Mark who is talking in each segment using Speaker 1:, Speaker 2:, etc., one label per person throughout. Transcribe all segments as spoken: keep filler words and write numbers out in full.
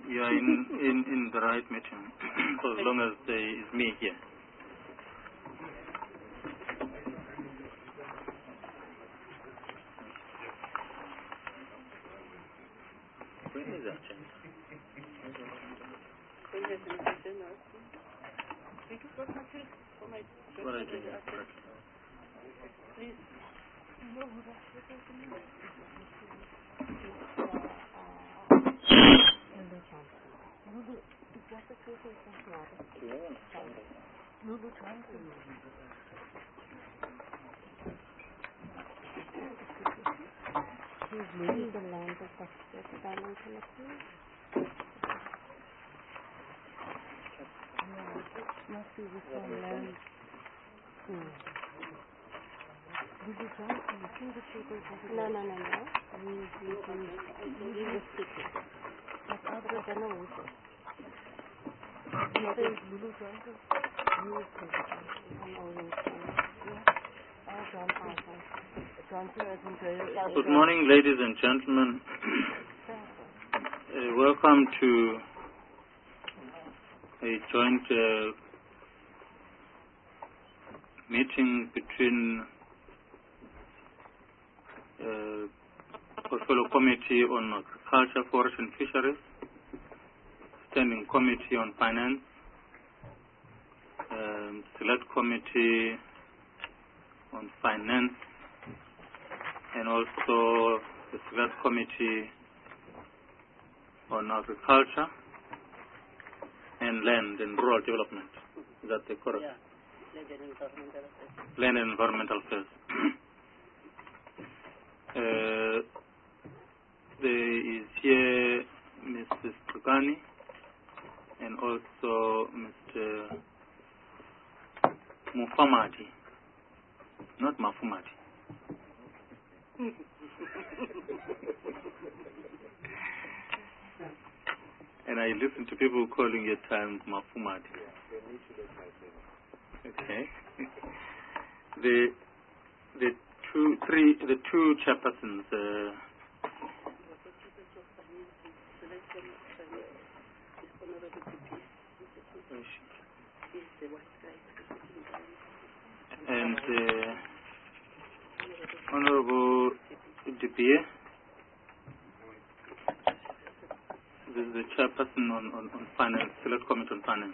Speaker 1: You are in, in, in the right meeting, for as long as there is me here. Where is that agenda? What I did,
Speaker 2: please. He's leaving the land of the diamond collection. Must be with some land. No, no, no, no. We we can we restrict it. But other than also. Yes, Lulu Johnson. You I'm always Oh, John Johnson. Johnson as in
Speaker 1: Good morning, ladies and gentlemen. uh, welcome to a joint uh, meeting between uh, Portfolio Committee on Agriculture, Forest and Fisheries, Standing Committee on Finance, um, Select Committee on Finance, and also the Select Committee on Agriculture and Land and Rural Development. Is that the correct?
Speaker 2: Yeah. Land and Environmental Affairs.
Speaker 1: Land and Environmental Affairs. uh, there is here Missus Trugani and also Mister Mufamati, not Mafumati. And I listen to people calling it times Mafumati. Okay. the the two three the two chairpersons. Uh, and uh, Honorable Dipie, this is the chairperson on, on, on finance, Select Committee on Finance.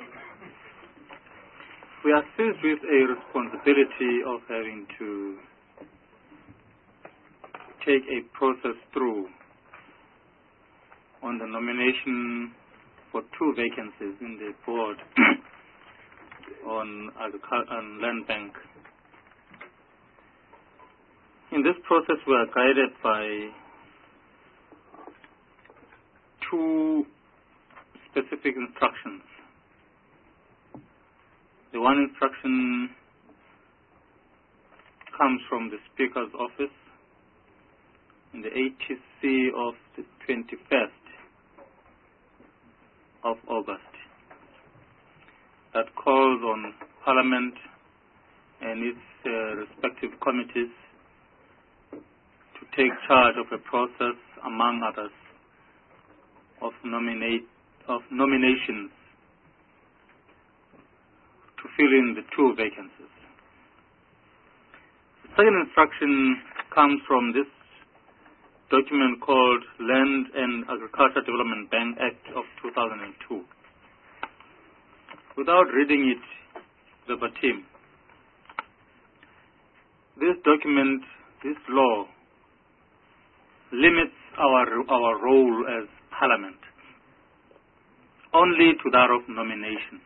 Speaker 1: We are seized with a responsibility of having to take a process through on the nomination for two vacancies in the board on, on Land Bank. In this process, we are guided by two specific instructions. The one instruction comes from the Speaker's office in the A T C of the twenty-first of August that calls on Parliament and its uh, respective committees to take charge of a process, among others, of nominate of nominations to fill in the two vacancies. The second instruction comes from this document called Land and Agriculture Development Bank Act of two thousand two. Without reading it verbatim, this document, this law, limits our our role as Parliament only to that of nomination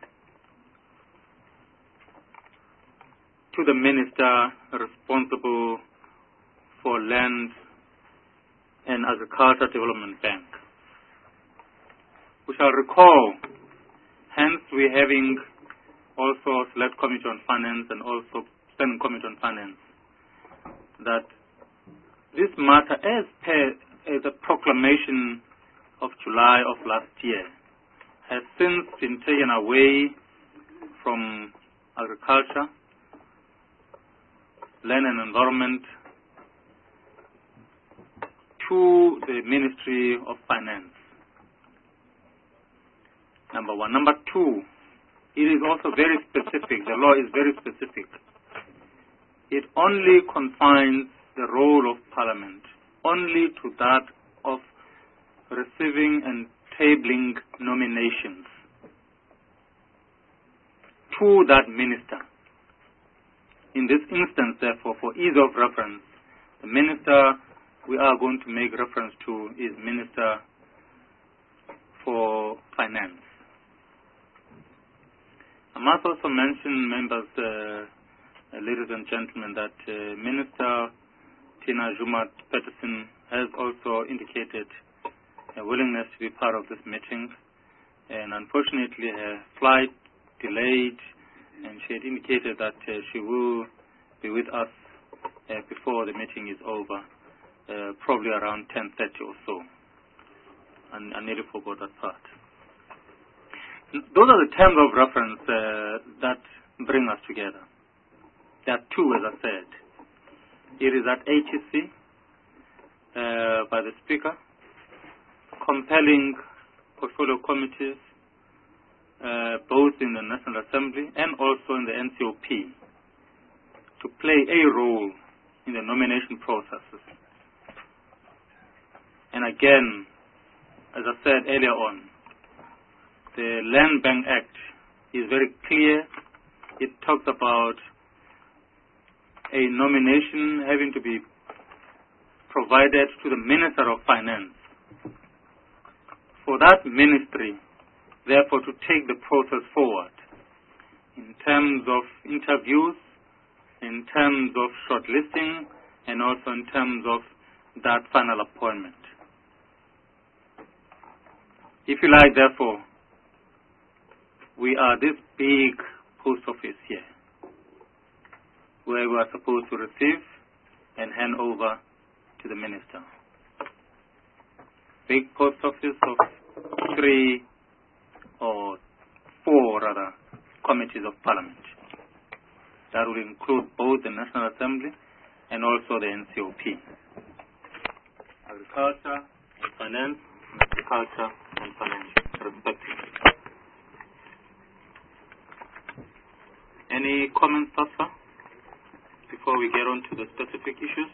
Speaker 1: to the minister responsible for Land and Agriculture Development Bank. We shall recall, hence we having also Select Committee on Finance and also Standing Committee on Finance, that this matter, as per uh, the proclamation of July of last year, has since been taken away from agriculture, land and environment, to the Ministry of Finance. Number one. Number two, it is also very specific. The law is very specific. It only confines the role of Parliament only to that of receiving and tabling nominations to that minister. In this instance, therefore, for ease of reference, the minister we are going to make reference to is Minister for Finance. I must also mention, members, uh, ladies and gentlemen, that uh, Minister Tina Joemat-Pettersson has also indicated a willingness to be part of this meeting, and unfortunately her flight delayed, and she had indicated that uh, she will be with us uh, before the meeting is over, uh, probably around ten thirty or so. And I nearly forgot that part. Those are the terms of reference uh, that bring us together. There are two, as I said. It is at A T C uh, by the Speaker, compelling portfolio committees, uh, both in the National Assembly and also in the N C O P, to play a role in the nomination processes. And again, as I said earlier on, the Land Bank Act is very clear. It talks about a nomination having to be provided to the Minister of Finance for that ministry, therefore, to take the process forward in terms of interviews, in terms of shortlisting, and also in terms of that final appointment. If you like, therefore, we are this big post office here, where we are supposed to receive and hand over to the minister. Big post office of three or four rather committees of Parliament. That will include both the National Assembly and also the N C O P. Agriculture, Finance, Agriculture and Finance, respectively. Any comments, Sasa, before we get on to the specific issues?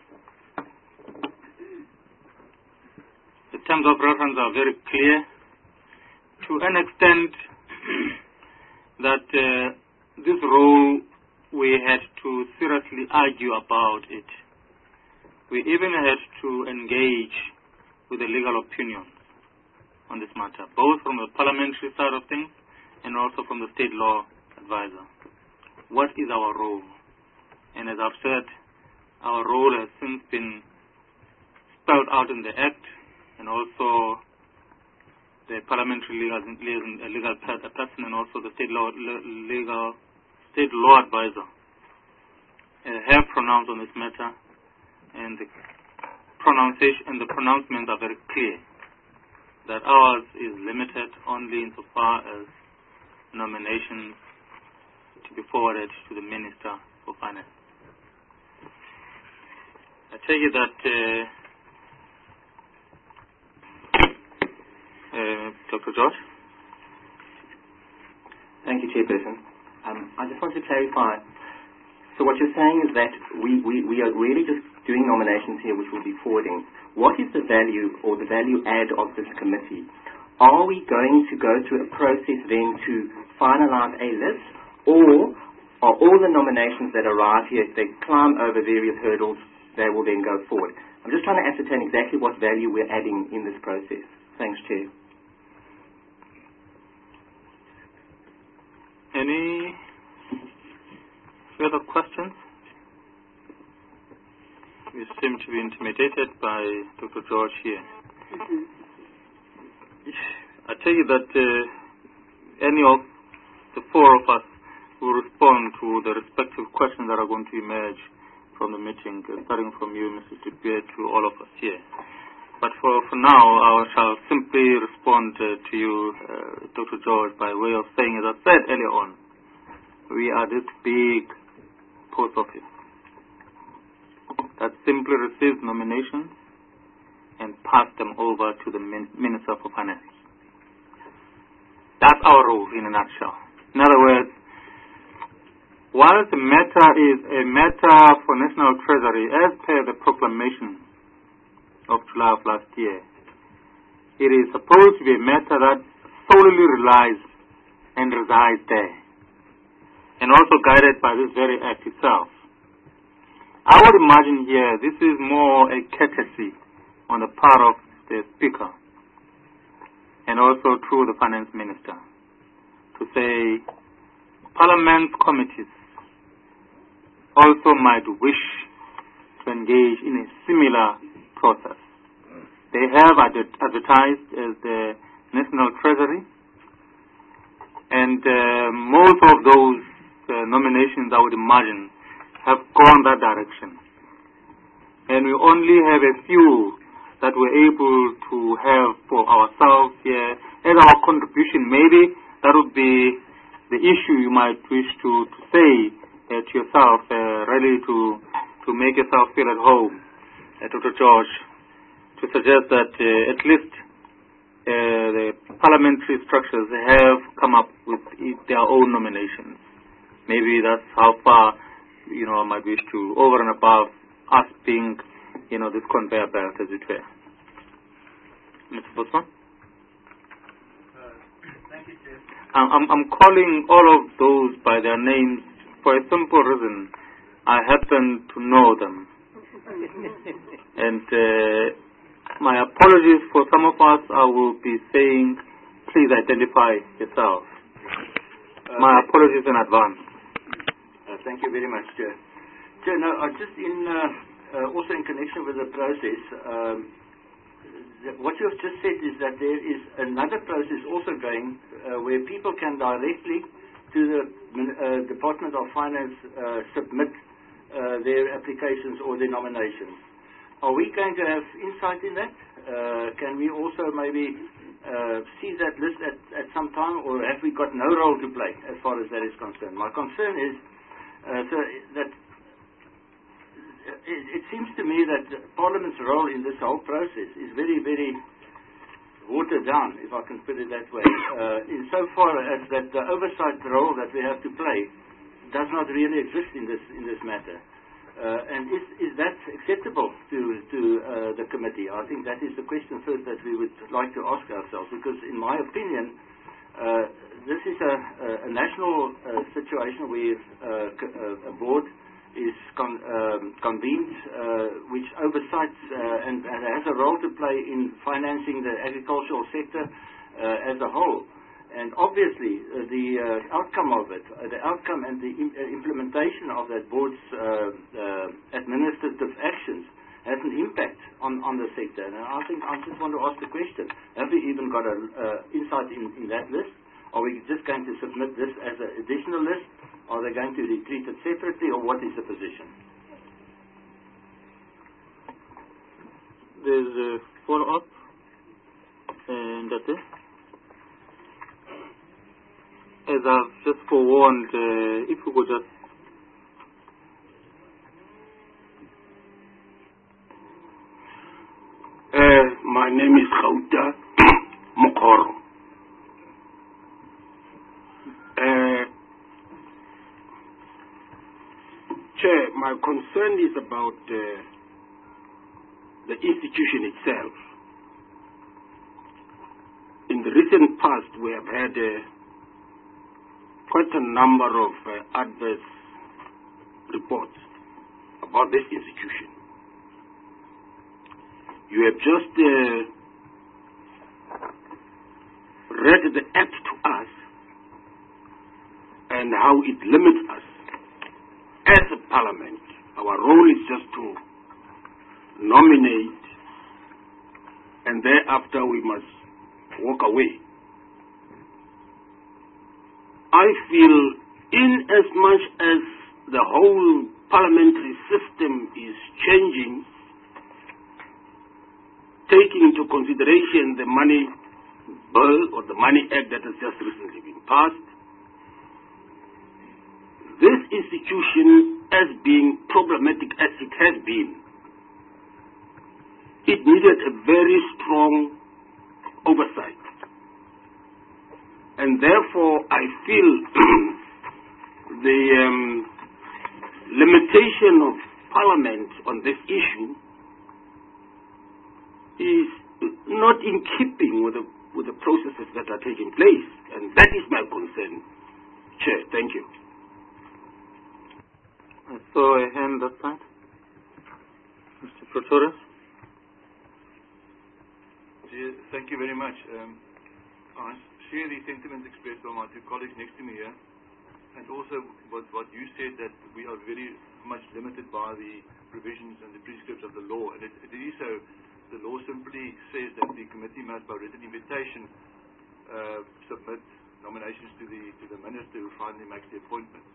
Speaker 1: The terms of reference are very clear to an extent that uh, this role we had to seriously argue about it. We even had to engage with the legal opinions on this matter, both from the parliamentary side of things and also from the state law advisor. What is our role? And as I've said, our role has since been spelled out in the Act, and also the parliamentary legal, legal person and also the state law legal state law advisor uh, have pronounced on this matter, and the pronunciation and the pronouncements are very clear that ours is limited only insofar as nominations to be forwarded to the Minister for Finance. I take it that uh, uh, Doctor George?
Speaker 3: Thank you, Chairperson. Um, I just want to clarify. So what you're saying is that we, we, we are really just doing nominations here which we'll be forwarding. What is the value or the value add of this committee? Are we going to go through a process then to finalize a list, or are all the nominations that arrive here, if they climb over various hurdles, they will then go forward? I'm just trying to ascertain exactly what value we're adding in this process. Thanks, Chair.
Speaker 1: Any further questions? You seem to be intimidated by Doctor George here.
Speaker 2: Mm-hmm.
Speaker 1: I tell you that uh, any of the four of us will respond to the respective questions that are going to emerge from the meeting, uh, starting from you, Missus Dupuy, to all of us here. But for, for now, I shall simply respond uh, to you, uh, Doctor George, by way of saying, as I said earlier on, we are this big post office that simply receives nominations and pass them over to the min Minister for Finance. That's our role in a nutshell. In other words, while the matter is a matter for National Treasury as per the proclamation of July of last year, it is supposed to be a matter that solely relies and resides there, and also guided by this very act itself. I would imagine here this is more a courtesy on the part of the Speaker and also through the Finance Minister to say Parliament committees also might wish to engage in a similar process. They have advertised as the National Treasury, and uh, most of those uh, nominations, I would imagine, have gone that direction. And we only have a few that we're able to have for ourselves here as our contribution. Maybe that would be the issue you might wish to, to say uh, to yourself, uh, really to, to make yourself feel at home, uh, Doctor George, to suggest that uh, at least uh, the parliamentary structures have come up with their own nominations. Maybe that's how far, you know, I might wish to, over and above us being, you know, this conveyor belt, as it were. Mister Bosman?
Speaker 4: Uh, thank you, Chair.
Speaker 1: I'm, I'm, I'm calling all of those by their names for a simple reason. I happen to know them. And uh, my apologies for some of us. I will be saying, please identify yourself.
Speaker 4: Uh,
Speaker 1: my apologies in advance.
Speaker 4: Uh, thank you very much, Chair. Chair, no, uh, just in, uh, uh, also in connection with the process, um, th- what you have just said is that there is another process also going uh, where people can directly to the uh, Department of Finance uh, submit uh, their applications or their nominations. Are we going to have insight in that? Uh, can we also maybe uh, see that list at, at some time, or have we got no role to play as far as that is concerned? My concern is uh, so that it, it seems to me that Parliament's role in this whole process is very, very watered down, if I can put it that way, uh, insofar as that the oversight role that we have to play does not really exist in this in this matter. Uh, and is, is that acceptable to, to uh, the committee? I think that is the question first that we would like to ask ourselves, because in my opinion, uh, this is a, a, a national uh, situation where uh, a board is con um, convened uh, which oversights uh, and, and has a role to play in financing the agricultural sector uh, as a whole. And obviously, uh, the uh, outcome of it, uh, the outcome and the im uh, implementation of that board's uh, uh, administrative actions has an impact on, on the sector. And I think I just want to ask the question, have we even got an uh, insight in, in that list? Are we just going to submit this as an additional list? Are they going to be treated separately, or what is the position?
Speaker 1: There's a follow-up, and that's it. As I've just forewarned, uh, if we could just...
Speaker 5: Uh, my name is Khauta Mokoro. Uh, Chair, my concern is about uh, the institution itself. In the recent past, we have had uh, quite a number of uh, adverse reports about this institution. You have just uh, read the act to us and how it limits us as a parliament. Our role is just to nominate, and thereafter we must walk away. I feel in as much as the whole parliamentary system is changing, taking into consideration the money bill or the money act that has just recently been passed, this institution, as being problematic as it has been, it needed a very strong oversight. And therefore, I feel the um, limitation of Parliament on this issue is not in keeping with the, with the processes that are taking place. And that is my concern, Chair. Thank you.
Speaker 1: I saw a hand that side. Mister Pretorius.
Speaker 6: Thank you very much. Um, I share the sentiments expressed by my two colleagues next to me here, and also what, what you said, that we are very much limited by the provisions and the prescripts of the law, and it, it is so. The law simply says that the committee must, by written invitation, uh, submit nominations to the to the minister, who finally makes the appointment.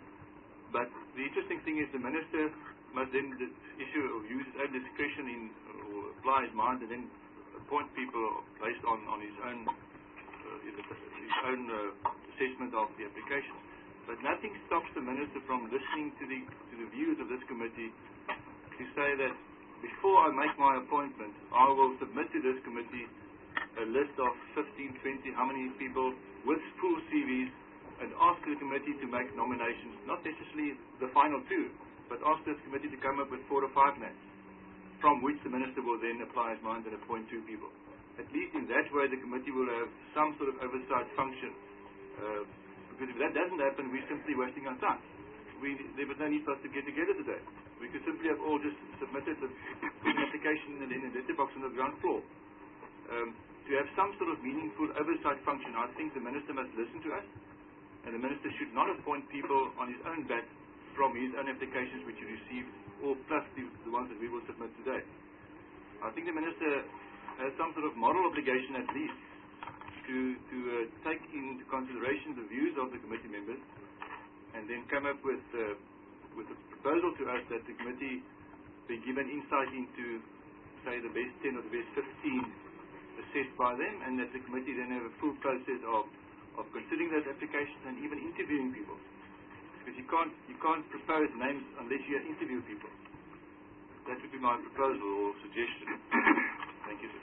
Speaker 6: But the interesting thing is the minister must then issue or use his own discretion in, or apply his mind, and then appoint people based on, on his own uh, his own uh, assessment of the application. But nothing stops the minister from listening to the to the views of this committee to say that before I make my appointment, I will submit to this committee a list of fifteen, twenty, how many people with full C Vs, and ask the committee to make nominations, not necessarily the final two, but ask this committee to come up with four or five names, from which the minister will then apply his mind and appoint two people. At least in that way, the committee will have some sort of oversight function. Uh, because if that doesn't happen, we're simply wasting our time. We, there was no need for us to get together today. We could simply have all just submitted the, an application in a letterbox on the ground floor. Um, to have some sort of meaningful oversight function, I think the minister must listen to us, and the minister should not appoint people on his own bat from his own applications which he received, or plus the, the ones that we will submit today. I think the minister has some sort of moral obligation at least to, to uh, take into consideration the views of the committee members, and then come up with, uh, with a proposal to us that the committee be given insight into, say, the best ten or the best fifteen assessed by them, and that the committee then have a full process of of considering those applications and even interviewing people, because you can't you can't propose names unless you interview people. That would be my proposal or suggestion. Thank you, sir.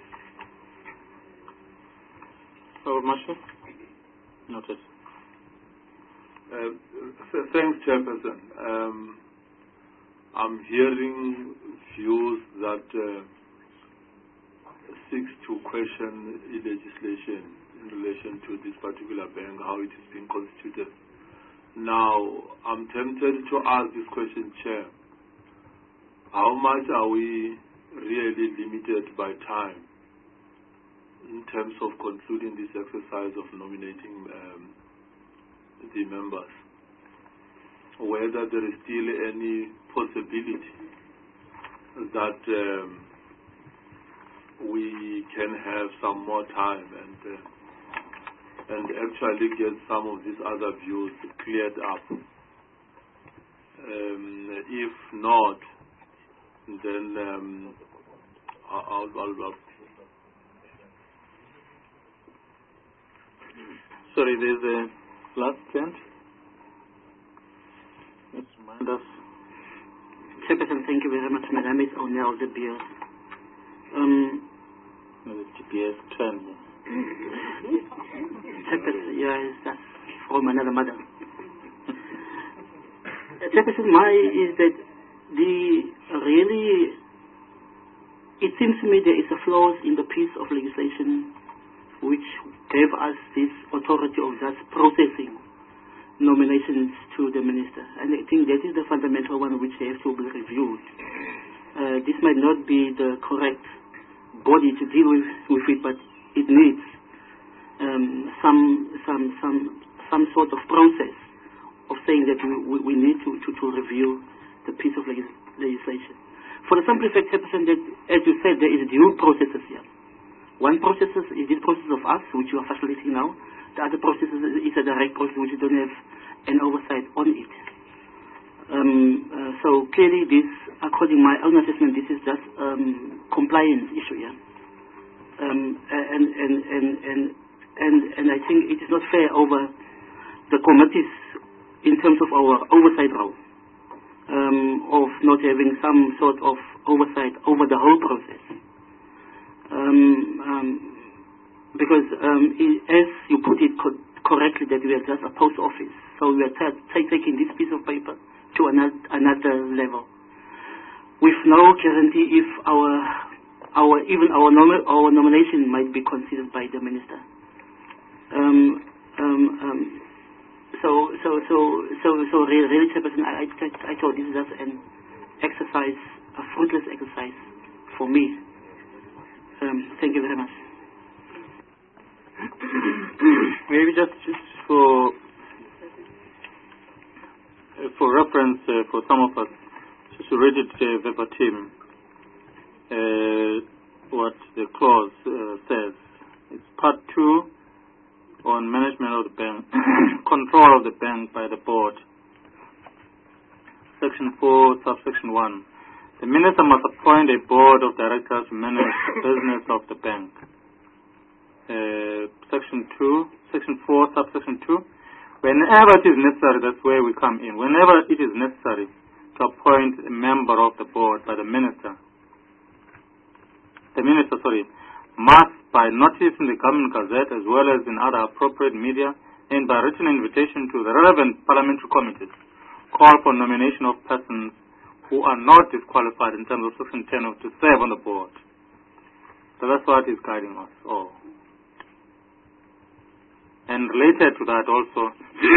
Speaker 1: So, Marshal? Noted.
Speaker 7: Uh, th- thanks, Chairperson. Um, I'm hearing views that uh, seeks to question the legislation in relation to this particular bank, how it is being constituted. Now, I'm tempted to ask this question, Chair. How much are we really limited by time in terms of concluding this exercise of nominating um, the members? Whether there is still any possibility that um, we can have some more time and uh, and actually get some of these other views cleared up. Um, if not, then um, I'll, I'll, I'll
Speaker 1: Sorry, there's a last chant. Let's remind us.
Speaker 8: Chairperson, thank you very much. My name is O'Neill De Beers. Um,
Speaker 1: the G P S ten.
Speaker 8: Chairperson, yes, that's from another mother. Chairperson, my is that the really, it seems to me there is a flaw in the piece of legislation which gave us this authority of just processing nominations to the minister. And I think that is the fundamental one which has to be reviewed. Uh, this might not be the correct body to deal with, with it, but it needs um, some some some some sort of process of saying that we, we need to, to, to review the piece of legis legislation. For the simple fact, that, as you said, there is dual processes here. One process is this process of us, which you are facilitating now. The other process is a direct process which you don't have an oversight on it. Um, uh, so clearly this, according to my own assessment, this is just um, compliance issue, yeah. Um, and, and, and, and, and, and I think it is not fair over the committees in terms of our oversight role, um, of not having some sort of oversight over the whole process. Um, um, because um, it, as you put it, correctly that we are just a post office. So we are t- t- taking this piece of paper to another, another level, with no guarantee if our our even our nom- our nomination might be considered by the minister. Um, um, um, so so so so so really, really Chairperson, I, I I thought this is just an exercise, a fruitless exercise for me. Um, thank you very much.
Speaker 1: Maybe just, just for uh, for reference uh, for some of us, just to read it uh, verbatim, uh, what the clause uh, says. It's part two on management of the bank, control of the bank by the board. Section four, subsection one. The minister must appoint a board of directors to manage the business of the bank. Uh, section two, section four, subsection two. Whenever it is necessary, that's where we come in. Whenever it is necessary to appoint a member of the board by the minister, the minister, sorry, must, by notice in the Government Gazette as well as in other appropriate media and by written invitation to the relevant parliamentary committees, call for nomination of persons who are not disqualified in terms of section ten of to serve on the board. So that's what is guiding us all. And related to that also,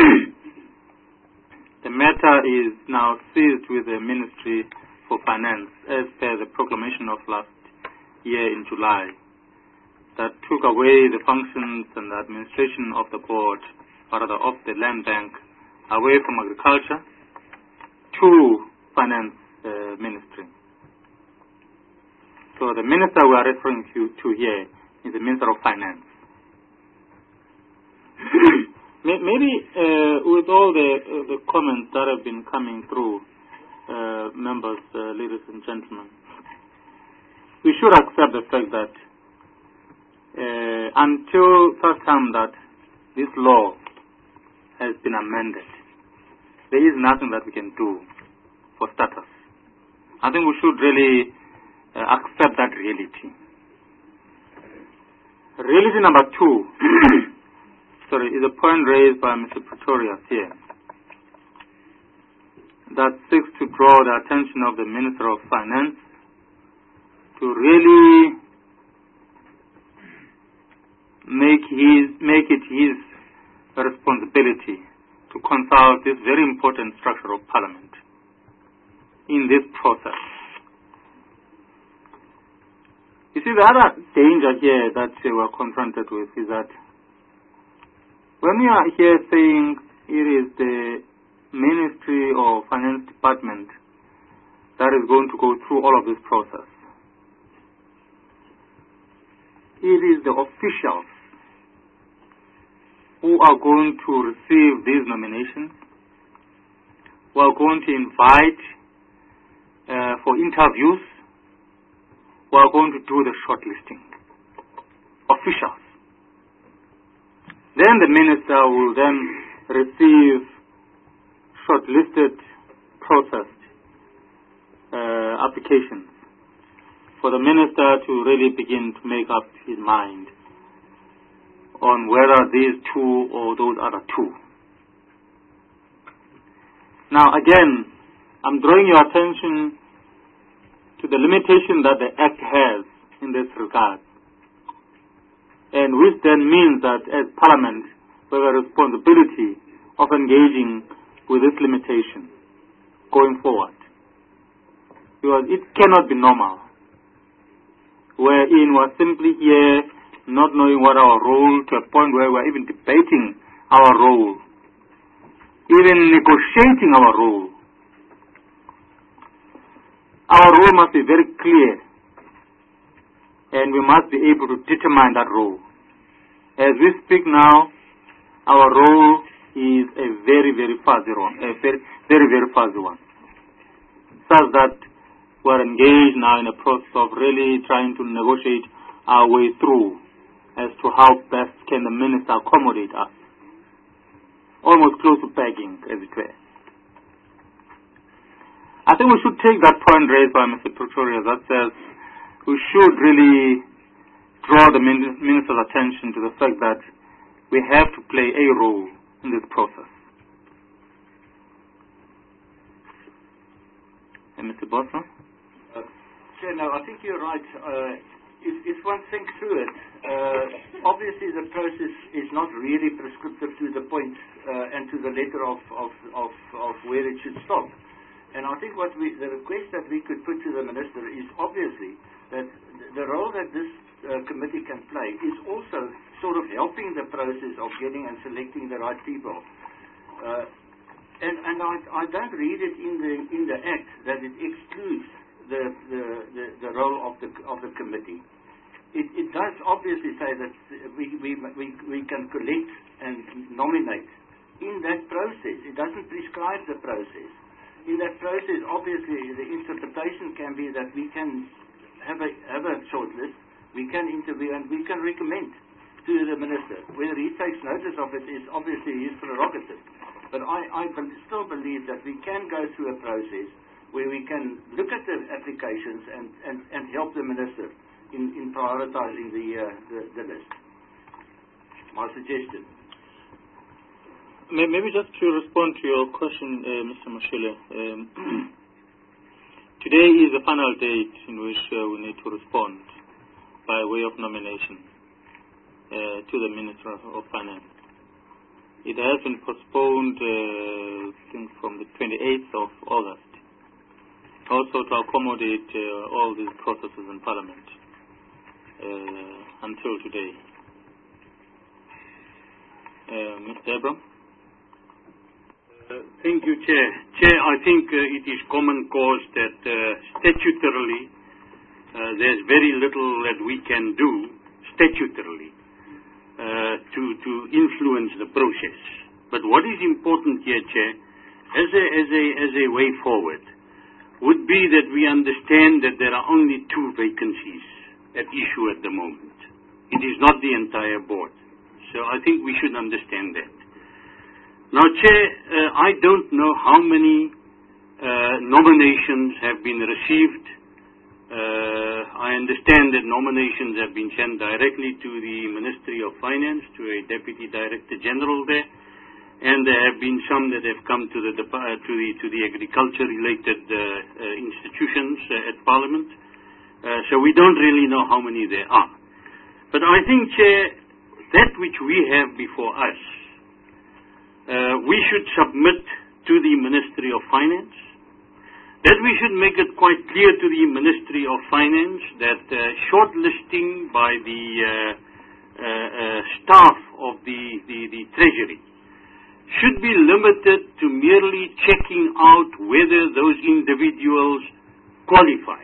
Speaker 1: the matter is now seized with the Ministry for Finance as per the proclamation of last year in July that took away the functions and the administration of the board, or rather of the land bank, away from agriculture to finance uh, ministry. So the minister we are referring to, to here is the Minister of Finance. Maybe uh, with all the uh, the comments that have been coming through, uh, members, uh, ladies and gentlemen, we should accept the fact that uh, until such time that this law has been amended, there is nothing that we can do for status. I think we should really uh, accept that reality. Reality number two. Sorry, is a point raised by Mister Pretorius here that seeks to draw the attention of the Minister of Finance to really make his make it his responsibility to consult this very important structure of Parliament in this process. You see, the other danger here that we are confronted with is that when we are here saying it is the Ministry or Finance Department that is going to go through all of this process, it is the officials who are going to receive these nominations, who are going to invite uh, for interviews, who are going to do the shortlisting. Officials. Then the minister will then receive shortlisted, processed uh, applications for the minister to really begin to make up his mind on whether these two or those other two. Now again, I'm drawing your attention to the limitation that the Act has in this regard. And which then means that as Parliament, we have a responsibility of engaging with this limitation going forward. Because it cannot be normal, wherein we're simply here not knowing what our role, to a point where we're even debating our role, even negotiating our role. Our role must be very clear, and we must be able to determine that role. As we speak now, our role is a very, very fuzzy one, a very, very, very fuzzy one. Such that we're engaged now in a process of really trying to negotiate our way through as to how best can the minister accommodate us. Almost close to begging, as it were. I think we should take that point raised by Mister Pretorius that says we should really draw the minister's attention to the fact that we have to play a role in this process. And Mister Botha?
Speaker 4: Uh, Chair, no, I think you're right. Uh, if, if one thinks through it, uh, obviously the process is not really prescriptive to the point uh, and to the letter of, of, of, of where it should stop. And I think what we, the request that we could put to the Minister is obviously that the role that this uh, committee can play is also sort of helping the process of getting and selecting the right people. Uh, and and I, I don't read it in the in the Act that it excludes the the, the, the role of the of the committee. It, it does obviously say that we, we we we can collect and nominate in that process. It doesn't prescribe the process. In that process, obviously, the interpretation can be that we can have a have a shortlist, we can interview, and we can recommend to the Minister. Whether he takes notice of it is obviously his prerogative. But I, I be- still believe that we can go through a process where we can look at the applications and, and, and help the Minister in, in prioritizing the, uh, the, the list. My suggestion.
Speaker 1: Maybe just to respond to your question, uh, Mister Mashile, um, today is the final date in which uh, we need to respond by way of nomination uh, to the Minister of Finance. It has been postponed, uh, I think, from the twenty-eighth of August, also to accommodate uh, all these processes in Parliament uh, until today. Uh, Mister Abraham?
Speaker 9: Uh, thank you, Chair. Chair, I think uh, it is common cause that uh, statutorily uh, there's very little that we can do statutorily uh, to, to influence the process. But what is important here, Chair, as a, as a, as a way forward, would be that we understand that there are only two vacancies at issue at the moment. It is not the entire board. So I think we should understand that. Now, Chair, uh, I don't know how many uh, nominations have been received. Uh, I understand that nominations have been sent directly to the Ministry of Finance, to a Deputy Director General there, and there have been some that have come to the uh, to the to the agriculture-related uh, uh, institutions uh, at Parliament. Uh, so we don't really know how many there are. But I think, Chair, that which we have before us, Uh, we should submit to the Ministry of Finance, that we should make it quite clear to the Ministry of Finance that uh, shortlisting by the uh, uh, uh, staff of the, the, the Treasury should be limited to merely checking out whether those individuals qualify.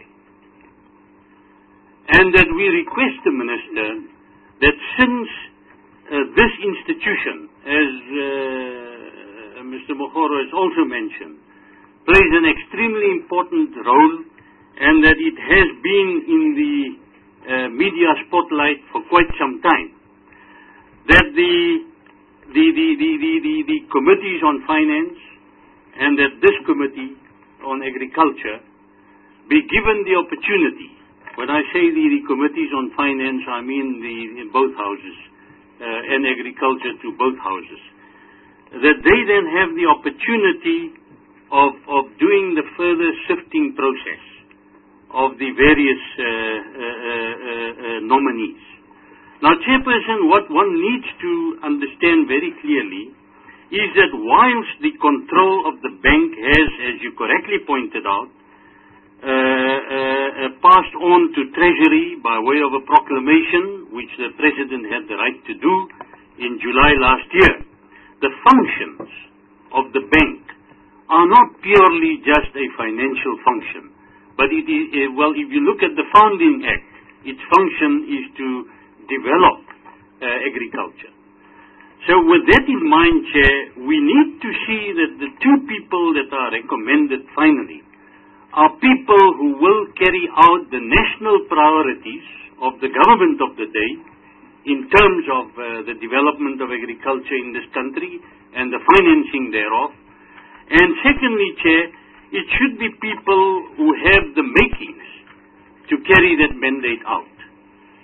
Speaker 9: And that we request the Minister that since Uh, this institution, as uh, Mister Mokgoro has also mentioned, plays an extremely important role, and that it has been in the uh, media spotlight for quite some time, that the the, the, the, the, the the committees on finance and that this committee on agriculture be given the opportunity. When I say the, the committees on finance, I mean the in both houses. Uh, and agriculture to both houses, that they then have the opportunity of, of doing the further sifting process of the various uh, uh, uh, uh, nominees. Now, Chairperson, what one needs to understand very clearly is that whilst the control of the bank has, as you correctly pointed out, Uh, uh, uh, passed on to Treasury by way of a proclamation, which the President had the right to do in July last year. The functions of the bank are not purely just a financial function, but it is, uh, well, if you look at the Founding Act, its function is to develop uh, agriculture. So with that in mind, Chair, we need to see that the two people that are recommended finally are people who will carry out the national priorities of the government of the day in terms of uh, the development of agriculture in this country and the financing thereof. And secondly, Chair, it should be people who have the makings to carry that mandate out.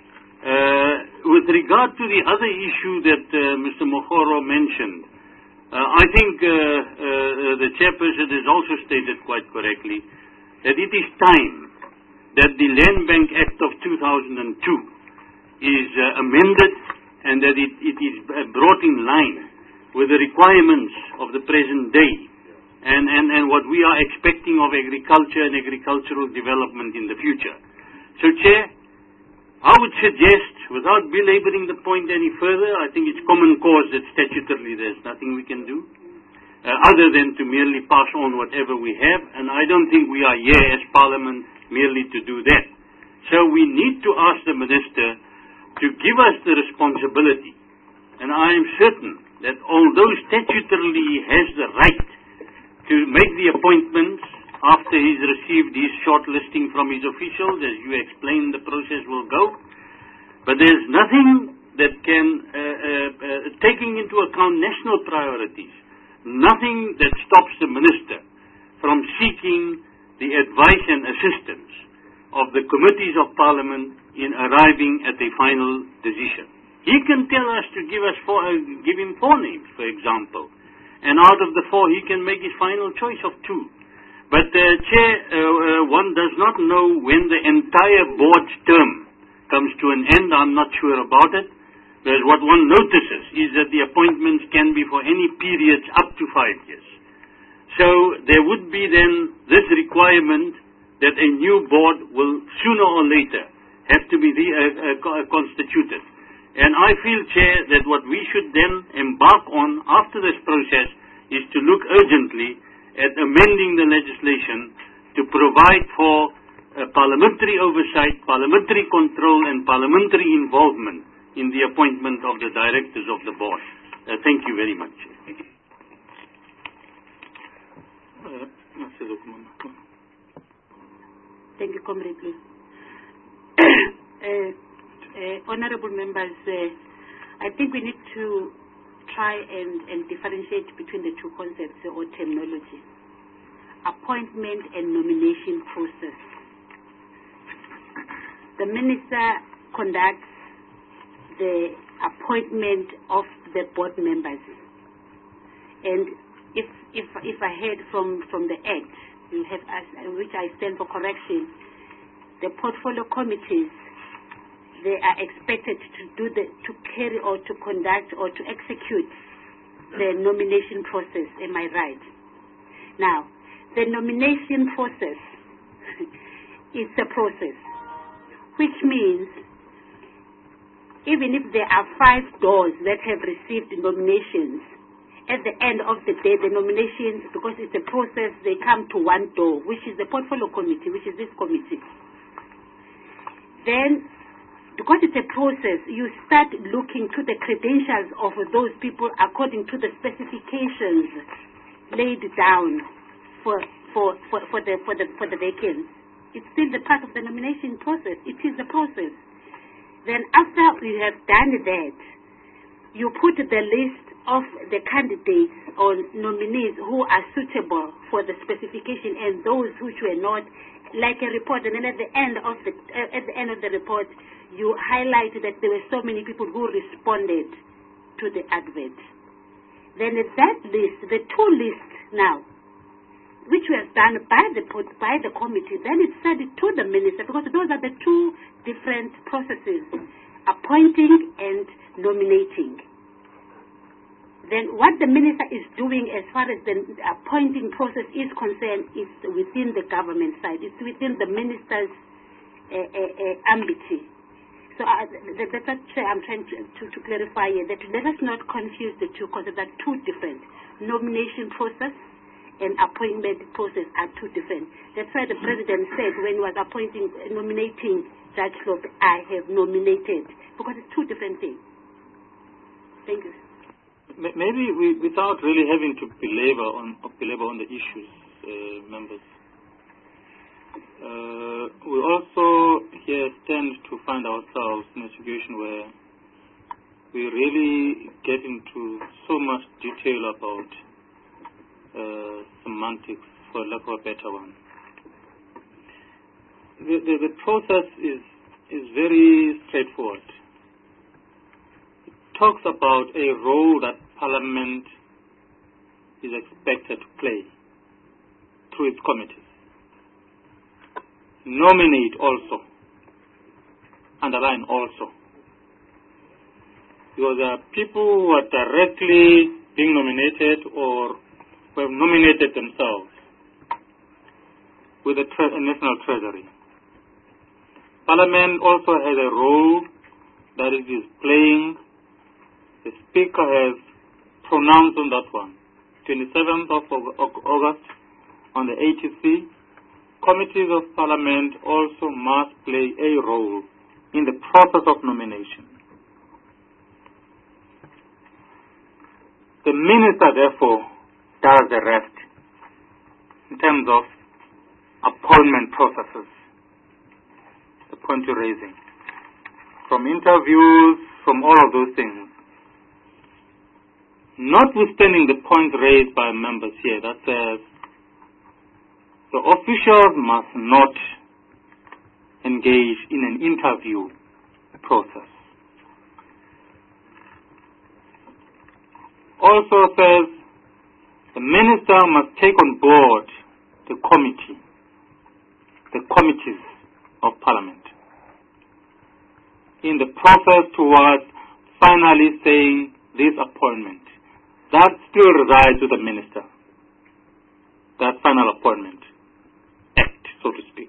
Speaker 9: Uh, with regard to the other issue that uh, Mister Mokgoro mentioned, uh, I think uh, uh, the chairperson has also stated quite correctly that it is time that the Land Bank Act of two thousand two is uh, amended and that it, it is brought in line with the requirements of the present day and, and, and what we are expecting of agriculture and agricultural development in the future. So, Chair, I would suggest, without belaboring the point any further, I think it's common cause that statutorily there's nothing we can do uh, other than to merely pass on whatever we have, and I don't think we are here as Parliament merely to do that. So we need to ask the Minister to give us the responsibility, and I am certain that although statutorily he has the right to make the appointments after he's received his shortlisting from his officials, as you explained, the process will go. But there's nothing that can, uh, uh, uh, taking into account national priorities, nothing that stops the Minister from seeking the advice and assistance of the committees of Parliament in arriving at a final decision. He can tell us to give us four, uh, give him four names, for example, and out of the four he can make his final choice of two. But, uh, Chair, uh, uh, one does not know when the entire board's term comes to an end. I'm not sure about it. Because what one notices is that the appointments can be for any periods up to five years. So there would be then this requirement that a new board will sooner or later have to be re- uh, uh, constituted. And I feel, Chair, that what we should then embark on after this process is to look urgently at amending the legislation to provide for uh, parliamentary oversight, parliamentary control, and parliamentary involvement in the appointment of the directors of the board. Uh, thank you very much.
Speaker 8: Uh, thank you, Comrade Lee. uh, uh, honorable members, uh, I think we need to try and, and differentiate between the two concepts or terminology. Appointment and nomination process. The minister conducts the appointment of the board members. And if if if I heard from, from the Act, you have asked, which I stand for correction, the portfolio committees, they are expected to do the to carry or to conduct or to execute the nomination process. Am I right? Now, the nomination process is a process, which means even if there are five doors that have received nominations, at the end of the day, the nominations, because it's a process, they come to one door, which is the portfolio committee, which is this committee. Then, because it's a process, you start looking to the credentials of those people according to the specifications laid down for for for, for the for the for the vacants. It's still the part of the nomination process. It is the process. Then after you have done that, you put the list of the candidates or nominees who are suitable for the specification and those which were not, like a report. And then at the end of the uh, at the end of the report, you highlight that there were so many people who responded to the advert. Then that list, the two lists now, which were done by the by the committee, then it's sent to the minister, because those are the two different processes, appointing and nominating. Then what the minister is doing as far as the appointing process is concerned is within the government side. It's within the minister's uh, uh, uh, ambit. So uh, that, that's what I'm trying to, to, to clarify here, that let us not confuse the two, because they're two different. Nomination process and appointment process are two different. That's why the president said when he was appointing, nominating Judge Lope, I have nominated, because it's two different things. Thank you.
Speaker 1: Maybe we, without really having to belabor on belabor on the issues, uh, members, uh, we also here stand to find ourselves in a situation where we really get into so much detail about uh, semantics, for lack of a better one. The, the, the process is is very straightforward. It talks about a role that Parliament is expected to play through its committees. Nominate also. Underline also. Because there are people who are directly being nominated or who have nominated themselves with the tre National Treasury. Parliament also has a role that it is playing. The Speaker has pronounced on that one. twenty-seventh of August on the A T C. Committees of Parliament also must play a role in the process of nomination. The Minister, therefore, does the rest in terms of appointment processes, the point you're raising. From interviews, from all of those things. Notwithstanding the point raised by members here that says the officials must not engage in an interview process. Also says the minister must take on board the committee, the committees of Parliament in the process towards finally saying this appointment. That still resides with the minister, that final appointment act, so to speak.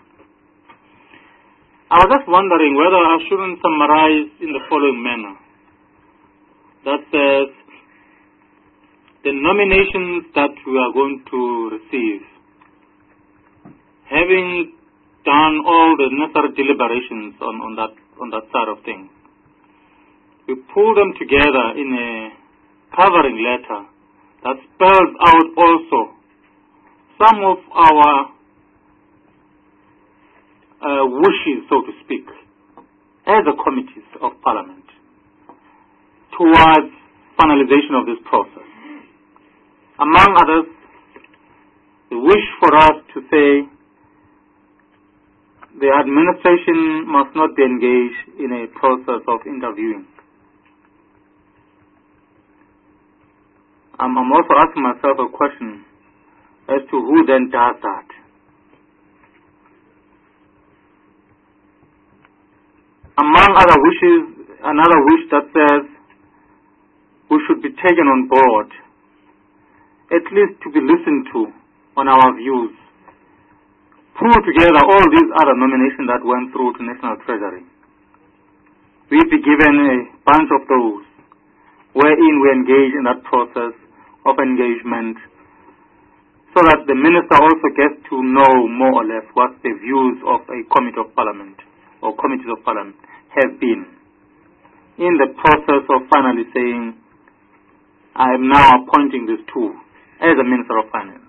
Speaker 1: I was just wondering whether I shouldn't summarize in the following manner. That says, the nominations that we are going to receive, having done all the necessary deliberations on, on, that, on that side of things, we pull them together in a covering letter that spells out also some of our uh, wishes, so to speak, as the committees of Parliament towards finalization of this process. Among others, the wish for us to say the administration must not be engaged in a process of interviewing. I'm also asking myself a question as to who then does that. Among other wishes, another wish that says we should be taken on board, at least to be listened to on our views. Pull together all these other nominations that went through to National Treasury. We'd be given a bunch of those wherein we engage in that process of engagement so that the minister also gets to know more or less what the views of a committee of Parliament or committees of Parliament have been in the process of finally saying, I am now appointing this to as a Minister of Finance.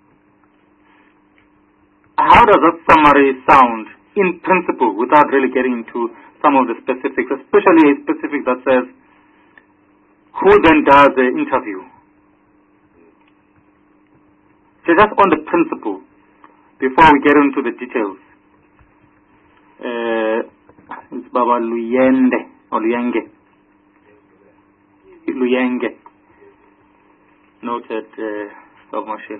Speaker 1: How does that summary sound in principle without really getting into some of the specifics, especially a specific that says who then does the interview? So just on the principle, before we get into the details. Uh, it's Baba Luyende, or Luyenge. Luyenge. Noted, uh, of Marshall.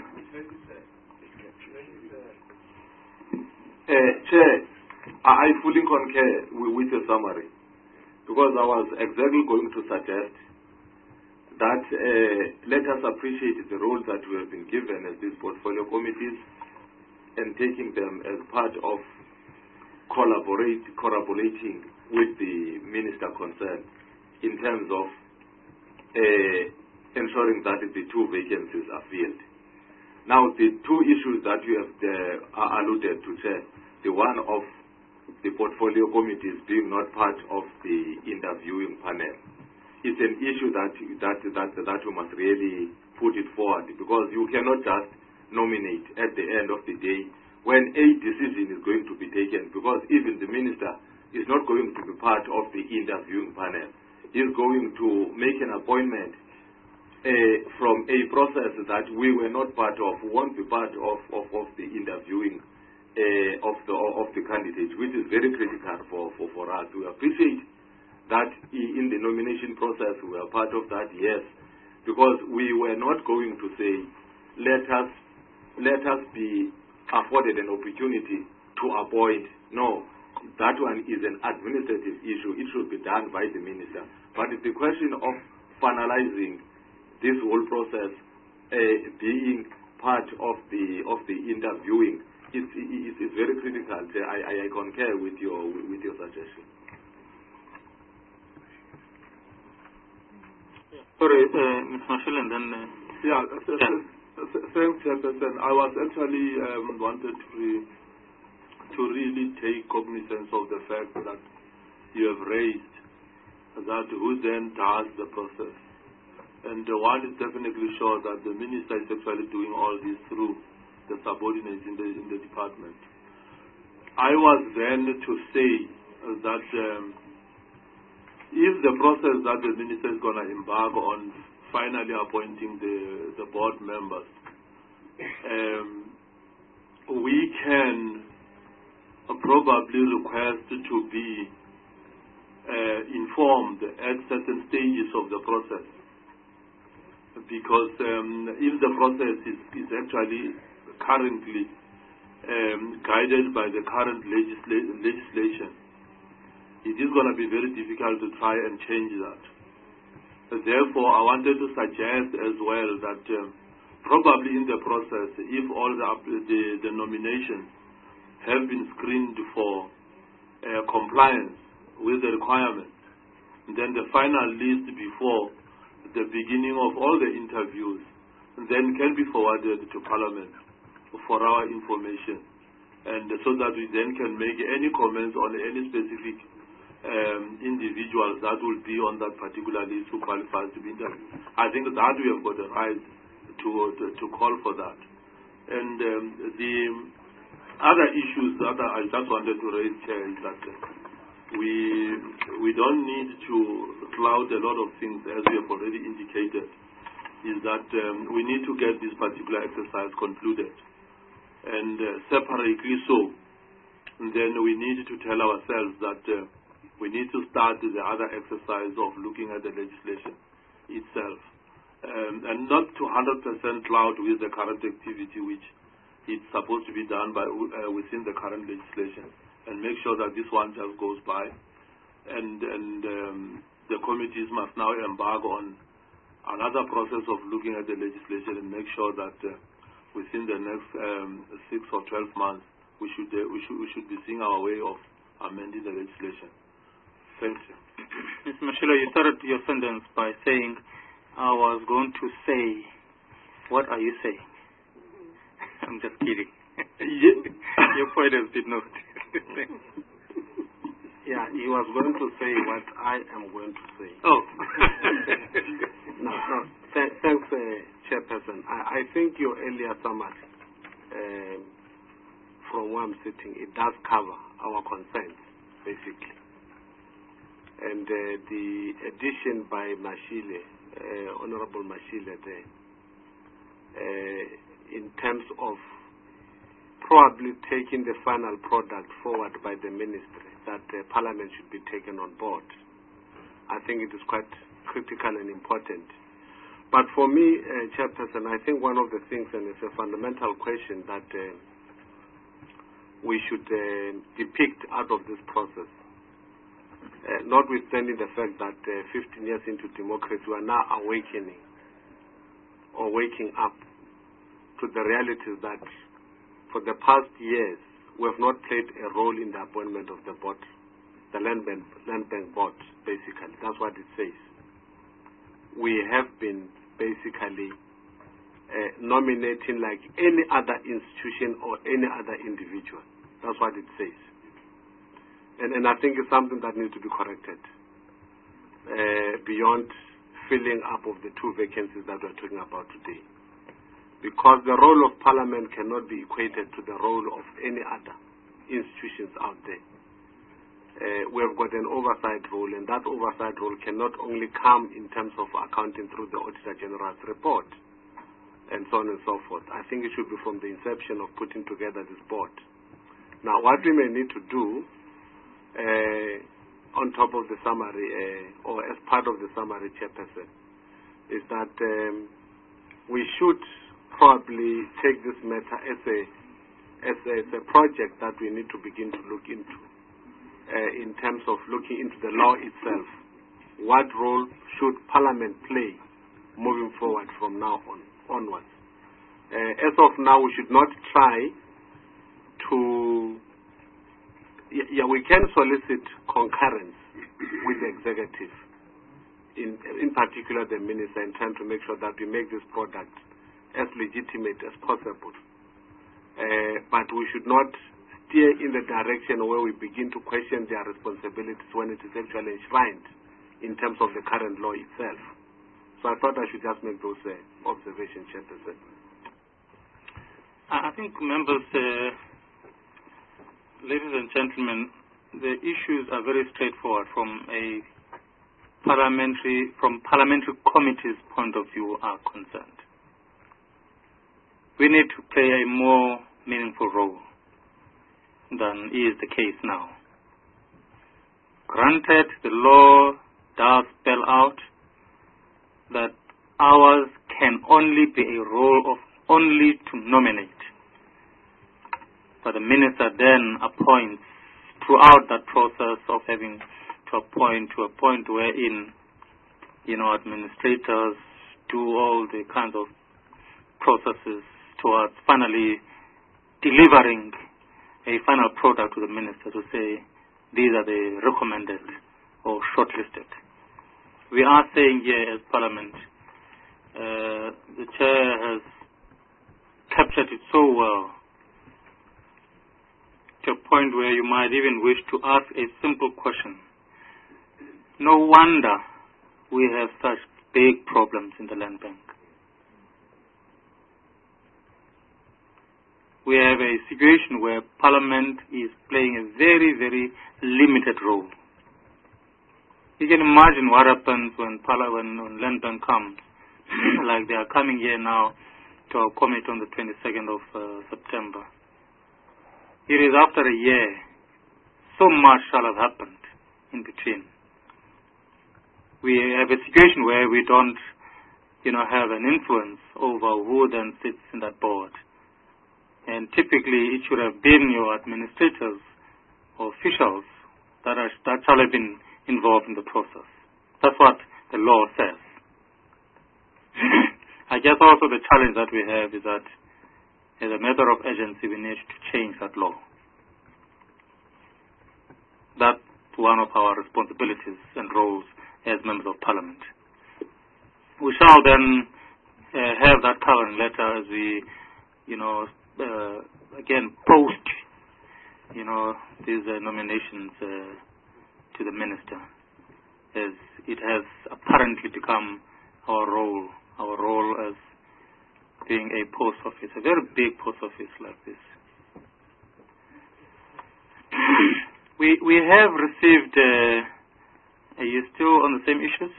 Speaker 7: Uh, Chair, I fully concur with, with your summary, because I was exactly going to suggest that uh, let us appreciate the roles that we have been given as these portfolio committees and taking them as part of collaborate, collaborating with the minister concerned in terms of uh, ensuring that the two vacancies are filled. Now, the two issues that you have uh, alluded to, Chair, the one of the portfolio committees being not part of the interviewing panel, is an issue that, that, that, that we must really put it forward, because you cannot just nominate at the end of the day when a decision is going to be taken, because even the minister is not going to be part of the interviewing panel. He is going to make an appointment uh, from a process that we were not part of, won't be part of, of, of the interviewing uh, of the of the candidates, which is very critical for, for, for us. We appreciate that in the nomination process we are part of that, yes, because we were not going to say, let us let us be afforded an opportunity to appoint. No, that one is an administrative issue. It should be done by the minister. But the question of finalizing this whole process, uh, being part of the of the interviewing, it's it's, it's very critical. I, I I concur with your with your suggestion.
Speaker 1: Sorry, uh, Miz Mashile, and then uh,
Speaker 7: yeah. Th th th thanks, Chairperson. I was actually um, wanted to re to really take cognizance of the fact that you have raised that who then does the process. And uh, one is definitely sure that the minister is actually doing all this through the subordinates in the, in the department. I was then to say uh, that um, if the process that the minister is going to embark on finally appointing the, the board members, um, we can uh, probably request to be uh, informed at certain stages of the process. Because um, if the process is, is actually currently um, guided by the current legisla legislation, it is going to be very difficult to try and change that. Therefore, I wanted to suggest as well that um, probably in the process, if all the, the, the nominations have been screened for uh, compliance with the requirements, then the final list before the beginning of all the interviews then can be forwarded to Parliament for our information, and so that we then can make any comments on any specific um, individuals that will be on that particular list who qualifies to be interviewed. I think that we have got the right to, to, to call for that. And um, the other issues that I just wanted to raise, Chair, is that uh, we we don't need to cloud a lot of things, as we have already indicated, is that um, we need to get this particular exercise concluded. And uh, separately so, and then we need to tell ourselves that uh, we need to start the other exercise of looking at the legislation itself, um, and not to one hundred percent cloud with the current activity which it's supposed to be done by uh, within the current legislation, and make sure that this one just goes by, and, and um, the committees must now embark on another process of looking at the legislation and make sure that uh, within the next um, six or twelve months we should, uh, we should we should be seeing our way of amending the legislation. Thank you.
Speaker 1: Miz Mashile, you started your sentence by saying, I was going to say, what are you saying? I'm just kidding. Your point has been noted.
Speaker 5: Yeah, he was going to say what I am going to say.
Speaker 1: Oh.
Speaker 5: no, no. Th thanks, uh, Chairperson. I, I think your earlier summary, uh, from where I'm sitting, it does cover our concerns, basically. And uh, the addition by Mashile, uh, Honorable Mashile there, uh, in terms of probably taking the final product forward by the ministry, that uh, Parliament should be taken on board. I think it is quite critical and important. But for me, uh, Chairperson, I think one of the things, and it's a fundamental question that uh, we should uh, depict out of this process, uh, notwithstanding the fact that uh, fifteen years into democracy, we are now awakening or waking up to the reality that for the past years, we have not played a role in the appointment of the board, the land bank, land bank board, basically. That's what it says. We have been basically uh, nominating like any other institution or any other individual. That's what it says. And, and I think it's something that needs to be corrected uh, beyond filling up of the two vacancies that we're talking about today. Because the role of Parliament cannot be equated to the role of any other institutions out there. Uh, we have got an oversight role, and that oversight role cannot only come in terms of accounting through the Auditor General's report, and so on and so forth. I think it should be from the inception of putting together this board. Now, what we may need to do, uh, on top of the summary, uh, or as part of the summary, Chairperson, is that um, we should probably take this matter as a, as a, as a project that we need to begin to look into, uh, in terms of looking into the law itself. What role should Parliament play moving forward from now on onwards? Uh, as of now, we should not try to, yeah, we can solicit concurrence with the executive, in, in particular the minister, in trying to make sure that we make this product as legitimate as possible. Uh, but we should not steer in the direction where we begin to question their responsibilities when it is actually enshrined in terms of the current law itself. So I thought I should just make those uh, observations, Chairperson.
Speaker 1: I think, members, uh, ladies and gentlemen, the issues are very straightforward from a parliamentary, from parliamentary committee's point of view are concerned. We need to play a more meaningful role than is the case now. Granted, the law does spell out that ours can only be a role of only to nominate. But the minister then appoints throughout that process of having to appoint to a point wherein, you know, administrators do all the kinds of processes towards finally delivering a final product to the minister to say these are the recommended or shortlisted. We are saying here as Parliament, uh, the Chair has captured it so well to a point where you might even wish to ask a simple question. No wonder we have such big problems in the land bank. We have a situation where Parliament is playing a very, very limited role. You can imagine what happens when Parliament, when land bank comes, like they are coming here now to our committee on the twenty-second of uh, September. It is after a year. So much shall have happened in between. We have a situation where we don't, you know, have an influence over who then sits in that board. And typically, it should have been your administrators or officials that, are, that shall have been involved in the process. That's what the law says. I guess also the challenge that we have is that as a matter of urgency, we need to change that law. That's one of our responsibilities and roles as members of Parliament. We shall then uh, have that covering letter as we, you know, uh, again post, you know, these uh, nominations uh, to the minister, as it has apparently become our role, our role as being a post office, a very big post office like this. we we have received. Uh, are you still on the same issues?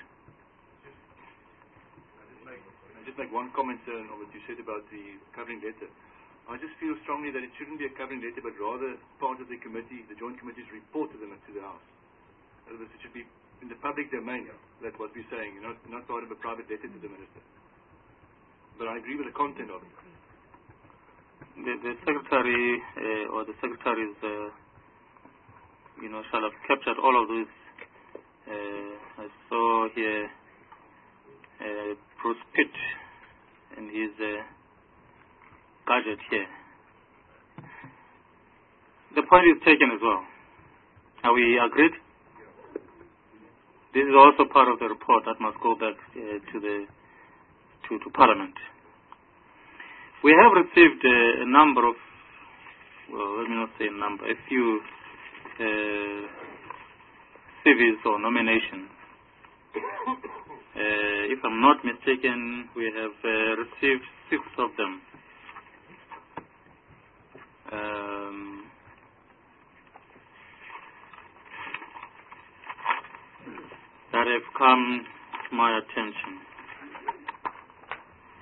Speaker 6: I'll just make one comment uh, on what you said about the covering letter. I just feel strongly that it shouldn't be a covering letter, but rather part of the committee, the joint committee's report to the, to the House. In other words, it should be in the public domain, that's what we're saying, not, not part of a private letter to the minister. But I agree with the content of it.
Speaker 1: The, the secretary uh, or the secretaries, uh, you know, shall have captured all of this. Uh, I saw here uh, Bruce Pitt in his uh, gadget here. The point is taken as well. Are we agreed? This is also part of the report that must go back uh, to the to, to Parliament. We have received uh, a number of, well, let me not say a number, a few uh, C Vs or nominations. Uh, if I'm not mistaken, we have uh, received six of them. Um, that have come to my attention.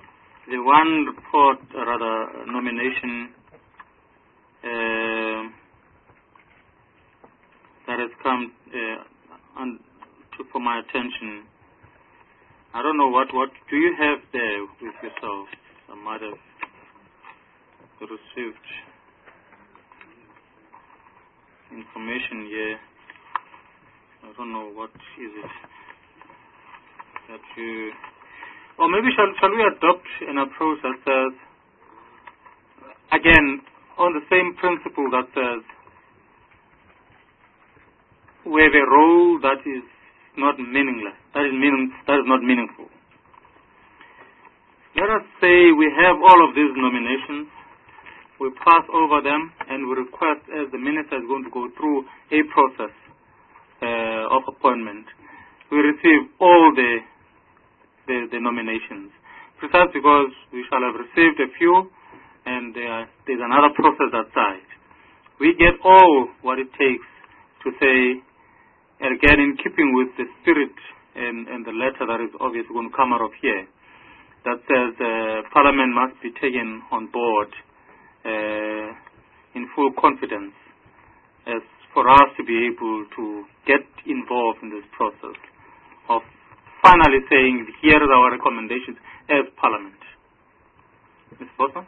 Speaker 1: The one report, uh, rather nomination, uh, has come uh, un to, for my attention. I don't know what, what do you have there with yourself? I might have received information here. I don't know what is it that you, or maybe shall, shall we adopt an approach that says, again, on the same principle that says, we have a role that is not meaningless, that is, meaning, that is not meaningful. Let us say we have all of these nominations, we pass over them, and we request, as the minister is going to go through a process uh, of appointment, we receive all the, the, the nominations, precisely because we shall have received a few, and uh, there's another process outside. We get all what it takes to say, again, in keeping with the spirit and, and the letter that is obviously going to come out of here, that says uh, Parliament must be taken on board uh, in full confidence as for us to be able to get involved in this process of finally saying, here are our recommendations as Parliament. Mister Botha?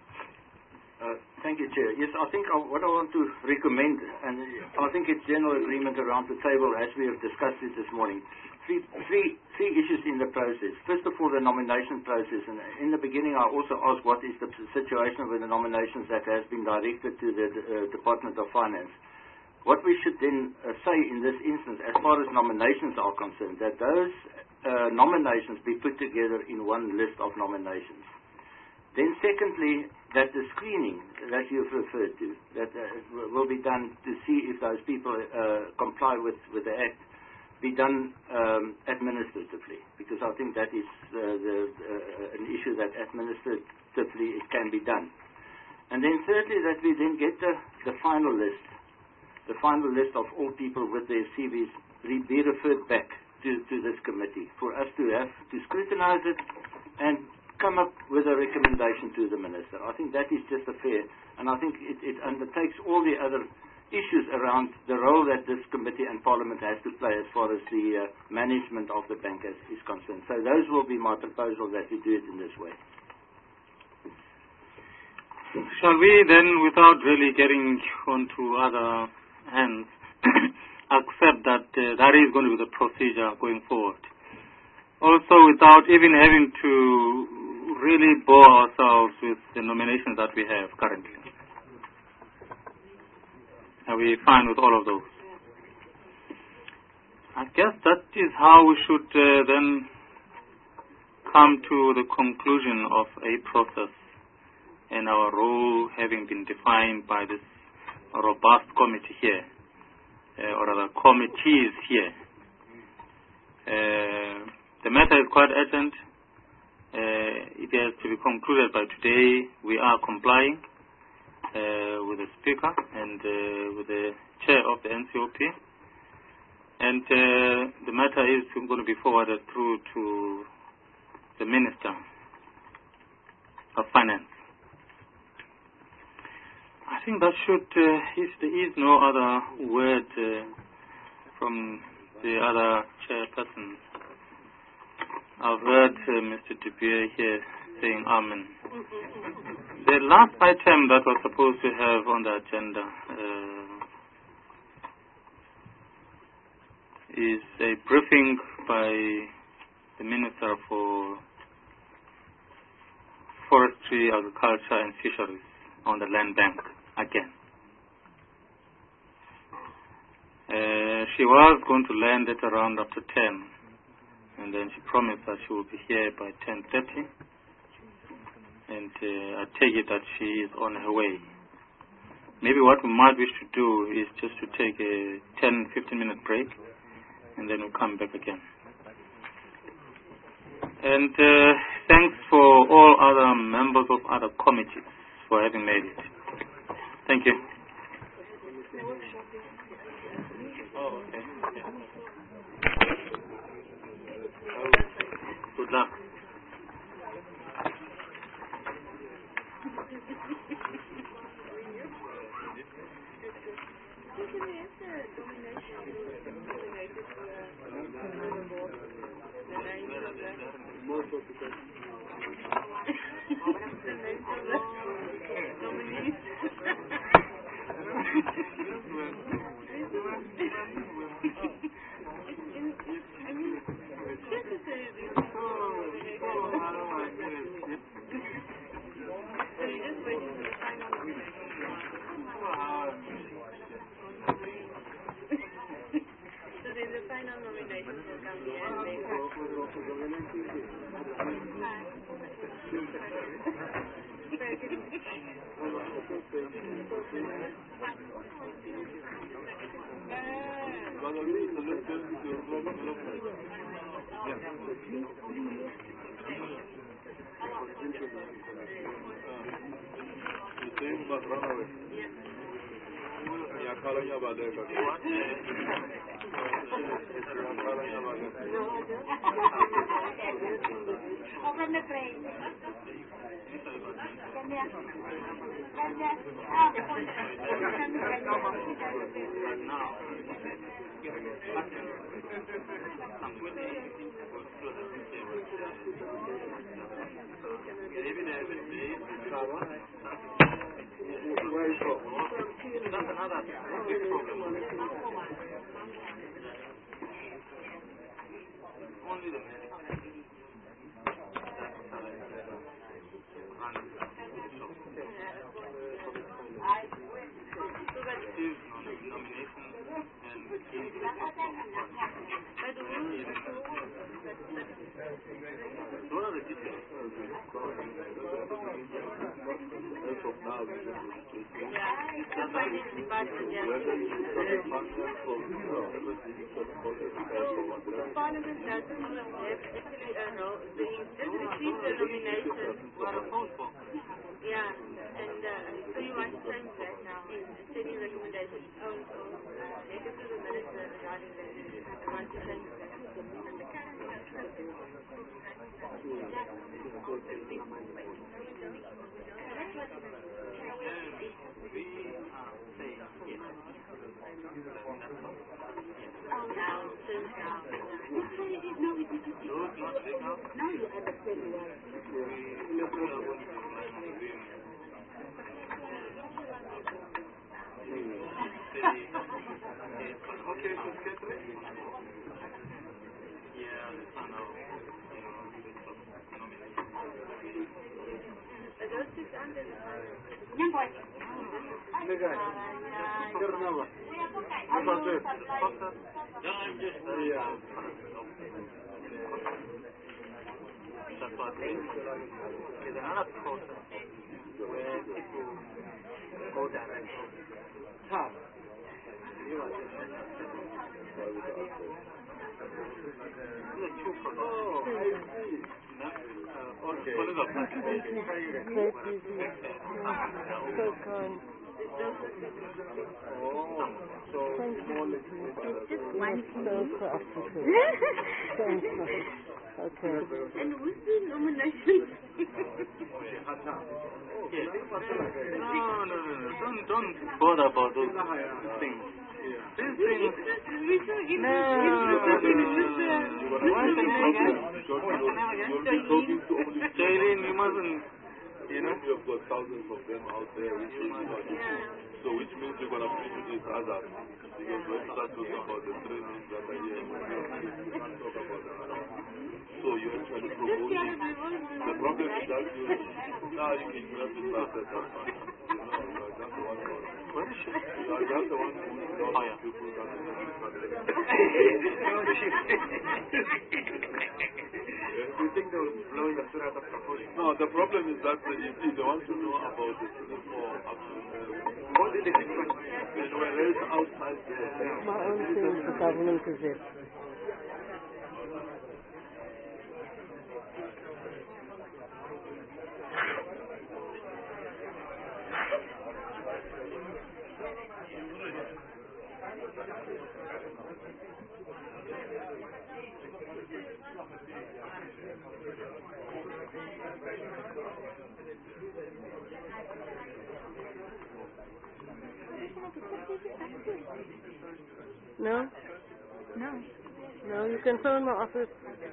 Speaker 4: Uh, thank you, Chair. Yes, I think I, what I want to recommend, and I think it's general agreement around the table as we have discussed it this morning, three, three, three issues in the process. First of all, the nomination process. And in the beginning, I also asked what is the situation with the nominations that has been directed to the uh, Department of Finance. What we should then uh, say in this instance, as far as nominations are concerned, that those uh, nominations be put together in one list of nominations. Then secondly, that the screening that you've referred to, that uh, will be done to see if those people uh, comply with, with the Act, be done um, administratively, because I think that is uh, the, uh, an issue that administratively it can be done. And then thirdly, that we then get the, the final list, the final list of all people with their C Vs be referred back to, to this committee for us to have to scrutinize it and come up with a recommendation to the minister. I think that is just a fair, and I think it, it undertakes all the other issues around the role that this committee and Parliament has to play as far as the uh, management of the bank is, is concerned. So those will be my proposal, that we do it in this way.
Speaker 1: Shall we then, without really getting onto other hands, accept that uh, that is going to be the procedure going forward? Also, without even having to really bore ourselves with the nominations that we have currently. Are we fine with all of those? I guess that is how we should uh, then come to the conclusion of a process and our role having been defined by this robust committee here, uh, or rather committees here. Uh, the matter is quite urgent. Uh, it has to be concluded by today. We are complying uh, with the Speaker and uh, with the Chair of the N C O P. And uh, the matter is going to be forwarded through to the Minister of Finance. I think that should, uh, if there is no other word uh, from the other chairperson. I've heard uh, Mister De Beer here saying Amen. The last item that was supposed to have on the agenda uh, is a briefing by the Minister for Forestry, Agriculture and Fisheries on the land bank again. Uh, she was going to land at around after ten. And then she promised that she will be here by ten thirty. And uh, I take it that she is on her way. Maybe what we might wish to do is just to take a ten, fifteen minute break, and then we'll come back again. And uh, thanks for all other members of other committees for having made it. Thank you. Oh, okay. Good luck.
Speaker 2: You can answer domination. No?
Speaker 10: No.
Speaker 2: No, you can phone my office.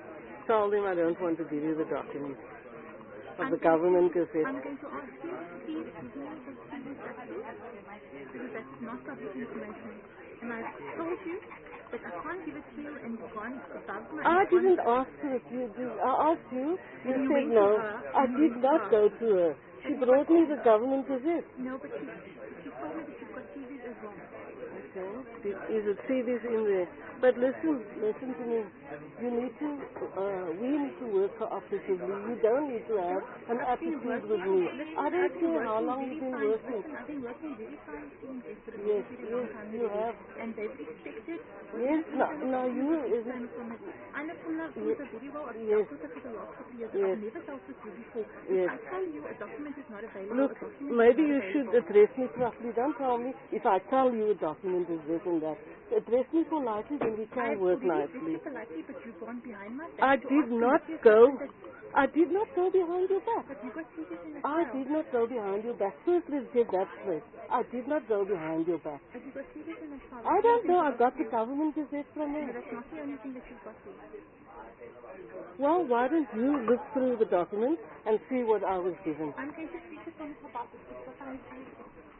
Speaker 2: tell them I don't want to give you the documents of the government gazette.
Speaker 10: I'm going to ask you, please give me the C Vs that you, because that's not public information. And I've told you that I can't give it to you and you've gone above my
Speaker 2: I didn't ask for it. You did. I asked you. You
Speaker 10: You
Speaker 2: said
Speaker 10: went to
Speaker 2: no.
Speaker 10: her.
Speaker 2: I
Speaker 10: You
Speaker 2: did
Speaker 10: went to
Speaker 2: not
Speaker 10: her.
Speaker 2: go to her. She brought me the government gazette.
Speaker 10: No, but she, she told me that you've got C Vs as well.
Speaker 2: Okay. Is it see this in there? But listen, listen to me. You need to, uh, we need to work cooperatively. You don't need to have an attitude with me. I don't care how long you've been working.
Speaker 10: I've been working very fine since yesterday.
Speaker 2: Yes,
Speaker 10: very long
Speaker 2: yes,
Speaker 10: time.
Speaker 2: you have.
Speaker 10: And they've expected.
Speaker 2: Yes, no, no, you isn't.
Speaker 10: I know from that
Speaker 2: Yes.
Speaker 10: very well. I've
Speaker 2: Yes.
Speaker 10: dealt with it for the last couple of years.
Speaker 2: Yes.
Speaker 10: I've never dealt with you before.
Speaker 2: Yes.
Speaker 10: If I tell you a document is not available,
Speaker 2: Look,
Speaker 10: a document
Speaker 2: maybe
Speaker 10: is not
Speaker 2: you should
Speaker 10: available.
Speaker 2: address me properly. Don't tell me if I tell you a document is this and that. Address me politely, then we can
Speaker 10: I've
Speaker 2: work
Speaker 10: already addressed
Speaker 2: nicely.
Speaker 10: you politely, but you've gone behind my back
Speaker 2: I
Speaker 10: to
Speaker 2: did
Speaker 10: ask me
Speaker 2: not
Speaker 10: if you've
Speaker 2: go.
Speaker 10: gotten the-
Speaker 2: I did not go behind your back.
Speaker 10: But you got C Vs in the
Speaker 2: I
Speaker 10: file.
Speaker 2: did not go behind your back. First, let's get that straight. I did not go behind your back.
Speaker 10: But you got C Vs in the file.
Speaker 2: I don't know. I
Speaker 10: That's
Speaker 2: got the
Speaker 10: you.
Speaker 2: government gazette from
Speaker 10: No,
Speaker 2: there.
Speaker 10: that's not the only thing that you've got here.
Speaker 2: Well, why don't you look through the document and see what I was given?
Speaker 10: I'm going to speak to them about this because I need to.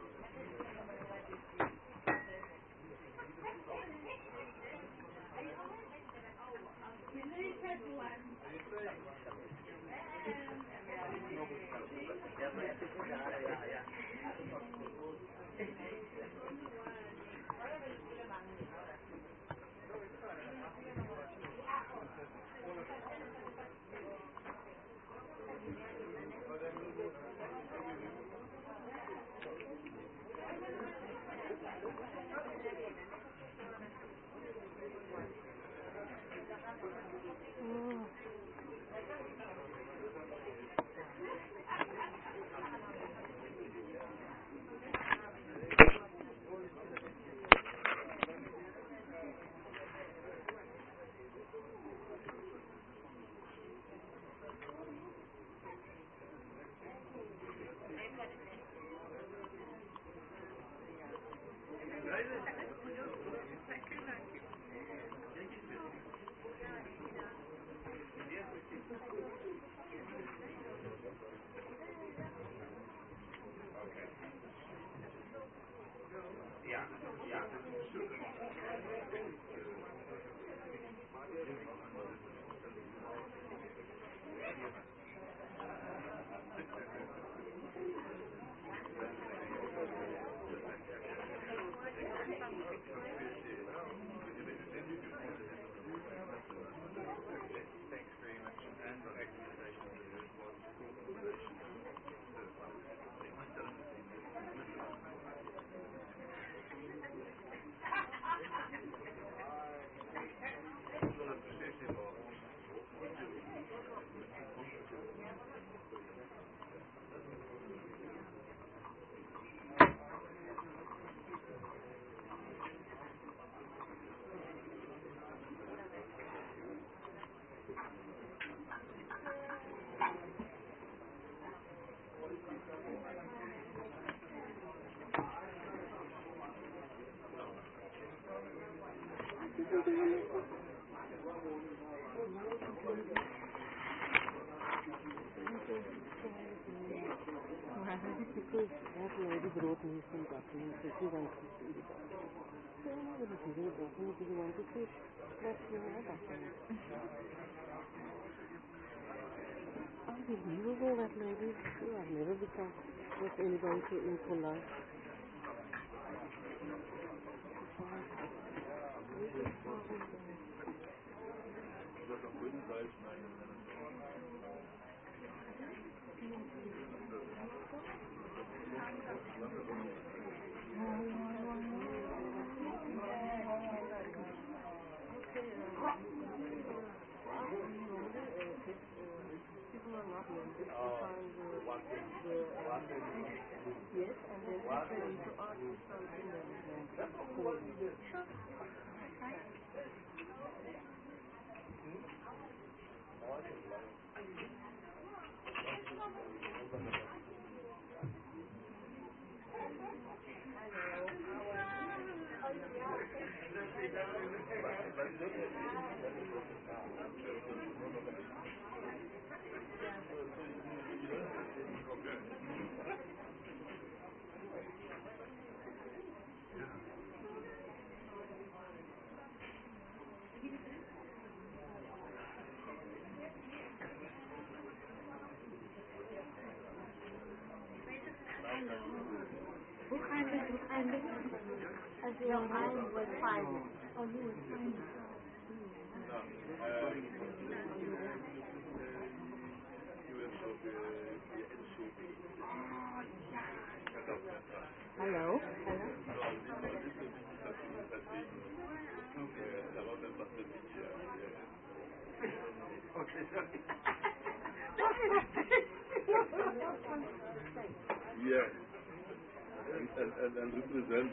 Speaker 2: Because that lady brought me some documents that she wants to see the documents. So I'm not going to give you a document if you want to see. Let's see my document. Unbelievable, that lady. Oh, I've never become with anybody so impolite. People are not members to find the, the um, yes, and then if they need to ask you something that is wrong. So, sure.
Speaker 10: Buchhandel, Buchhandel. Also ja, rein was fine. Oh, you were fine. Hello? Hello?
Speaker 7: Yeah. And, and, and, and represent.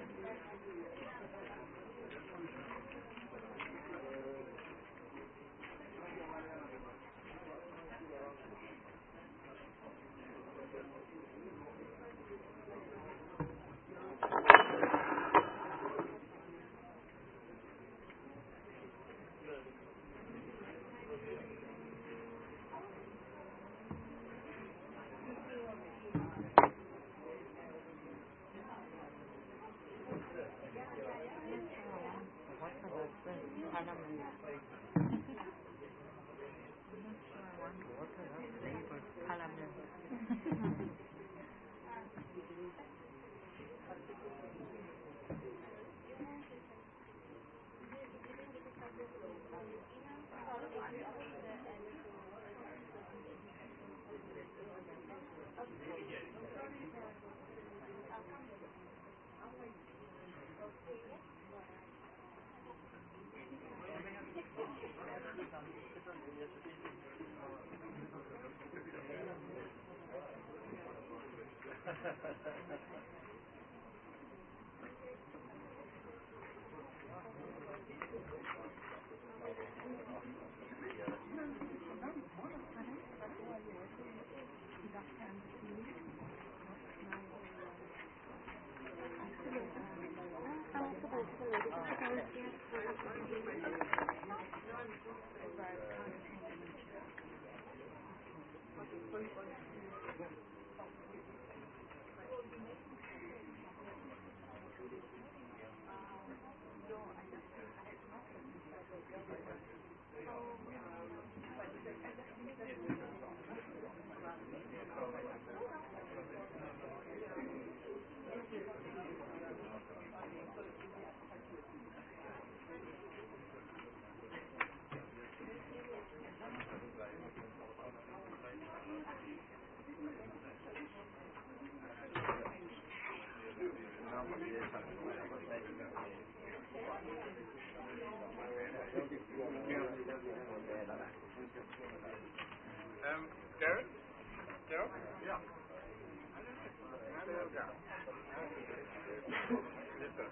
Speaker 6: Um, Gareth? Gareth? Yeah. Yes, sir.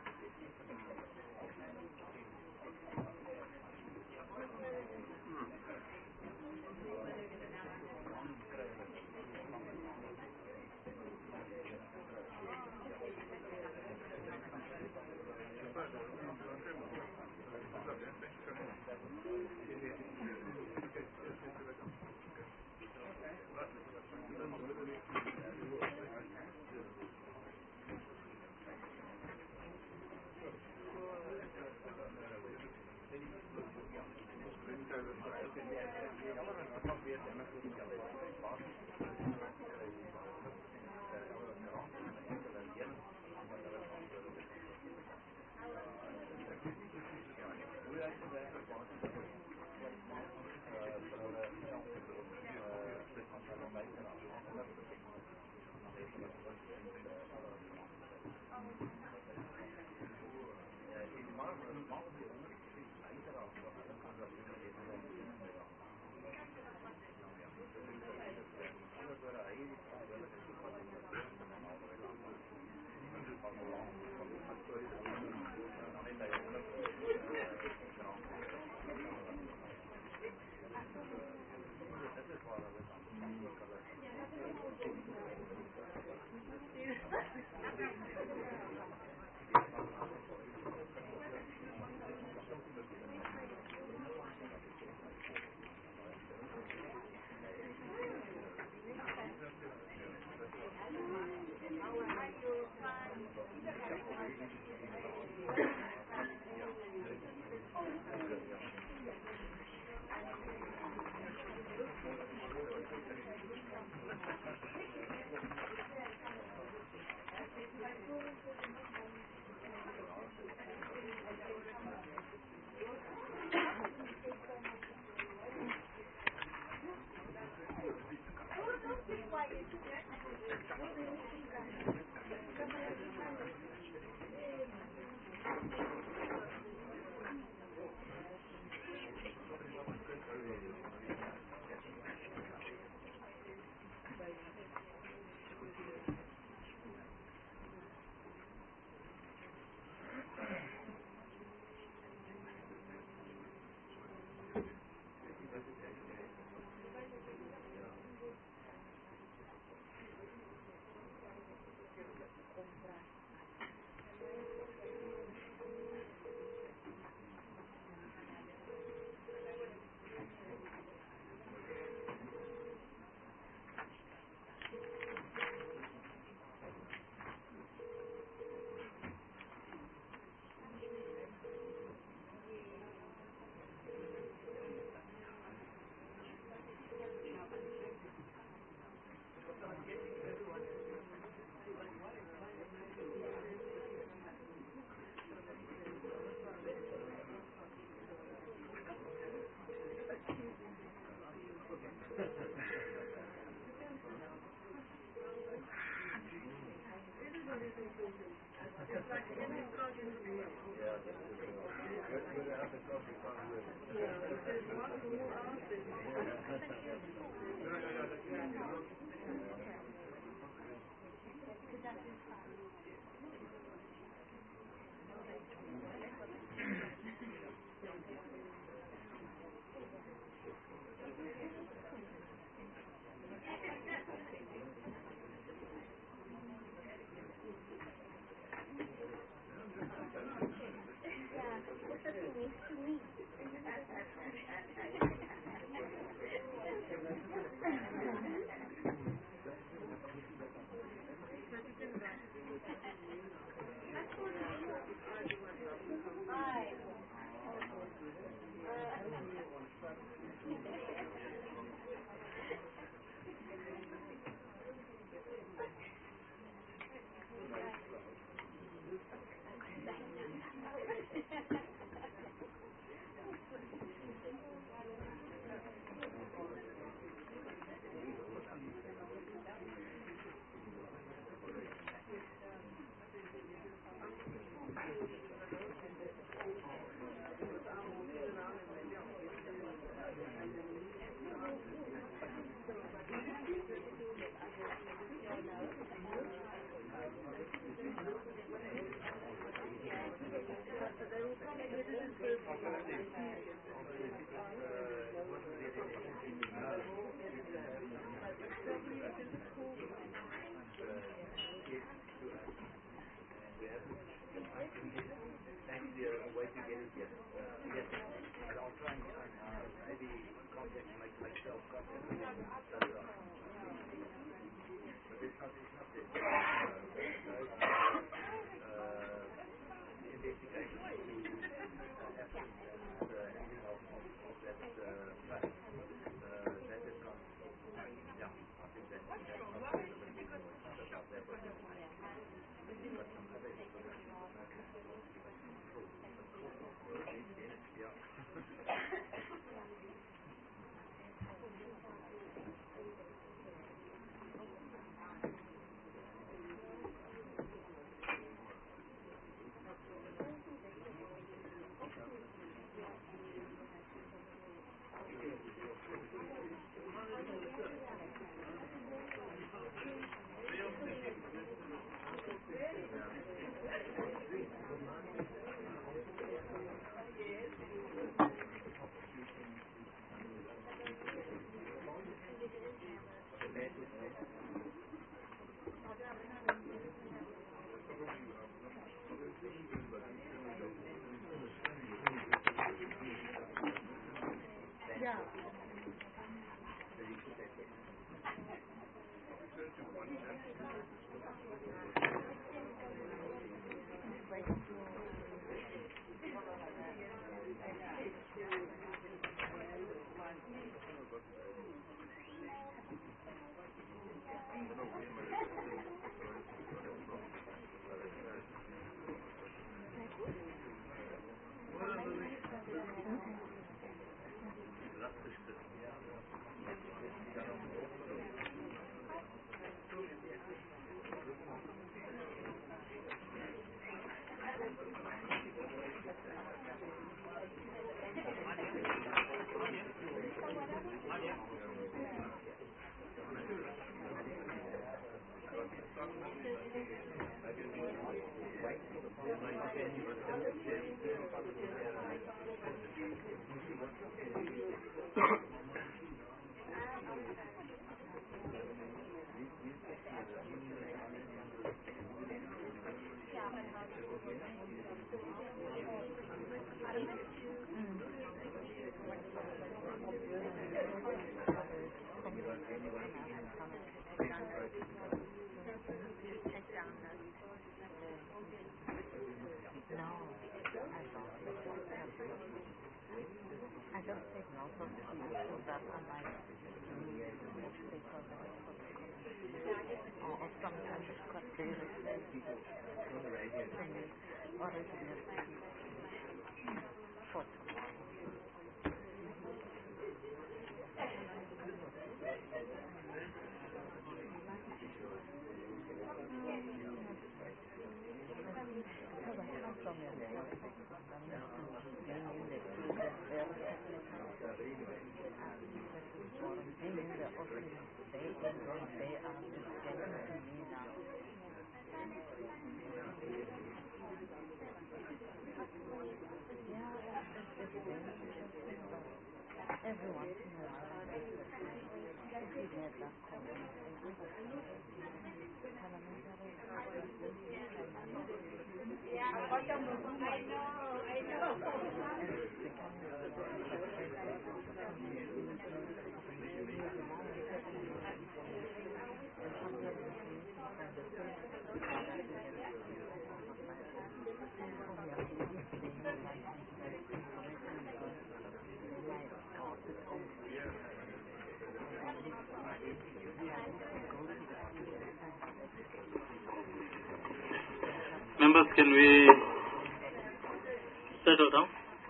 Speaker 1: Members, can we settle down?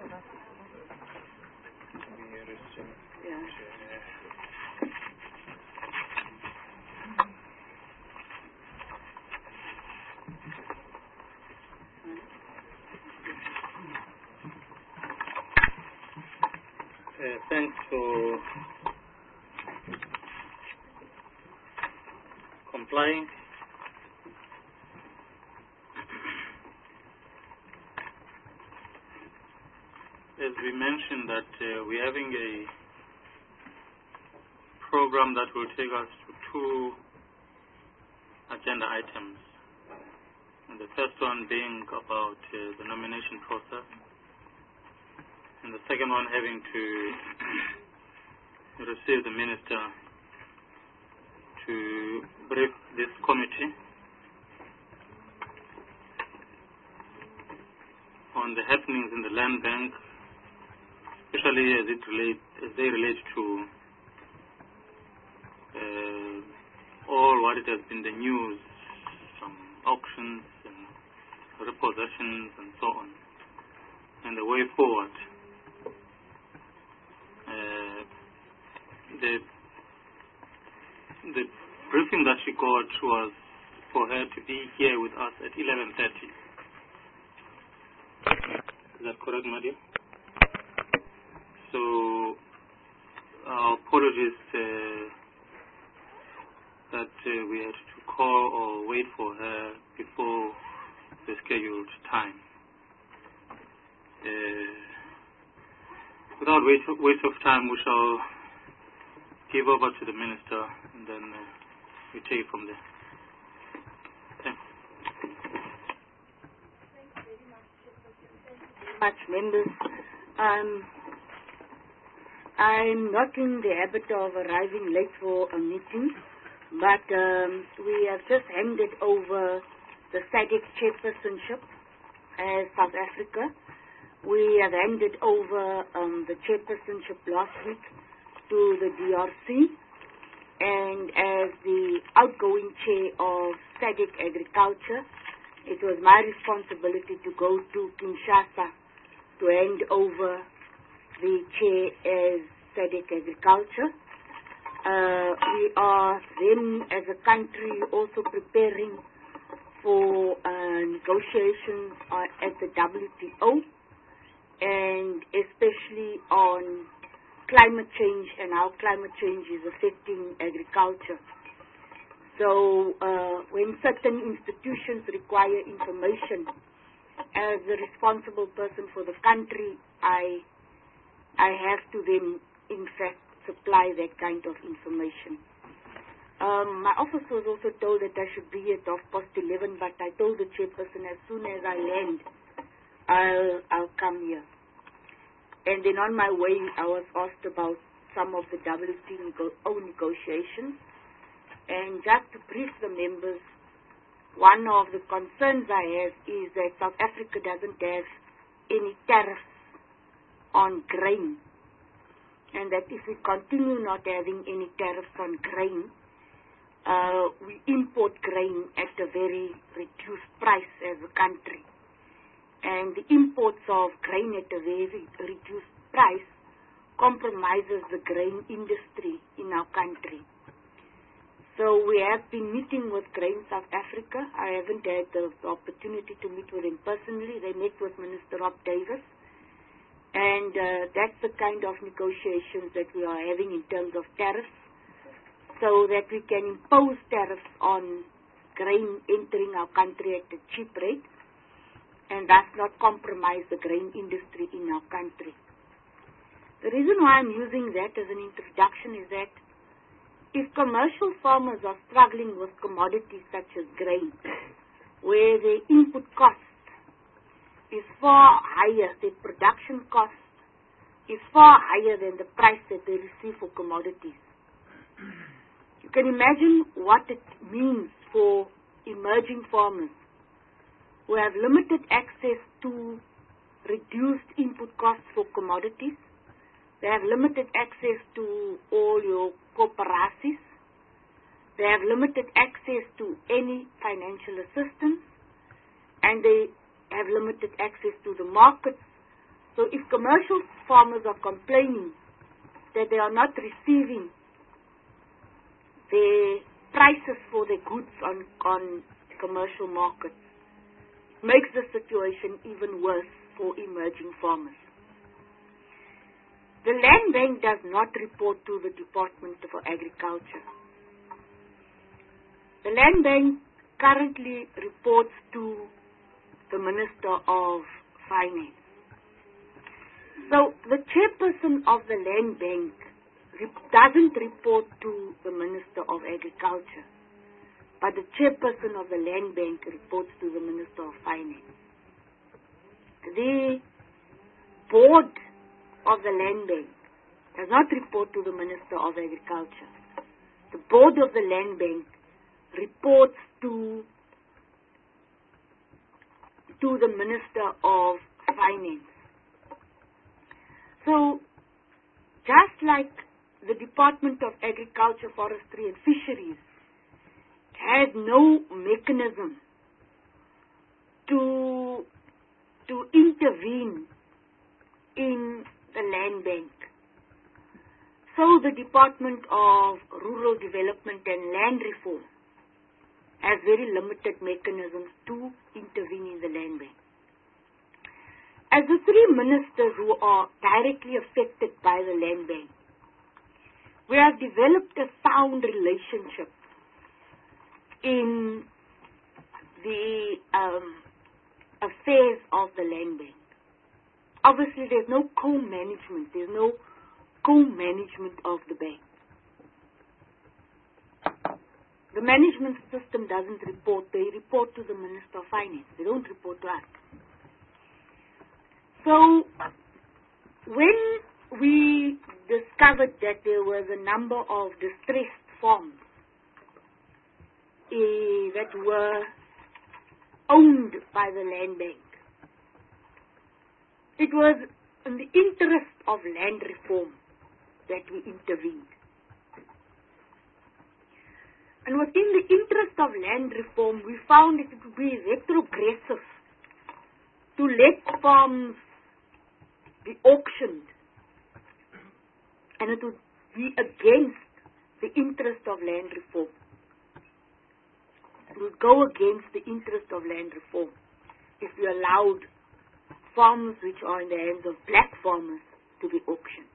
Speaker 1: Uh, thanks for complying. As we mentioned that uh, we're having a program that will take us to two agenda items. And the first one being about uh, the nomination process, and the second one having to receive the minister to brief this committee on the happenings in the land bank, especially as it relate, as they relate to uh, all what it has been the news, some auctions and repossessions and so on, and the way forward. Uh, the the briefing that she got was for her to be here with us at eleven thirty. Is that correct, Madia? So, our apologies uh, that uh, we had to call or wait for her before the scheduled time. Uh, without waste of, waste of time, we shall give over to the minister, and then uh, we take it from there. Thanks.
Speaker 11: Much members. Um, I'm not in the habit of arriving late for a meeting, but um, we have just handed over the SADC chairpersonship as South Africa. We have handed over um, the chairpersonship last week to the D R C, and as the outgoing chair of SADC Agriculture, it was my responsibility to go to Kinshasa to hand over the chair as SADC Agriculture. Uh, we are then, as a country, also preparing for uh, negotiations uh, at the W T O, and especially on climate change and how climate change is affecting agriculture. So uh, when certain institutions require information, as a responsible person for the country, I I have to then, in fact, supply that kind of information. Um, my office was also told that I should be at half past eleven, but I told the chairperson as soon as I land, I'll, I'll come here. And then on my way, I was asked about some of the W T O negotiations. And just to brief the members, one of the concerns I have is that South Africa doesn't have any tariffs on grain, and that if we continue not having any tariffs on grain, uh, we import grain at a very reduced price as a country. And the imports of grain at a very reduced price compromises the grain industry in our country. So we have been meeting with Grain South Africa. I haven't had the, the opportunity to meet with them personally. They met with Minister Rob Davis. And uh, that's the kind of negotiations that we are having in terms of tariffs, so that we can impose tariffs on grain entering our country at a cheap rate, and thus not compromise the grain industry in our country. The reason why I'm using that as an introduction is that if commercial farmers are struggling with commodities such as grain, where their input cost is far higher, their production cost is far higher than the price that they receive for commodities, you can imagine what it means for emerging farmers who have limited access to reduced input costs for commodities. They have limited access to all your corporacies. They have limited access to any financial assistance, and they have limited access to the markets. So if commercial farmers are complaining that they are not receiving the prices for their goods on, on commercial markets, it makes the situation even worse for emerging farmers. The Land Bank does not report to the Department of Agriculture. The Land Bank currently reports to the Minister of Finance. So the chairperson of the Land Bank doesn't report to the Minister of Agriculture, but the chairperson of the Land Bank reports to the Minister of Finance. The board of the Land Bank does not report to the Minister of Agriculture. The board of the Land Bank reports to, to the Minister of Finance. So, just like the Department of Agriculture, Forestry and Fisheries has no mechanism to, to intervene in the Land Bank, so the Department of Rural Development and Land Reform has very limited mechanisms to intervene in the Land Bank. As the three ministers who are directly affected by the Land Bank, we have developed a sound relationship in the um, affairs of the Land Bank. Obviously, there's no co-management. There's no co-management of the bank. The management system doesn't report. They report to the Minister of Finance. They don't report to us. So, when we discovered that there was a number of distressed farms eh, that were owned by the Land Bank, it was in the interest of land reform that we intervened. And within the interest of land reform, we found it to be retrogressive to let farms be auctioned, and it would be against the interest of land reform. It would go against the interest of land reform if we allowed farms which are in the hands of black farmers to be auctioned.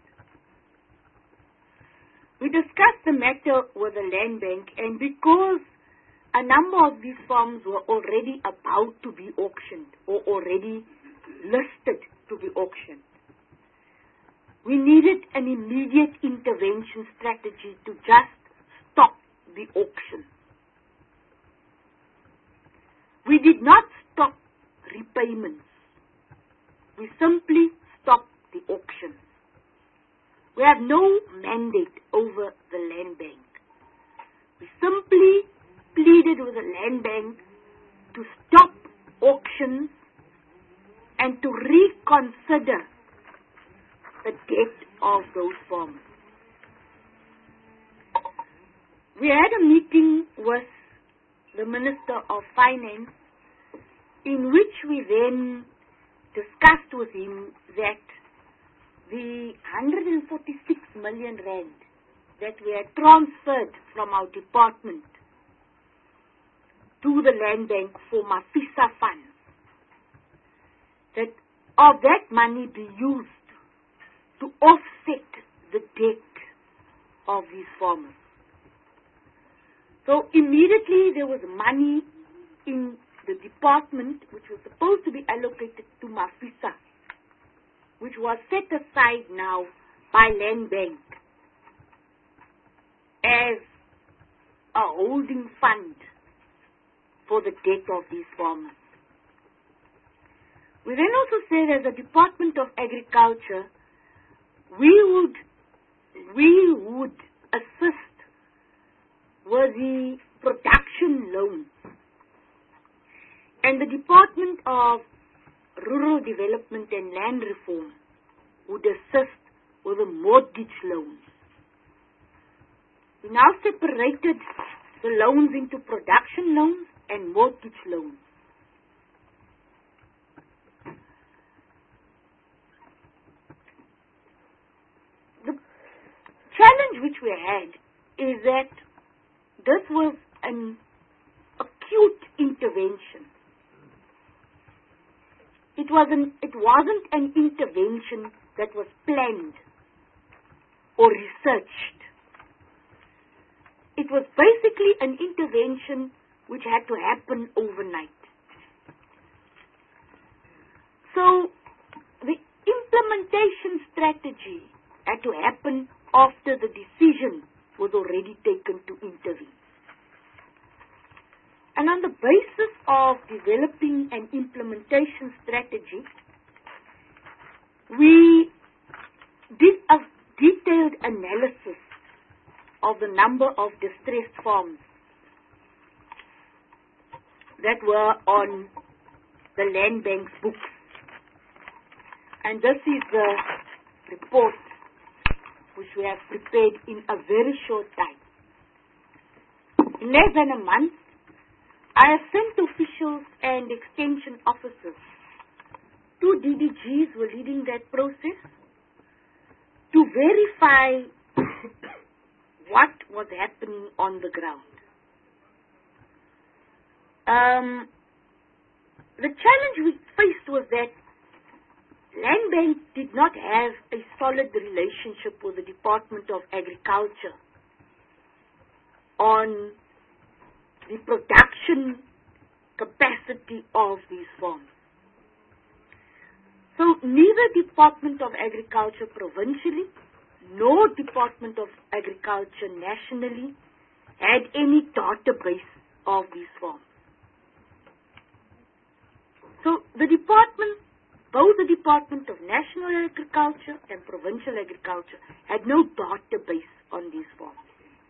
Speaker 11: We discussed the matter with the Land Bank, and because a number of these farms were already about to be auctioned or already listed to be auctioned, we needed an immediate intervention strategy to just stop the auction. We did not stop repayments. We simply stopped the auctions. We have no mandate over the Land Bank. We simply pleaded with the Land Bank to stop auctions and to reconsider the debt of those farmers. We had a meeting with the Minister of Finance in which we then discussed with him that the one hundred forty-six million rand that were transferred from our department to the Land Bank for Mafisa funds, that of that money be used to offset the debt of these farmers. So immediately there was money in the department which was supposed to be allocated to Mafisa, which was set aside now by Land Bank as a holding fund for the debt of these farmers. We then also said as a Department of Agriculture, we would, we would assist with the production loans, and the Department of Rural Development and Land Reform would assist with the mortgage loans. We now separated the loans into production loans and mortgage loans. The challenge which we had is that this was an acute intervention. It wasn't, it wasn't an intervention that was planned or researched. It was basically an intervention which had to happen overnight. So the implementation strategy had to happen after the decision was already taken to intervene. And on the basis of developing an implementation strategy, we did a detailed analysis of the number of distressed farms that were on the Land Bank's books. And this is the report which we have prepared in a very short time. In less than a month, I have sent officials and extension officers. Two D D Gs were leading that process to verify what was happening on the ground. Um, the challenge we faced was that Land Bank did not have a solid relationship with the Department of Agriculture on the production capacity of these farms. So neither Department of Agriculture provincially nor Department of Agriculture nationally had any database of these farms. So the department, both the Department of National Agriculture and Provincial Agriculture had no database on these farms.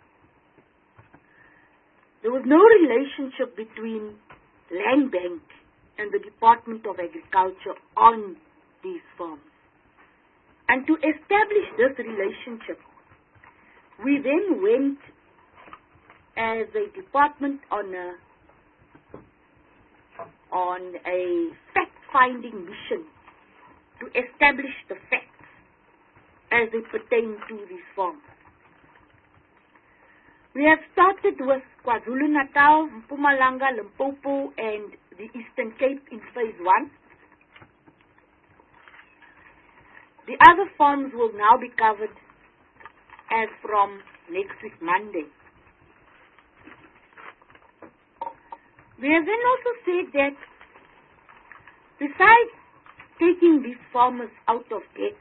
Speaker 11: There was no relationship between Land Bank and the Department of Agriculture on these farms. And to establish this relationship, we then went as a department on a on a fact-finding mission to establish the facts as they pertain to these farms. We have started with KwaZulu-Natal, Mpumalanga, Limpopo, and the Eastern Cape in phase one. The other farms will now be covered as from next week, Monday. We have then also said that besides taking these farmers out of debt,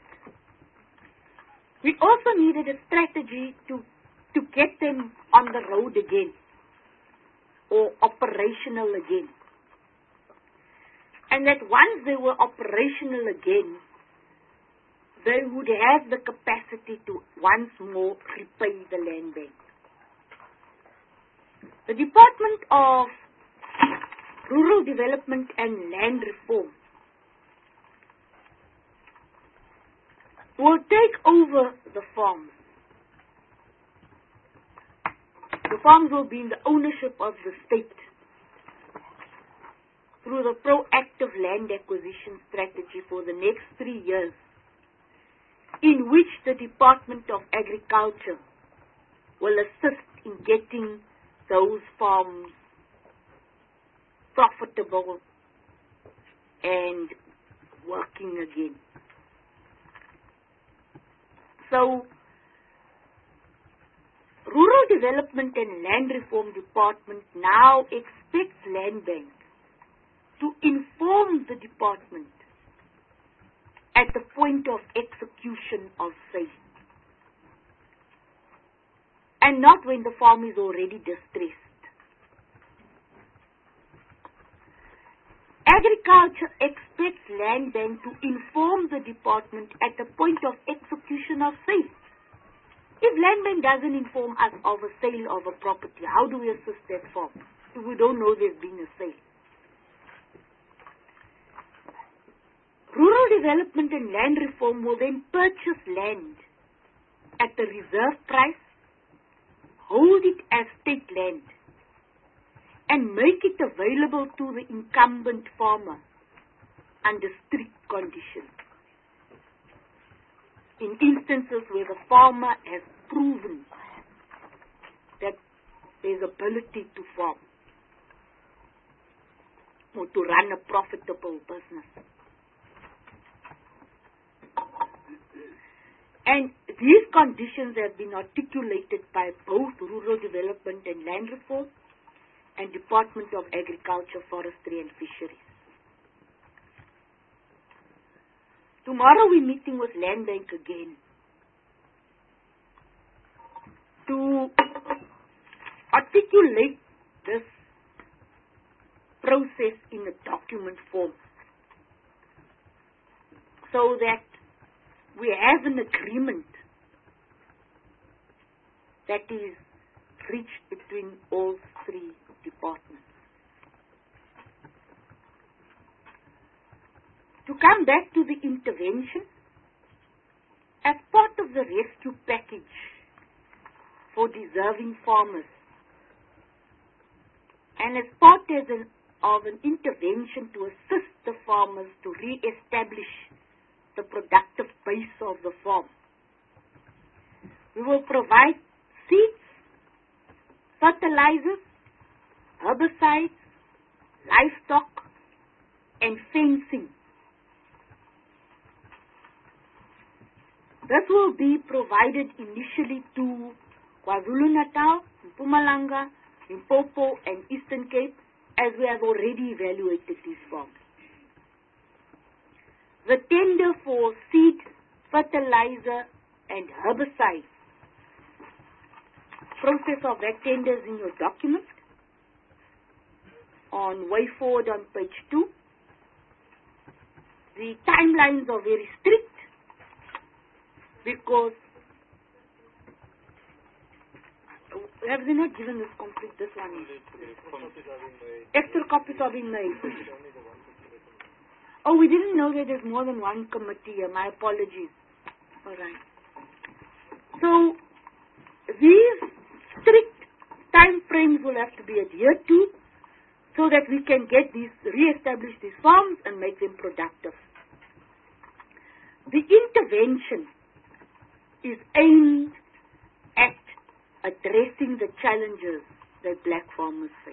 Speaker 11: we also needed a strategy to, to get them on the road again or operational again. And that once they were operational again, they would have the capacity to once more repay the Land Bank. The Department of Rural Development and Land Reform will take over the farms. The farms will be in the ownership of the state through the proactive land acquisition strategy for the next three years, in which the Department of Agriculture will assist in getting those farms profitable and working again. So, Rural Development and Land Reform Department now expects Land Bank to inform the department at the point of execution of sale, and not when the farm is already distressed. Agriculture expects Land Bank to inform the department at the point of execution of sale. If Land Bank doesn't inform us of a sale of a property, how do we assist that farm if we don't know there's been a sale? Rural Development and Land Reform will then purchase land at the reserve price, hold it as state land, and make it available to the incumbent farmer under strict conditions. In instances where the farmer has proven that there is ability to farm or to run a profitable business. And these conditions have been articulated by both Rural Development and Land Reform and Department of Agriculture, Forestry and Fisheries. Tomorrow we're meeting with Land Bank again to articulate this process in a document form so that we have an agreement that is reached between all three departments. To come back to the intervention, as part of the rescue package for deserving farmers, and as part as an, of an intervention to assist the farmers to re-establish the productive base of the farm, we will provide seeds, fertilizers, herbicides, livestock, and fencing. This will be provided initially to KwaZulu-Natal, Mpumalanga, Limpopo, and Eastern Cape, as we have already evaluated these farms. The tender for seed, fertilizer, and herbicide, process of that tender is in your document on way forward on page two. The timelines are very strict because have they not given this complete, this one is? Extra copies are being made. Oh, we didn't know that there's more than one committee here. My apologies. All right. So, these strict time frames will have to be adhered to so that we can get these, re-establish these farms and make them productive. The intervention is aimed at addressing the challenges that black farmers face.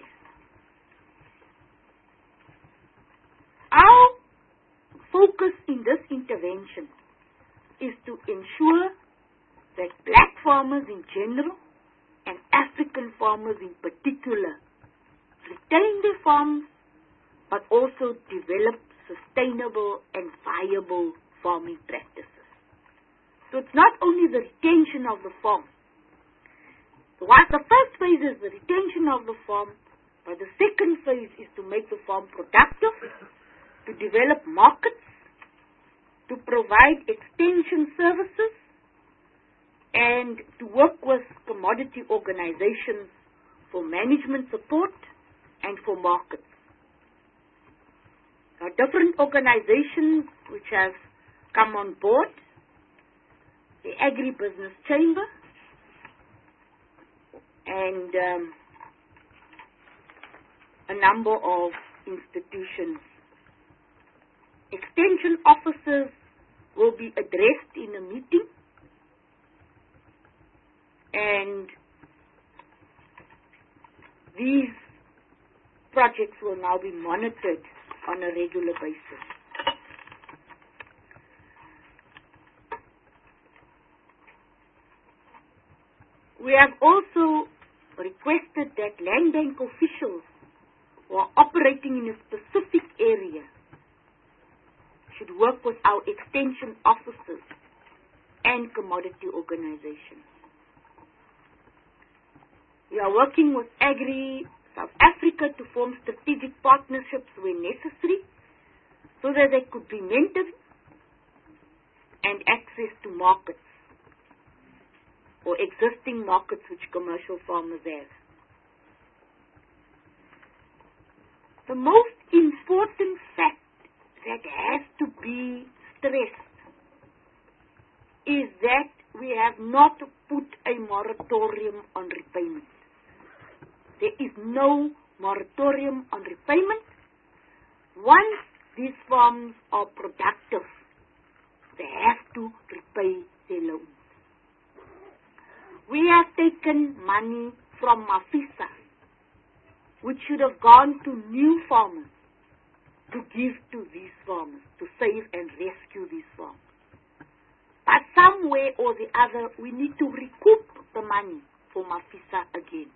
Speaker 11: Our focus in this intervention is to ensure that black farmers in general and African farmers in particular retain their farms but also develop sustainable and viable farming practices. So it's not only the retention of the farm. So while the first phase is the retention of the farm, but the second phase is to make the farm productive, to develop markets, to provide extension services, and to work with commodity organizations for management support and for markets. There are different organizations which have come on board. The Agribusiness Chamber and um, a number of institutions. Extension officers will be addressed in a meeting, and these projects will now be monitored on a regular basis. We have also requested that Land Bank officials who are operating in a specific area should work with our extension officers and commodity organizations. We are working with Agri South Africa to form strategic partnerships where necessary so that there could be mentoring and access to markets or existing markets which commercial farmers have. The most important fact that has to be stressed is that we have not put a moratorium on repayment. There is no moratorium on repayment. Once these farms are productive, they have to repay their loans. We have taken money from Mafisa, which should have gone to new farmers, to give to these farmers, to save and rescue these farmers. But some way or the other, we need to recoup the money for Mafisa again.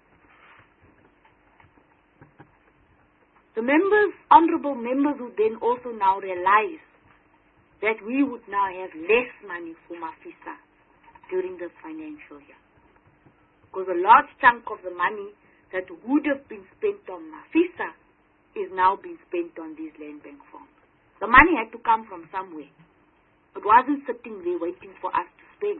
Speaker 11: The members, honorable members, who then also now realize that we would now have less money for Mafisa during the financial year. Because a large chunk of the money that would have been spent on Mafisa is now being spent on these land bank farms. The money had to come from somewhere. It wasn't sitting there waiting for us to spend.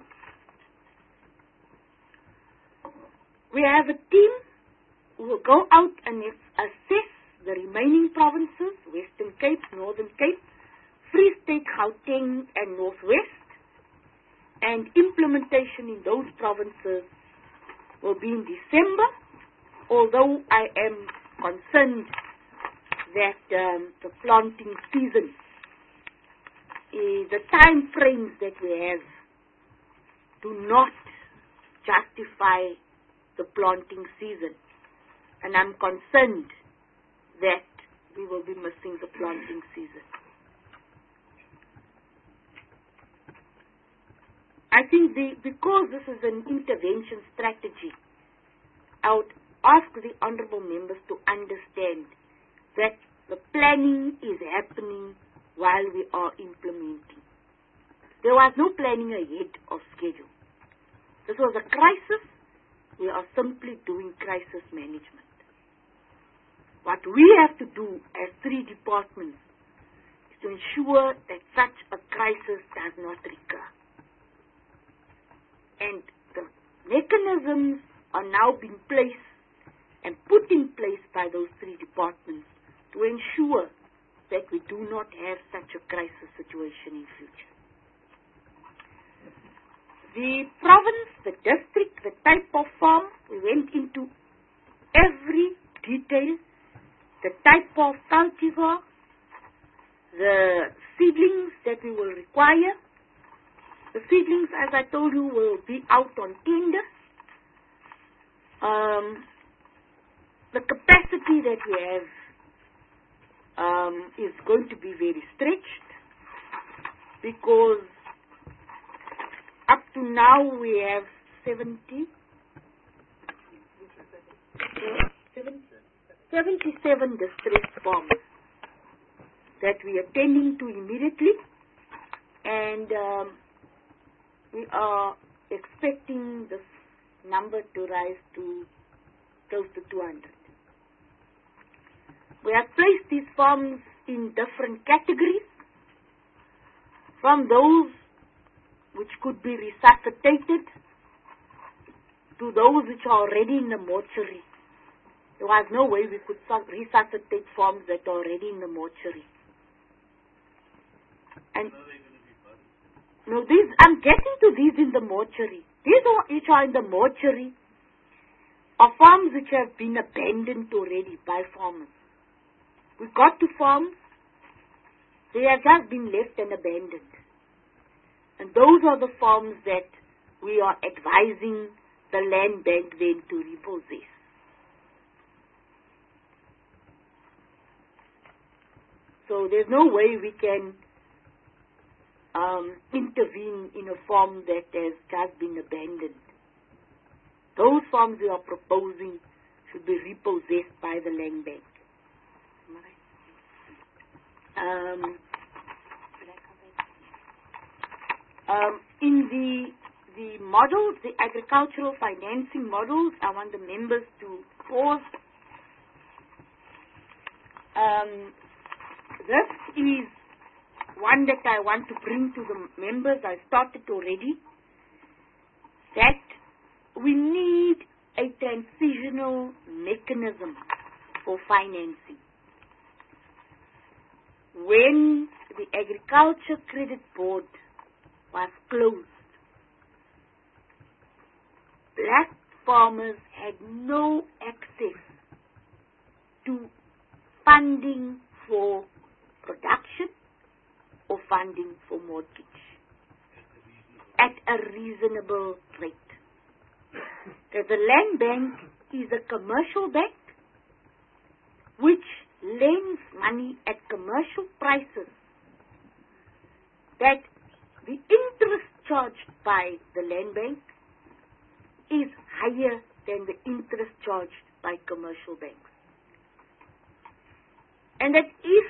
Speaker 11: We have a team who will go out and assess the remaining provinces, Western Cape, Northern Cape, Free State, Gauteng and Northwest, and implementation in those provinces will be in December, although I am concerned that um, the planting season, uh, the time frames that we have do not justify the planting season. And I'm concerned that we will be missing the planting season. I think the, because this is an intervention strategy, I would ask the honorable members to understand that the planning is happening while we are implementing. There was no planning ahead of schedule. This was a crisis. We are simply doing crisis management. What we have to do as three departments is to ensure that such a crisis does not recur. And the mechanisms are now being placed and put in place by those three departments to ensure that we do not have such a crisis situation in future. The province, the district, the type of farm, we went into every detail, the type of cultivar, the seedlings that we will require. The seedlings, as I told you, will be out on tender. Um, the capacity that we have um, is going to be very stretched because up to now we have seventy, seventy-seven distressed farms that we are tending to immediately, and um, we are expecting this number to rise to close to two hundred. We have placed these farms in different categories, from those which could be resuscitated to those which are already in the mortuary. There was no way we could resuscitate farms that are already in the mortuary. And no, these, I'm getting to these in the mortuary. These are, which are in the mortuary are farms which have been abandoned already by farmers. We got to farms, they have just been left and abandoned. And those are the farms that we are advising the land bank then to repossess. So there's no way we can um, intervene in a farm that has just been abandoned. Those farms we are proposing should be repossessed by the land bank. Um, um, in the the models, the agricultural financing models, I want the members to pause. Um, this is one that I want to bring to the members. I started already. That we need a transitional mechanism for financing. When the Agriculture Credit Board was closed, black farmers had no access to funding for production or funding for mortgage at a reasonable rate. That the land bank is a commercial bank which lends money at commercial prices, that the interest charged by the land bank is higher than the interest charged by commercial banks. And that if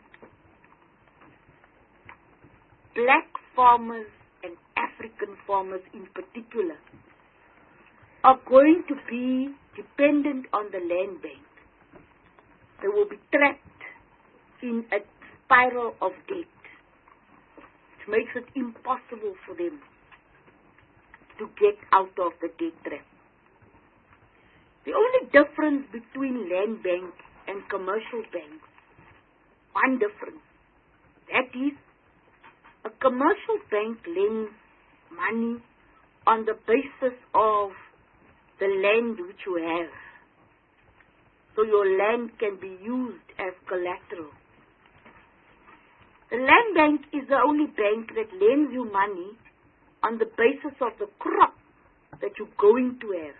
Speaker 11: black farmers and African farmers in particular are going to be dependent on the land bank, they will be trapped in a spiral of debt, which makes it impossible for them to get out of the debt trap. The only difference between land bank and commercial banks, one difference, that is, a commercial bank lends money on the basis of the land which you have. So your land can be used as collateral. The land bank is the only bank that lends you money on the basis of the crop that you're going to have.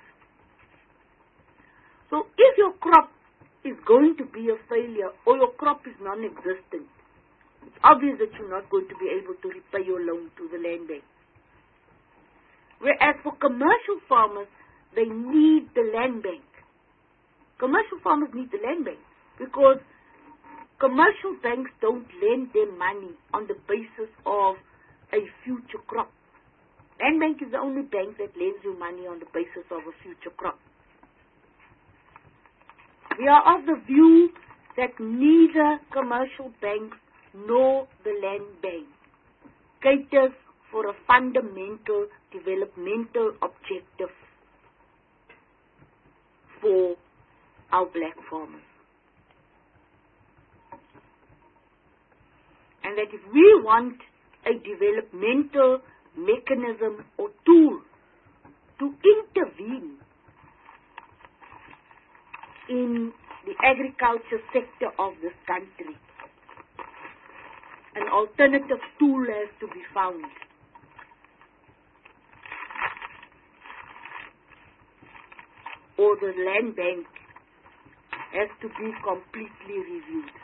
Speaker 11: So if your crop is going to be a failure or your crop is non-existent, it's obvious that you're not going to be able to repay your loan to the land bank. Whereas for commercial farmers, they need the land bank. Commercial farmers need the land bank because commercial banks don't lend them money on the basis of a future crop. Land bank is the only bank that lends you money on the basis of a future crop. We are of the view that neither commercial banks nor the land bank caters for a fundamental developmental objective for our black farmers. And that if we want a developmental mechanism or tool to intervene in the agriculture sector of this country, an alternative tool has to be found. Or the land bank has to be completely reviewed.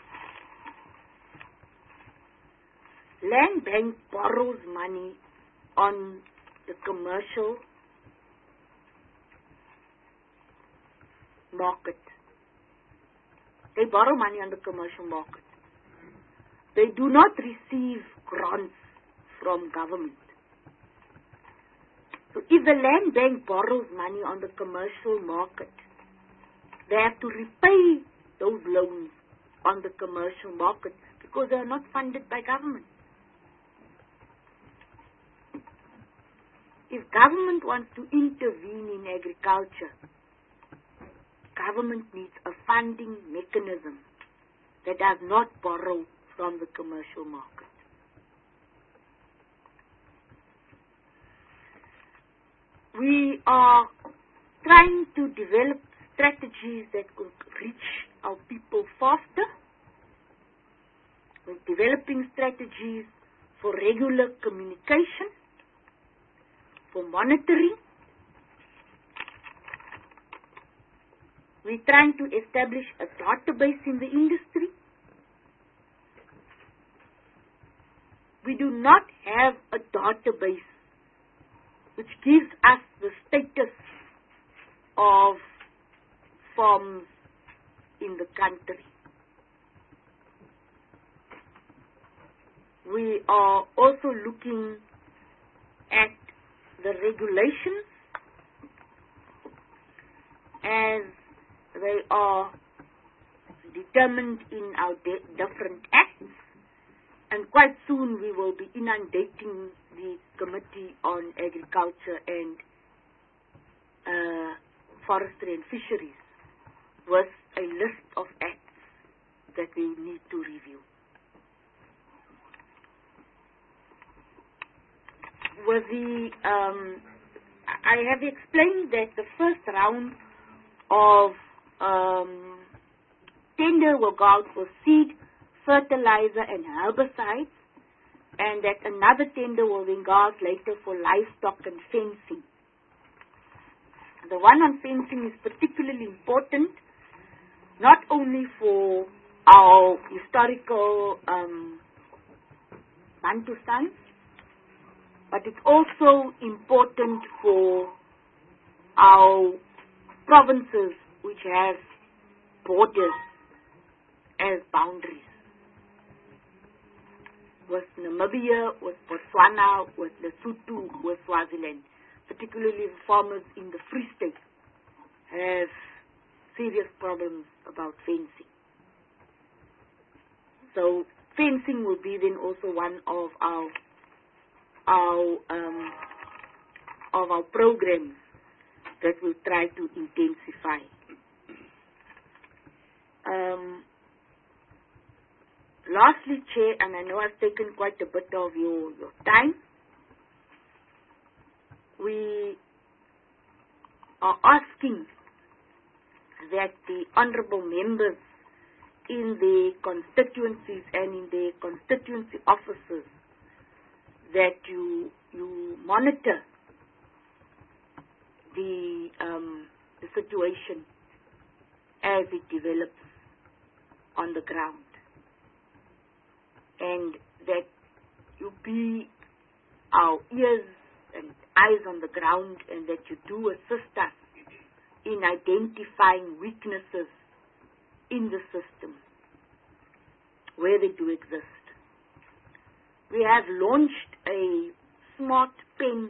Speaker 11: Land bank borrows money on the commercial market. They borrow money on the commercial market. They do not receive grants from government. So if the land bank borrows money on the commercial market, they have to repay those loans on the commercial market because they are not funded by government. If government wants to intervene in agriculture, government needs a funding mechanism that does not borrow from the commercial market. We are trying to develop strategies that could reach our people faster. We're developing strategies for regular communication, for monitoring. We're trying to establish a database in the industry we do not have a database which gives us the status of farms in the country. We are also looking at the regulations as they are determined in our de different acts, and quite soon we will be inundating the Committee on Agriculture and uh, Forestry and Fisheries with a list of acts that we need to review. With the, um, I have explained that the first round of um, tender will go out for seed, fertilizer and herbicides, and that another tender will then go out later for livestock and fencing. The one on fencing is particularly important, not only for our historical um, Bantustans, but it's also important for our provinces which have borders as boundaries. With Namibia, with Botswana, with Lesotho, with Swaziland, particularly the farmers in the Free State have serious problems about fencing. So fencing will be then also one of our our um, of our programs that we'll try to intensify. Um, lastly, Chair, and I know I've taken quite a bit of your, your time, we are asking that the honourable members in the constituencies and in the constituency offices that you you monitor the um, the situation as it develops on the ground, and that you be our ears and eyes on the ground, and that you do assist us in identifying weaknesses in the system where they do exist. We have launched a smart pen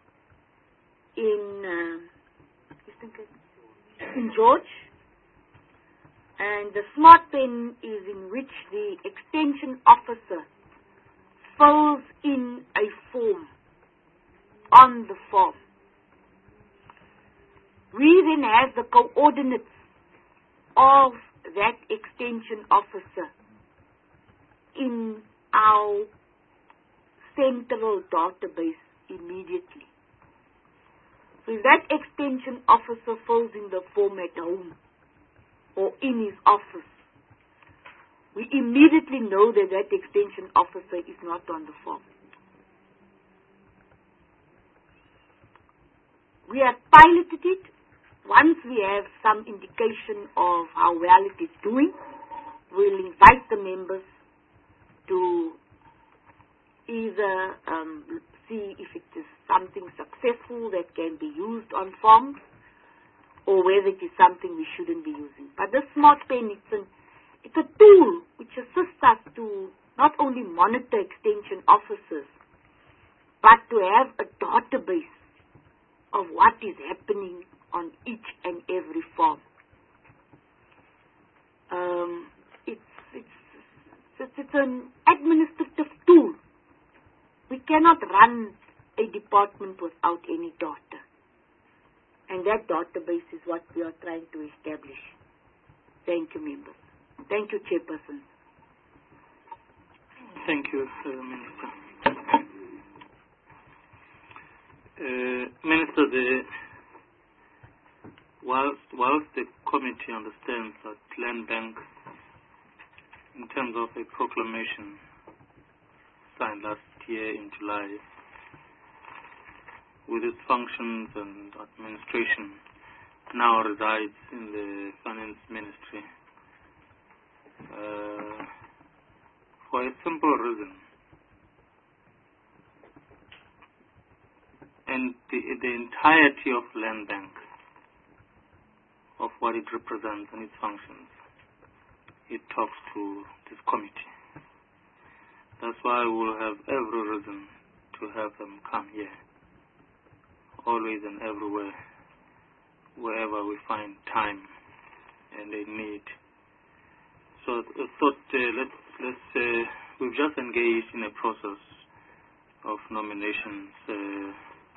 Speaker 11: in uh, in George, and the smart pen is in which the extension officer fills in a form on the form. We then have the coordinates of that extension officer in our central database immediately. So if that extension officer fills in the form at home or in his office, we immediately know that that extension officer is not on the form. We have piloted it. Once we have some indication of how well it is doing, we'll invite the members to either um, see if it is something successful that can be used on farms, or whether it is something we shouldn't be using. But the smart pen, it's, an, it's a tool which assists us to not only monitor extension officers, but to have a database of what is happening on each and every farm. Um, it's, it's, it's, it's an administrative tool. We cannot run a department without any data. And that database is what we are trying to establish. Thank you, members. Thank you, Chairperson.
Speaker 1: Thank you, uh, Minister. Uh, Minister, the, whilst, whilst the committee understands that Land Bank, in terms of a proclamation signed last year in July, with its functions and administration, now resides in the Finance Ministry, uh, for a simple reason. and the, the entirety of Land Bank, of what it represents and its functions, it talks to this committee. That's why we'll have every reason to have them come here, always and everywhere, wherever we find time and a need. So I thought uh, let's, let's uh, we've just engaged in a process of nominations uh,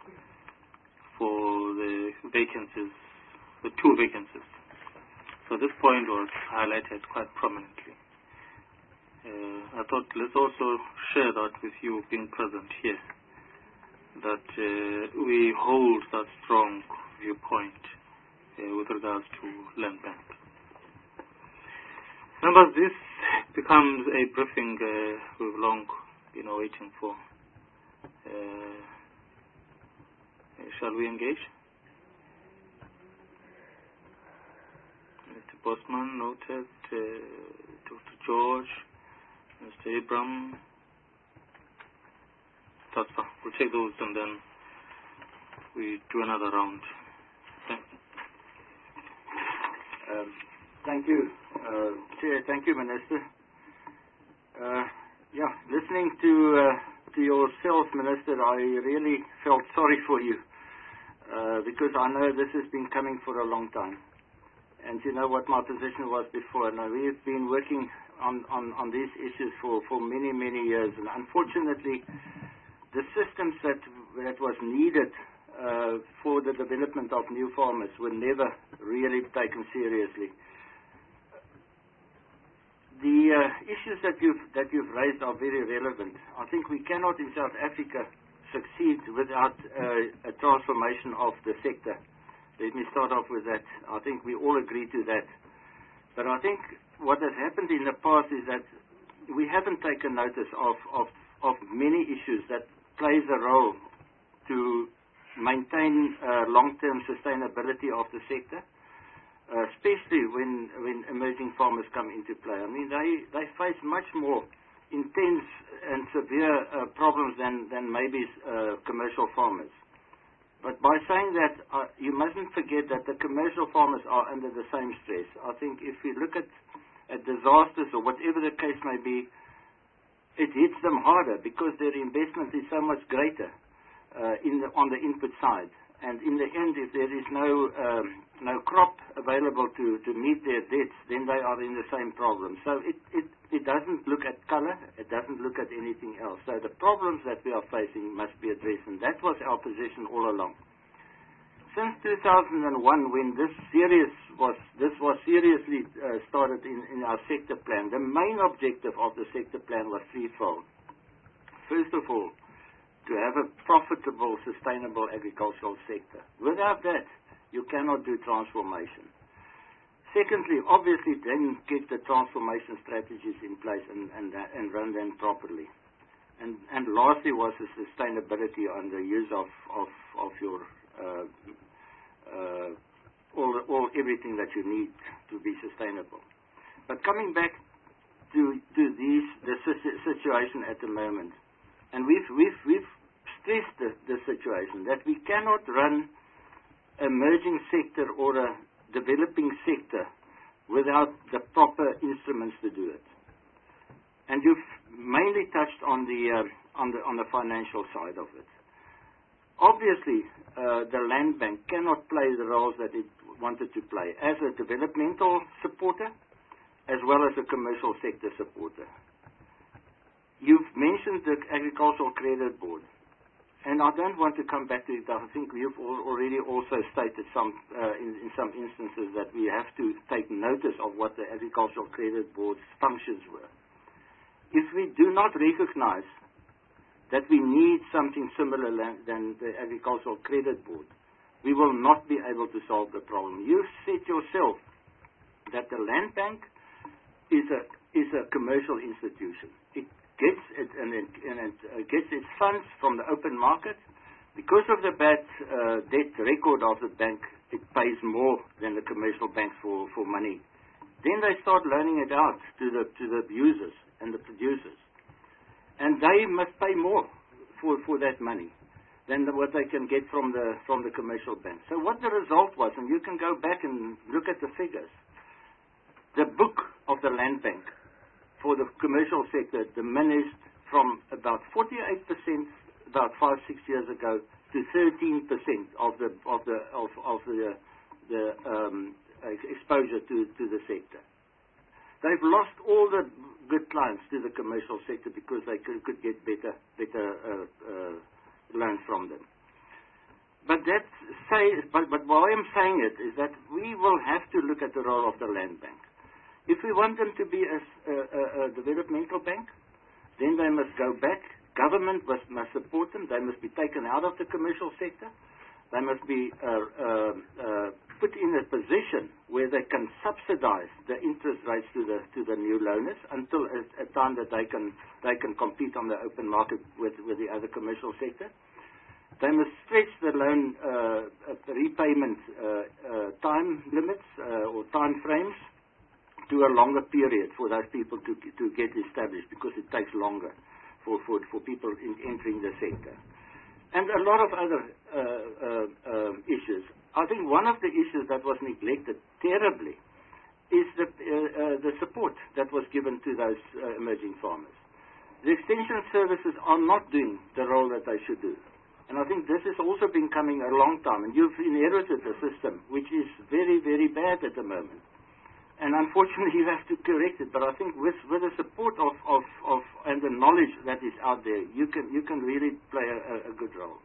Speaker 1: for the vacancies, the two vacancies. So this point was highlighted quite prominently. Uh, I thought let's also share that with you being present here, that uh, we hold that strong viewpoint uh, with regards to Land Bank. Members, this becomes a briefing uh, we've long been waiting for. Uh, shall we engage? Mister Bosman noted, uh, Doctor George, Mister Abraham. That's fine. We'll take those and then we do another round. Okay.
Speaker 4: Um, thank you, uh, Chair. Thank you, Minister. Uh, yeah, listening to uh, to yourself, Minister, I really felt sorry for you uh, because I know this has been coming for a long time. And you know what my position was before. Now, we've been working on, on, on these issues for, for many, many years. And unfortunately, the systems that, that was needed uh, for the development of new farmers were never really taken seriously. The uh, issues that you've, that you've raised are very relevant. I think we cannot in South Africa succeed without uh, a transformation of the sector. Let me start off with that. I think we all agree to that. But I think what has happened in the past is that we haven't taken notice of, of, of many issues that plays a role to maintain uh, long-term sustainability of the sector, uh, especially when, when emerging farmers come into play. I mean, they, they face much more intense and severe uh, problems than, than maybe uh, commercial farmers. But by saying that, uh, you mustn't forget that the commercial farmers are under the same stress. I think if we look at, at disasters or whatever the case may be, it hits them harder because their investment is so much greater uh, in the, on the input side. And in the end, if there is no um, no crop available to, to meet their debts, then they are in the same problem. So it, it, it doesn't look at color, it doesn't look at anything else. So the problems that we are facing must be addressed, and that was our position all along. Since two thousand one, when this serious was this was seriously uh, started in, in our sector plan, the main objective of the sector plan was threefold. First of all, to have a profitable, sustainable agricultural sector. Without that, you cannot do transformation. Secondly, obviously, then get the transformation strategies in place and, and, uh, and run them properly. And, and lastly was the sustainability on the use of, of, of your uh, uh, all, all everything that you need to be sustainable. But coming back to, to these, the situation at the moment, and we've, we've, we've stressed the, the situation that we cannot run emerging sector or a developing sector without the proper instruments to do it. And you've mainly touched on the uh, on the on the financial side of it. Obviously, uh, the Land Bank cannot play the roles that it wanted to play as a developmental supporter as well as a commercial sector supporter. You've mentioned the Agricultural Credit Board. And I don't want to come back to it. I think you've already also stated some, uh, in, in some instances that we have to take notice of what the Agricultural Credit Board's functions were. If we do not recognize that we need something similar than the Agricultural Credit Board, we will not be able to solve the problem. You've said yourself that the Land Bank is a, is a commercial institution. It gets it and it, and it uh, gets its funds from the open market. Because of the bad uh, debt record of the bank, it pays more than the commercial banks for, for money. Then they start loaning it out to the to the users and the producers, and they must pay more for for that money. than the, what they can get from the from the commercial bank. So what the result was, and you can go back and look at the figures, the book of the land bank for the commercial sector diminished from about forty-eight percent about five, six years ago to thirteen percent of the of the of, of the the um, exposure to, to the sector. They've lost all the good clients to the commercial sector because they could, could get better better uh, uh, loans from them. But that say, but, but why I'm saying it is that we will have to look at the role of the land bank. If we want them to be a, a, a developmental bank, then they must go back. Government must, must support them. They must be taken out of the commercial sector. They must be uh, uh, uh, put in a position where they can subsidize the interest rates to the to the new loaners until a, a time that they can they can compete on the open market with, with the other commercial sector. They must stretch the loan uh, repayment uh, uh, time limits uh, or time frames to a longer period for those people to to get established, because it takes longer for for, for people in, entering the sector. And a lot of other uh, uh, uh, issues. I think one of the issues that was neglected terribly is the, uh, uh, the support that was given to those uh, emerging farmers. The extension services are not doing the role that they should do. And I think this has also been coming a long time. And you've inherited a system which is very, very bad at the moment. And unfortunately, you have to correct it. But I think with, with the support of, of, of and the knowledge that is out there, you can you can really play a, a good role.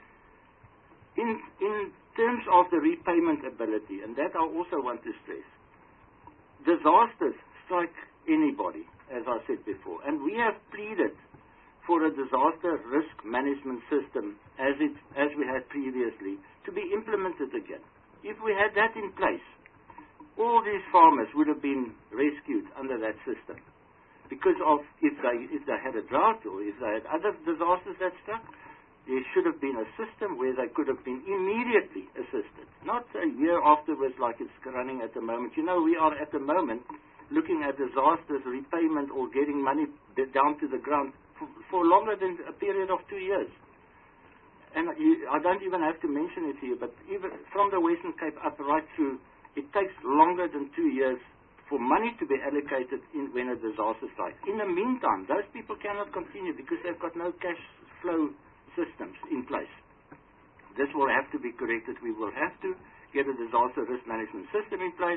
Speaker 4: In in terms of the repayment ability, and that I also want to stress, disasters strike anybody, as I said before, and we have pleaded for a disaster risk management system as it as we had previously to be implemented again. If we had that in place, all these farmers would have been rescued under that system, because of if they if they had a drought or if they had other disasters that struck, there should have been a system where they could have been immediately assisted, not a year afterwards like it's running at the moment. You know, we are at the moment looking at disasters, repayment, or getting money down to the ground for, for longer than a period of two years. And you, I don't even have to mention it here, but even from the Western Cape up right through, it takes longer than two years for money to be allocated in when a disaster strikes. In the meantime, those people cannot continue because they've got no cash flow systems in place. This will have to be corrected. We will have to get a disaster risk management system in place.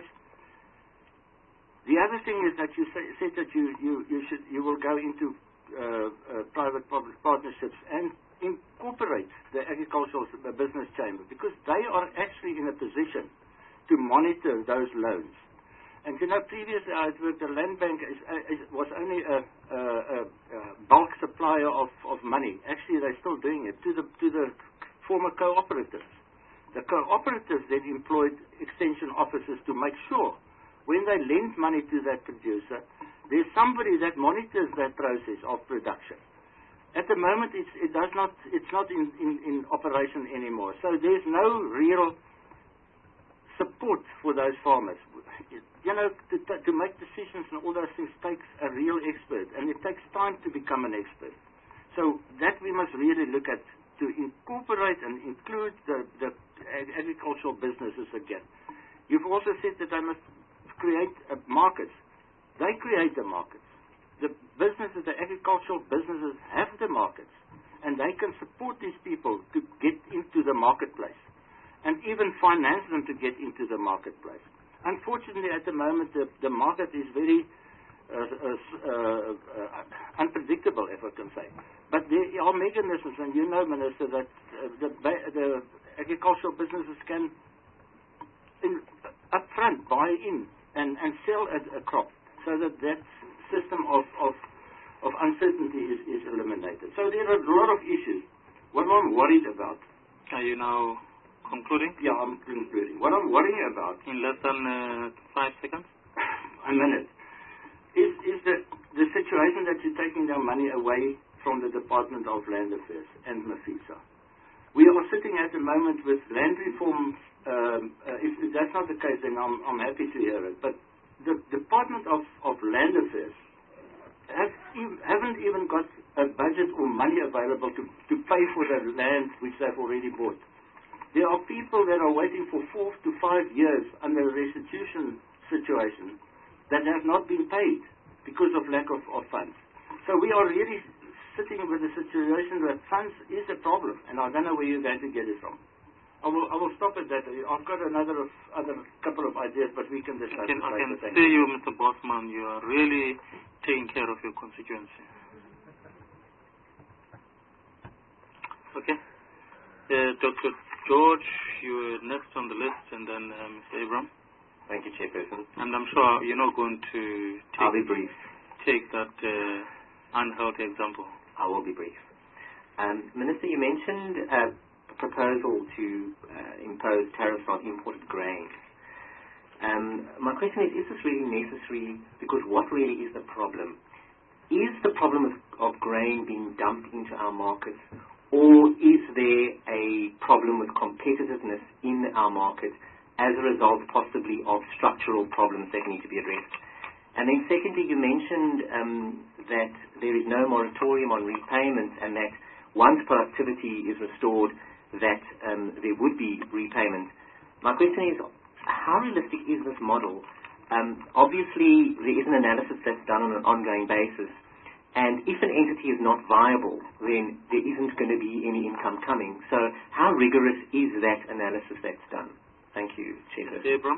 Speaker 4: The other thing is that you say, said that you, you, you, should, you will go into uh, uh, private-public partnerships and incorporate the agricultural business chamber, because they are actually in a position to monitor those loans. And you know, previously I had worked, the land bank is, is, was only a, a, a, a bulk supplier of, of money. Actually, they're still doing it to the to the former cooperatives. The cooperatives then employed extension officers to make sure when they lend money to that producer, there's somebody that monitors that process of production. At the moment, it's, it does not, it's not in, in, in operation anymore. So there's no real support for those farmers. You know, to, to make decisions and all those things takes a real expert, and it takes time to become an expert. So that we must really look at, to incorporate and include the, the agricultural businesses again. You've also said that they must create uh, markets. They create the markets. The businesses, the agricultural businesses have the markets, and they can support these people to get into the marketplace, and even finance them to get into the marketplace. Unfortunately, at the moment, the, the market is very uh, uh, uh, unpredictable, if I can say. But there are mechanisms, and you know, Minister, that uh, the, the agricultural businesses can in, up front buy in and, and sell a, a crop, so that that system of, of, of uncertainty is, is eliminated. So there are a lot of issues. What I'm worried about...
Speaker 1: Are you now... concluding?
Speaker 4: Yeah, I'm concluding. What I'm worrying about...
Speaker 1: In less than uh, five seconds?
Speaker 4: A minute. Is, is the, the situation that you're taking their money away from the Department of Land Affairs and Mafisa. We are sitting at the moment with land reform. Um, uh, if, if that's not the case, then I'm, I'm happy to hear it. But the Department of, of Land Affairs have, haven't even got a budget or money available to, to pay for the land which they've already bought. There are people that are waiting for four to five years under a restitution situation that have not been paid because of lack of, of funds. So we are really sitting with a situation that funds is a problem, and I don't know where you're going to get it from. I will, I will stop at that. I've got another of, other couple of ideas, but we can discuss
Speaker 1: I can,
Speaker 4: it
Speaker 1: I can
Speaker 4: later.
Speaker 1: see you, Mister Bosman, you are really taking care of your constituency. Okay. Uh, Doctor George, you are next on the list, and then uh, Mister Abraham.
Speaker 3: Thank you, Chairperson.
Speaker 1: And I'm sure you're not going to take,
Speaker 3: I'll be brief.
Speaker 1: take that uh, unhealthy example.
Speaker 3: I will be brief. Um, Minister, you mentioned uh, a proposal to uh, impose tariffs on imported grains. Um, my question is, is this really necessary? Because what really is the problem? Is the problem of, of grain being dumped into our markets, or is there a problem with competitiveness in our market as a result possibly of structural problems that need to be addressed? And then secondly, you mentioned um, that there is no moratorium on repayments, and that once productivity is restored, that um, there would be repayment. My question is, how realistic is this model? Um, obviously, there is an analysis that's done on an ongoing basis, and if an entity is not viable, then there isn't going to be any income coming. So how rigorous is that analysis that's done? Thank you, Chair.
Speaker 9: Abraham.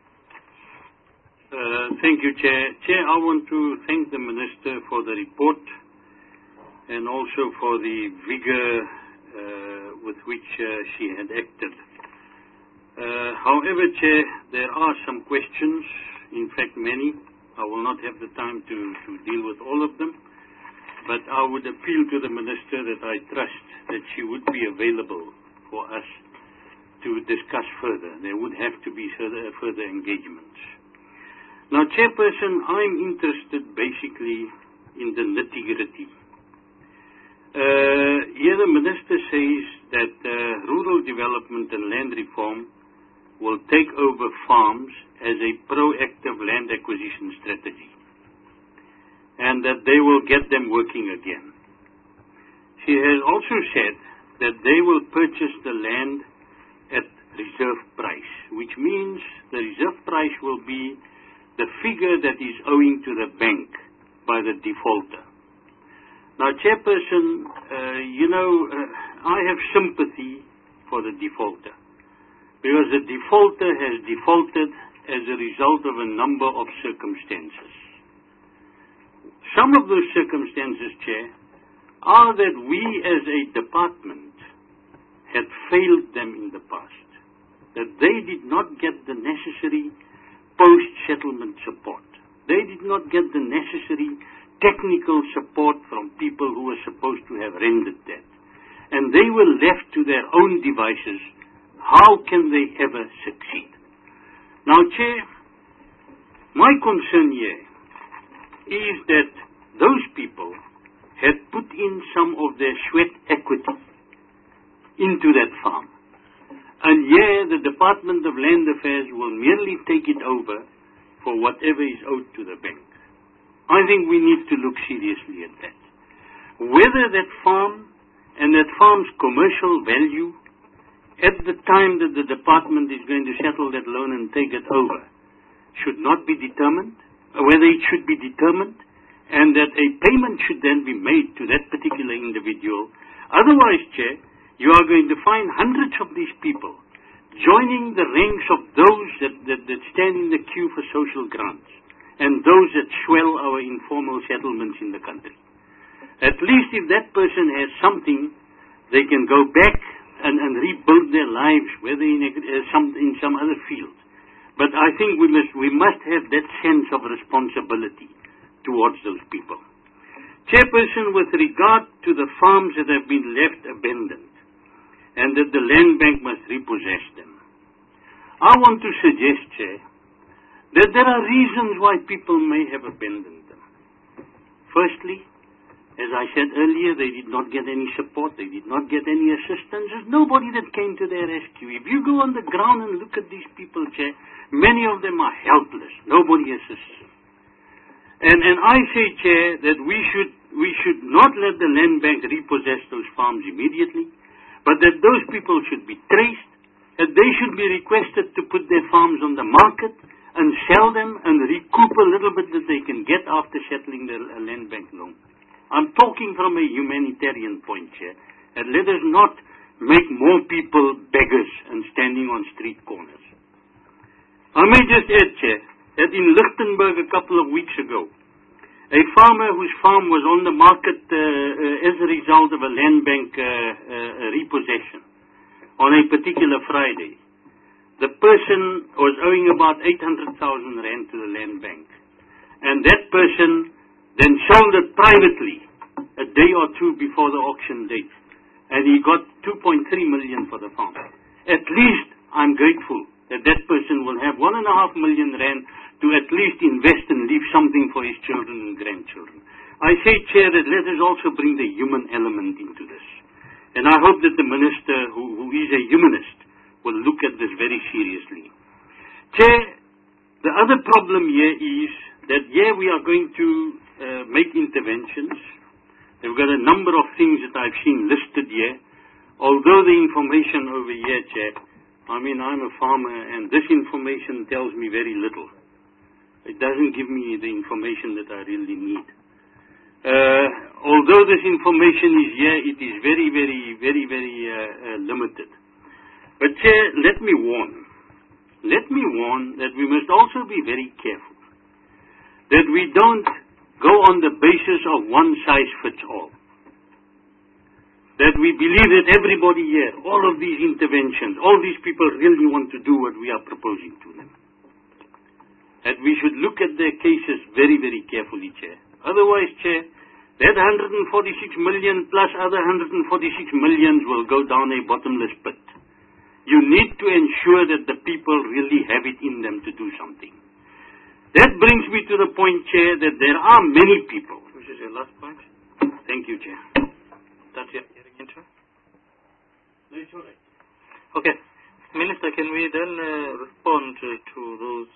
Speaker 9: Uh, thank you, Chair. Chair, I want to thank the Minister for the report and also for the vigor uh, with which uh, she had acted. Uh, however, Chair, there are some questions, in fact many. I will not have the time to, to deal with all of them, but I would appeal to the Minister that I trust that she would be available for us to discuss further. There would have to be further, further engagements. Now, Chairperson, I'm interested basically in the nitty-gritty. Uh, here the Minister says that uh, rural development and land reform will take over farms as a proactive land acquisition strategy, and that they will get them working again. She has also said that they will purchase the land at reserve price, which means the reserve price will be the figure that is owing to the bank by the defaulter. Now, Chairperson, uh, you know, uh, I have sympathy for the defaulter, because the defaulter has defaulted as a result of a number of circumstances. Some of those circumstances, Chair, are that we as a department had failed them in the past, that they did not get the necessary post-settlement support. They did not get the necessary technical support from people who were supposed to have rendered that. And they were left to their own devices. How can they ever succeed? Now, Chair, my concern here is that those people had put in some of their sweat equity into that farm. And here the Department of Land Affairs will merely take it over for whatever is owed to the bank. I think we need to look seriously at that. Whether that farm and that farm's commercial value at the time that the department is going to settle that loan and take it over should not be determined, whether it should be determined, and that a payment should then be made to that particular individual. Otherwise, Chair, you are going to find hundreds of these people joining the ranks of those that, that, that stand in the queue for social grants and those that swell our informal settlements in the country. At least if that person has something, they can go back and, and rebuild their lives, whether in, a, uh, some, in some other field. But I think we must, we must have that sense of responsibility towards those people. Chairperson, with regard to the farms that have been left abandoned and that the land bank must repossess them, I want to suggest, Chair, that there are reasons why people may have abandoned them. Firstly, as I said earlier, they did not get any support, they did not get any assistance. There's nobody that came to their rescue. If you go on the ground and look at these people, Chair, many of them are helpless. Nobody assists them. And, and I say, Chair, that we should we should not let the land bank repossess those farms immediately, but that those people should be traced, that they should be requested to put their farms on the market and sell them and recoup a little bit that they can get after settling their uh, land bank loan. I'm talking from a humanitarian point here, and let us not make more people beggars and standing on street corners. I may just add, Chair, that in Lichtenburg a couple of weeks ago, a farmer whose farm was on the market uh, uh, as a result of a land bank uh, uh, repossession on a particular Friday, the person was owing about eight hundred thousand rand to the land bank. And that person then sold it privately a day or two before the auction date. And he got two point three million for the farm. At least I'm grateful that that person will have one and a half million rand to at least invest and leave something for his children and grandchildren. I say, Chair, that let us also bring the human element into this. And I hope that the Minister, who, who is a humanist, will look at this very seriously. Chair, the other problem here is that, yeah, we are going to uh, make interventions. We've got a number of things that I've seen listed here. Although the information over here, Chair, I mean, I'm a farmer, and this information tells me very little. It doesn't give me the information that I really need. Uh, although this information is here, it is very, very, very, very uh, uh, limited. But, Chair, let me warn. Let me warn that we must also be very careful that we don't go on the basis of one size fits all. That we believe that everybody here, all of these interventions, all these people really want to do what we are proposing to them. That we should look at their cases very, very carefully, Chair. Otherwise, Chair, that one hundred forty-six million plus other one hundred forty-six millions will go down a bottomless pit. You need to ensure that the people really have it in them to do something. That brings me to the point, Chair, that there are many people. Which is your last point? Thank you, Chair. That's your hearing in, Chair? No, it's all right.
Speaker 1: Okay. Minister, can we then uh, respond to, to those?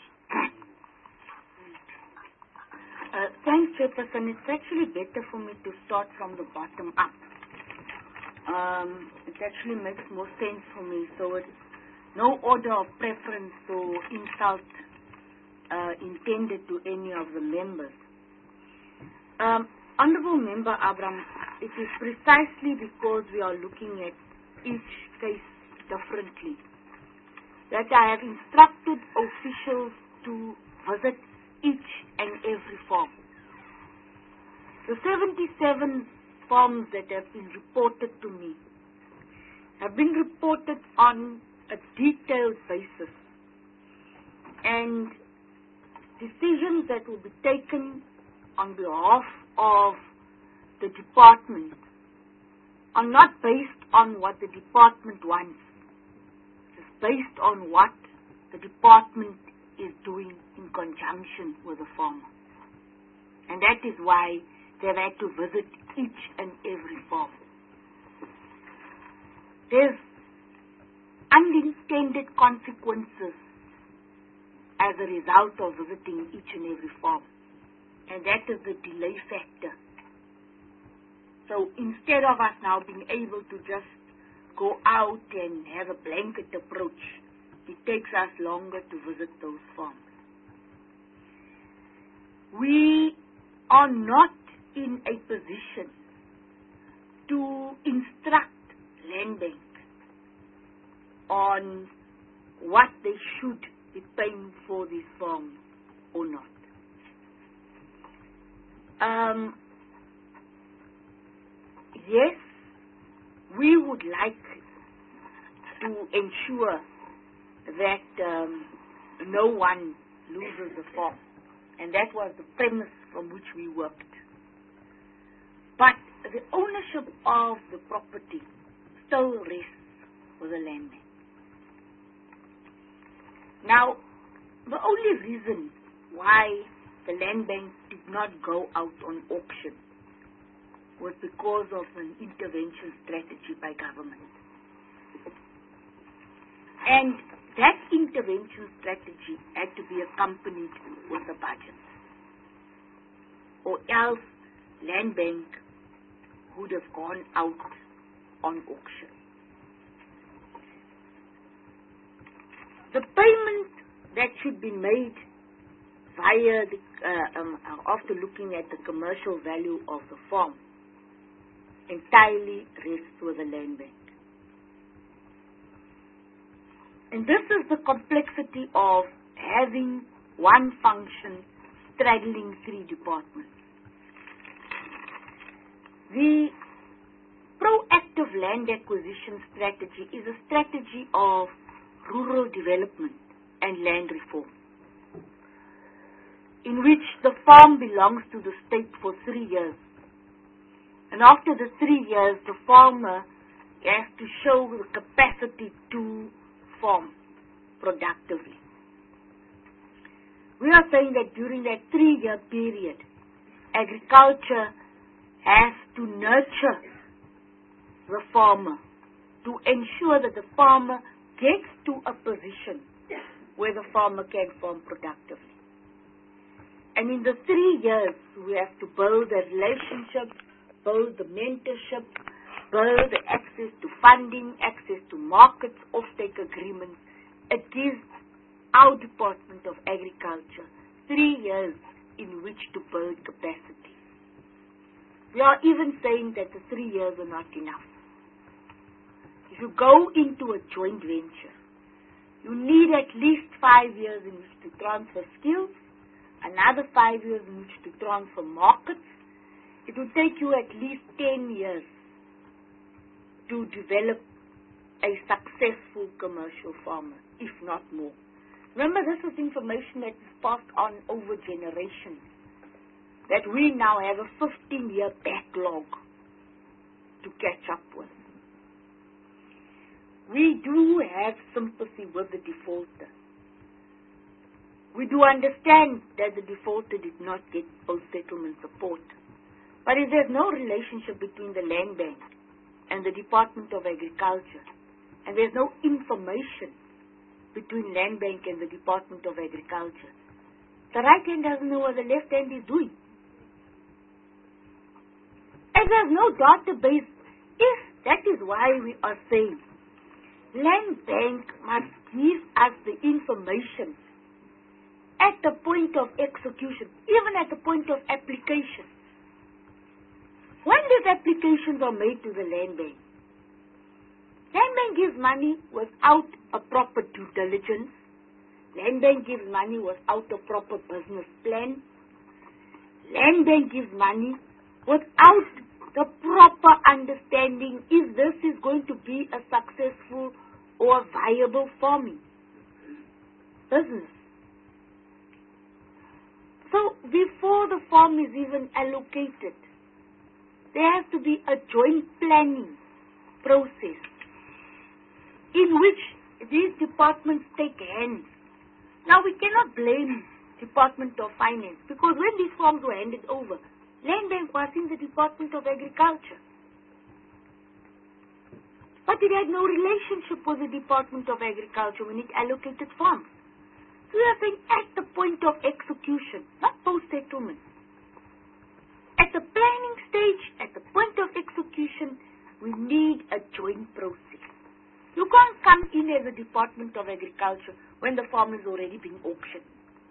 Speaker 11: Uh, thanks, Chairperson. It's actually better for me to start from the bottom up. Um, it actually makes more sense for me. So it's no order of preference or insult uh, intended to any of the members. Um, Honourable Member Abraham, it is precisely because we are looking at each case differently that I have instructed officials to visit each and every farm. The seventy-seven farms that have been reported to me have been reported on a detailed basis, and decisions that will be taken on behalf of the department are not based on what the department wants. It's based on what the department is doing in conjunction with the farmer. And that is why they've had to visit each and every farm. There's unintended consequences as a result of visiting each and every farm. And that is the delay factor. So instead of us now being able to just go out and have a blanket approach, it takes us longer to visit those farms. We are not in a position to instruct land bank on what they should be paying for these farms or not. Um, yes, we would like to ensure that um, no one loses the farm. And that was the premise from which we worked. But the ownership of the property still rests with the land bank. Now, the only reason why the land bank did not go out on auction was because of an intervention strategy by government. And that intervention strategy had to be accompanied with a budget, or else land bank would have gone out on auction. The payment that should be made via the, uh, um, after looking at the commercial value of the farm entirely rests with the land bank. And this is the complexity of having one function straddling three departments. The proactive land acquisition strategy is a strategy of rural development and land reform, in which the farm belongs to the state for three years. And after the three years, the farmer has to show the capacity to farm productively. We are saying that during that three-year period, agriculture has to nurture the farmer to ensure that the farmer gets to a position where the farmer can farm productively. And in the three years, we have to build a relationship, build the mentorship, build the access to funding, access to markets, offtake agreements. It gives our Department of Agriculture three years in which to build capacity. We are even saying that the three years are not enough. If you go into a joint venture, you need at least five years in which to transfer skills, another five years in which to transfer markets. It will take you at least ten years to develop a successful commercial farmer, if not more. Remember, this is information that is passed on over generations, that we now have a fifteen-year backlog to catch up with. We do have sympathy with the defaulter. We do understand that the defaulter did not get post-settlement support. But if there's no relationship between the land bank and the Department of Agriculture, and there's no information between land bank and the Department of Agriculture, the right hand doesn't know what the left hand is doing. And there's no database. If that is why we are saying land bank must give us the information at the point of execution, even at the point of application. When these applications are made to the land bank, land bank gives money without a proper due diligence. Land bank gives money without a proper business plan. Land bank gives money without the proper understanding if this is going to be a successful or viable farming business. So before the farm is even allocated, there has to be a joint planning process in which these departments take hands. Now we cannot blame Department of Finance, because when these farms were handed over, Land Bank was in the Department of Agriculture. But it had no relationship with the Department of Agriculture when it allocated farms. So we are saying at the point of execution, not post-settlement. At the planning stage, at the point of execution, we need a joint process. You can't come in as a Department of Agriculture when the farm is already being auctioned.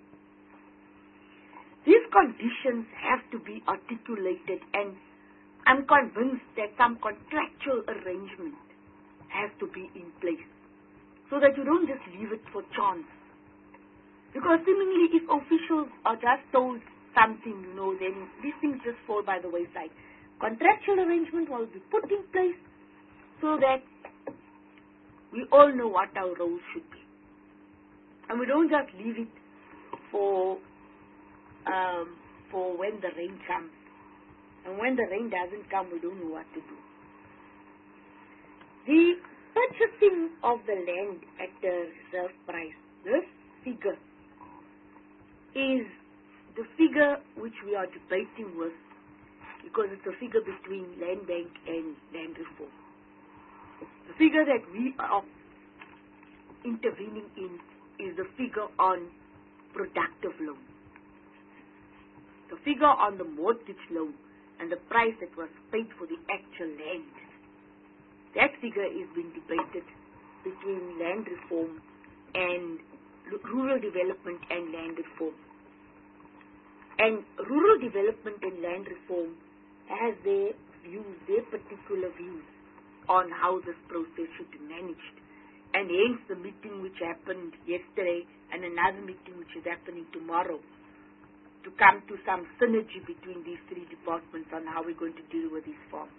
Speaker 11: These conditions have to be articulated, and I'm convinced that some contractual arrangement has to be in place so that you don't just leave it for chance. Because seemingly if officials are just told something, you know, then these things just fall by the wayside. Contractual arrangement will be put in place so that we all know what our roles should be. And we don't just leave it for um, for when the rain comes. And when the rain doesn't come, we don't know what to do. The purchasing of the land at the reserve price, this figure is the figure which we are debating with, because it's a figure between land bank and land reform. The figure that we are intervening in is the figure on productive loan. The figure on the mortgage loan and the price that was paid for the actual land. That figure is being debated between land reform and rural development and land reform. And rural development and land reform has their views, their particular views on how this process should be managed. And hence the meeting which happened yesterday and another meeting which is happening tomorrow to come to some synergy between these three departments on how we're going to deal with these farms.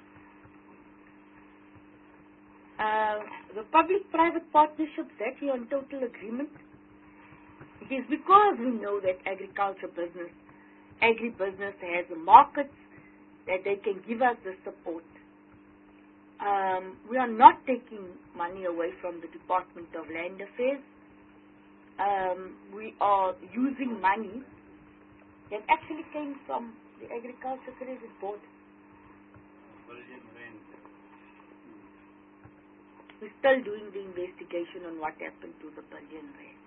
Speaker 11: Uh, the public-private partnerships, that we are in total agreement. It is because we know that agriculture business, agribusiness has the markets that they can give us the support. Um, we are not taking money away from the Department of Land Affairs. Um, we are using money that actually came from the Agriculture Credit Board. We're still doing the investigation on what happened to the billion rand.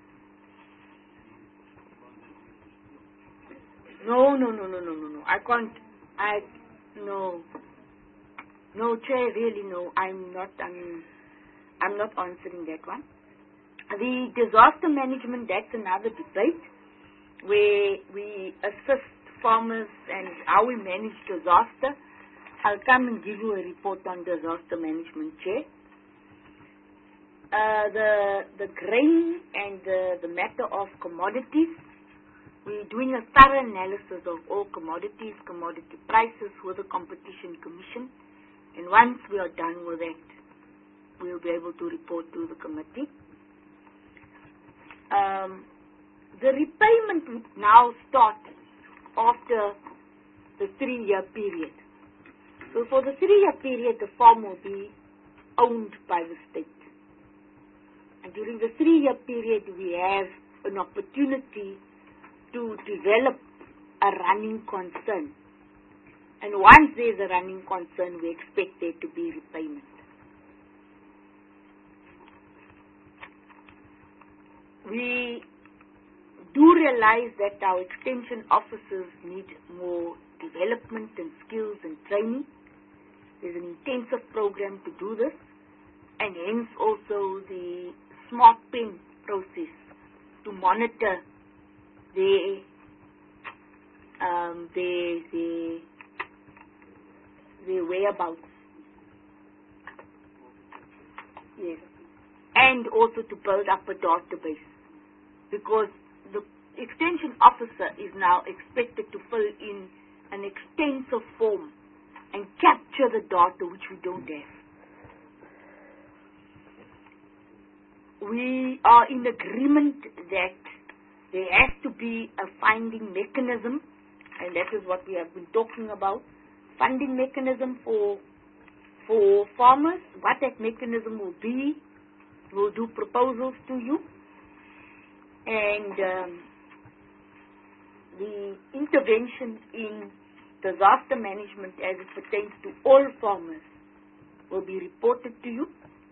Speaker 11: No, no, no, no, no, no, no. I can't. I no. No, Chair, really no. I'm not. I'm. I'm not answering that one. The disaster management, that's another debate where we assist farmers and how we manage disaster. I'll come and give you a report on disaster management, Chair. Uh, the the grain and the, the matter of commodities, we're doing a thorough analysis of all commodities, commodity prices with the Competition Commission. And once we are done with that, we'll be able to report to the committee. Um, the repayment would now start after the three-year period. So for the three-year period, the farm will be owned by the state. And during the three-year period, we have an opportunity to develop a running concern. And once there's a running concern, we expect there to be repayment. We do realize that our extension officers need more development and skills and training. There's an intensive program to do this, and hence also the smart pen process to monitor their um, their, their their whereabouts. Yes. And also to build up a database, because the extension officer is now expected to fill in an extensive form and capture the data which we don't have. We are in agreement that there has to be a funding mechanism, and that is what we have been talking about. Funding mechanism for for farmers. What that mechanism will be, we'll do proposals to you. And um, the intervention in disaster management as it pertains to all farmers will be reported to you.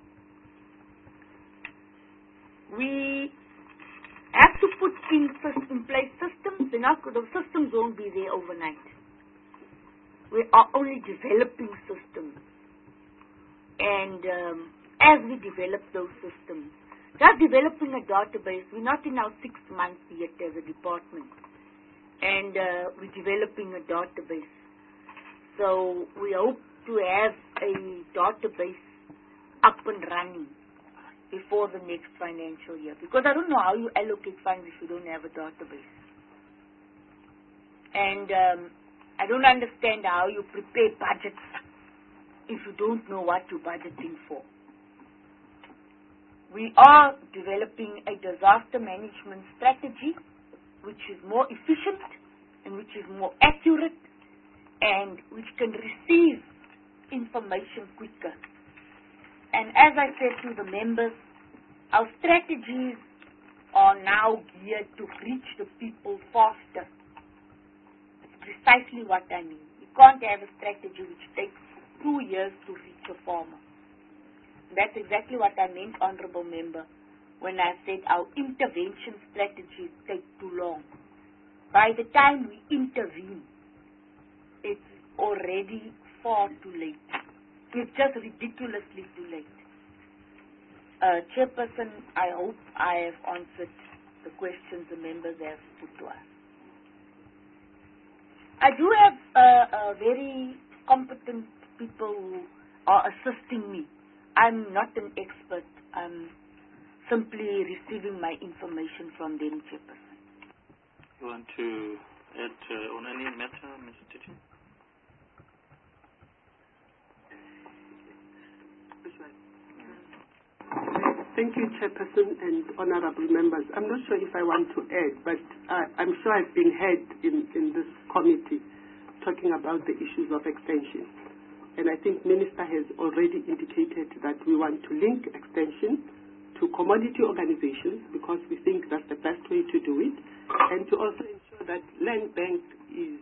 Speaker 11: We have to put in, in place systems. They're not, the systems won't be there overnight. We are only developing systems. And um, as we develop those systems, just developing a database, we're not in our sixth month yet as a department. And uh, we're developing a database. So we hope to have a database up and running before the next financial year. Because I don't know how you allocate funds if you don't have a database. And um, I don't understand how you prepare budgets if you don't know what you're budgeting for. We are developing a disaster management strategy which is more efficient and which is more accurate and which can receive information quicker. And as I said to the members, our strategies are now geared to reach the people faster. That's precisely what I mean. You can't have a strategy which takes two years to reach a farmer. That's exactly what I meant, Honourable Member, when I said our intervention strategies take too long. By the time we intervene, it's already far too late. It's just ridiculously too late. Uh, Chairperson, I hope I have answered the questions the members have put to us. I do have uh, uh, very competent people who are assisting me. I'm not an expert. I'm simply receiving my information from them, Chairperson.
Speaker 1: You want to add uh, on any matter, Mister Titi?
Speaker 12: Thank you, Chairperson and honorable members. I'm not sure if I want to add, but uh, I'm sure I've been heard in, in this committee talking about the issues of extension. And I think Minister has already indicated that we want to link extension to commodity organizations because we think that's the best way to do it, and to also ensure that Land Bank is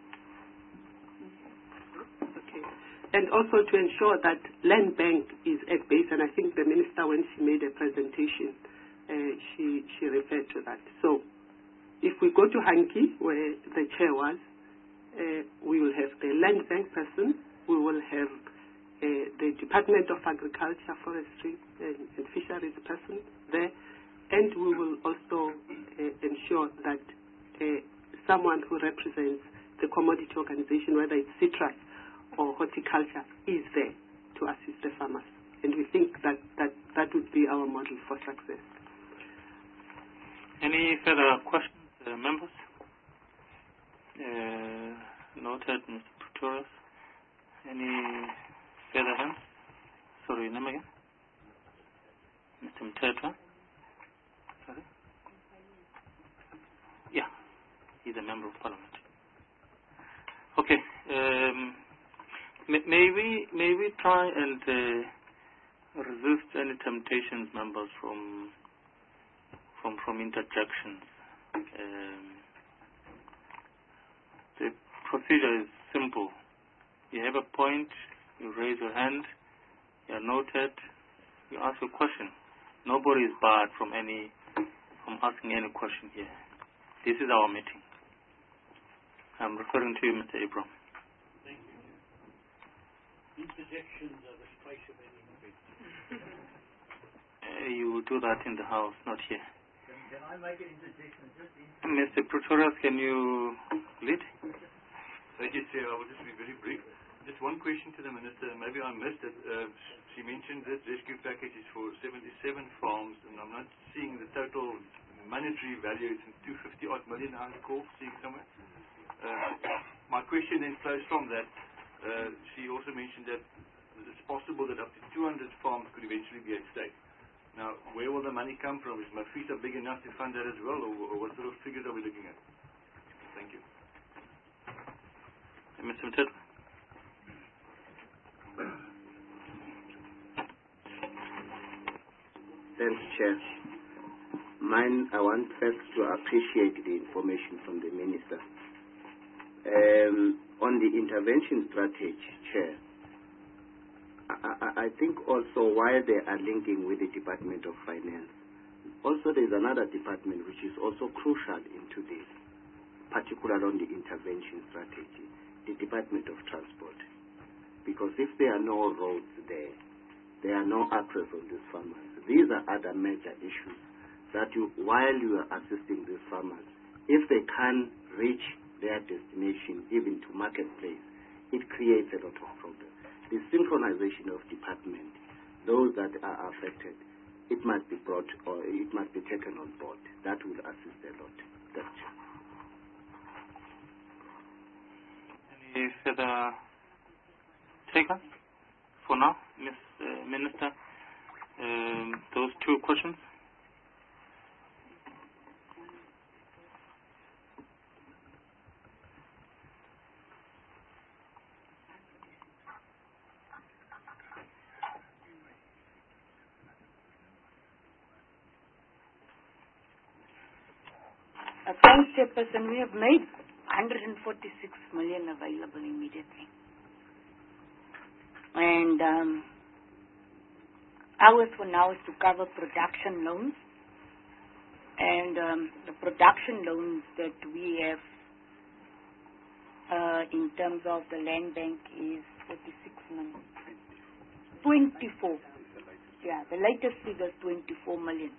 Speaker 12: okay, and also to ensure that Land Bank is at base. And I think the Minister, when she made a presentation, uh, she she referred to that. So if we go to Hanki, where the chair was, uh, we will have the Land Bank person. We will have uh, the Department of Agriculture, Forestry and, and Fisheries person there, and we will also uh, ensure that uh, someone who represents the commodity organization, whether it's citrus or horticulture, is there to assist the farmers. And we think that that, that would be our model for success.
Speaker 1: Any further questions, uh, members? Uh, noted, Mister Pretorius. Any further hands? Sorry, name again? Mister Mteta? Sorry? Yeah, he's a member of parliament. Okay, um, may, may we may we try and uh, resist any temptations, members, from from from interjections. Um, the procedure is simple. You have a point, you raise your hand, you are noted, you ask a question. Nobody is barred from any from asking any question here. This is our meeting. I'm referring to you, Mister Abraham.
Speaker 9: Thank you. Interjections are the spice of any debate.
Speaker 1: Uh, you will do that in the House, not here.
Speaker 13: Can, can I make an interjection? Just in
Speaker 1: Mister Pretorius, can you lead?
Speaker 6: Thank you, Chair. I will just be very brief. Just one question to the Minister. Maybe I missed it. Uh, she mentioned that rescue package is for seventy-seven farms, and I'm not seeing the total monetary value. It's two hundred fifty odd million, I recall, seeing somewhere. Uh, my question then flows from that. Uh, she also mentioned that it's possible that up to two hundred farms could eventually be at stake. Now, where will the money come from? Is Mafisa big enough to fund that as well, or, or what sort of figures are we looking at? Thank you.
Speaker 1: Mister Mteta?
Speaker 14: Thanks, Chair. Mine, I want first to appreciate the information from the Minister. Um, on the intervention strategy, Chair, I, I, I think also while they are linking with the Department of Finance, also there is another department which is also crucial into this, particularly on the intervention strategy, the Department of Transport. Because if there are no roads there, there are no access on these farmers. These are other major issues that you, while you are assisting these farmers, if they can't reach their destination, even to marketplace, it creates a lot of problems. The synchronization of department, those that are affected, it must be brought or it must be taken on board. That will assist a lot. That's it.
Speaker 1: Any further takers for now, Miz Uh, Minister? Um, those two questions.
Speaker 11: Uh, thanks, Chairperson. We have made one hundred forty-six million available immediately. And um, ours for now is to cover production loans. And um, the production loans that we have uh, in terms of the land bank is forty-six million. twenty-four. Yeah, the latest figure is twenty-four million.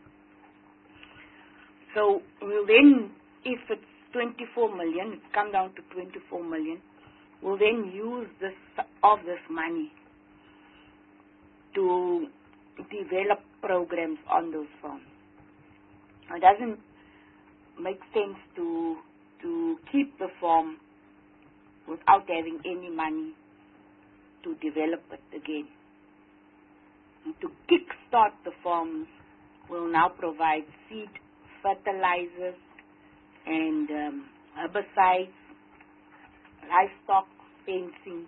Speaker 11: So we'll then, if it's twenty-four million, it's come down to twenty-four million, we'll then use this of this money to develop programs on those farms. It doesn't make sense to to keep the farm without having any money to develop it again. And to kickstart the farms, we'll now provide seed, fertilizers, and um, herbicides, livestock, fencing,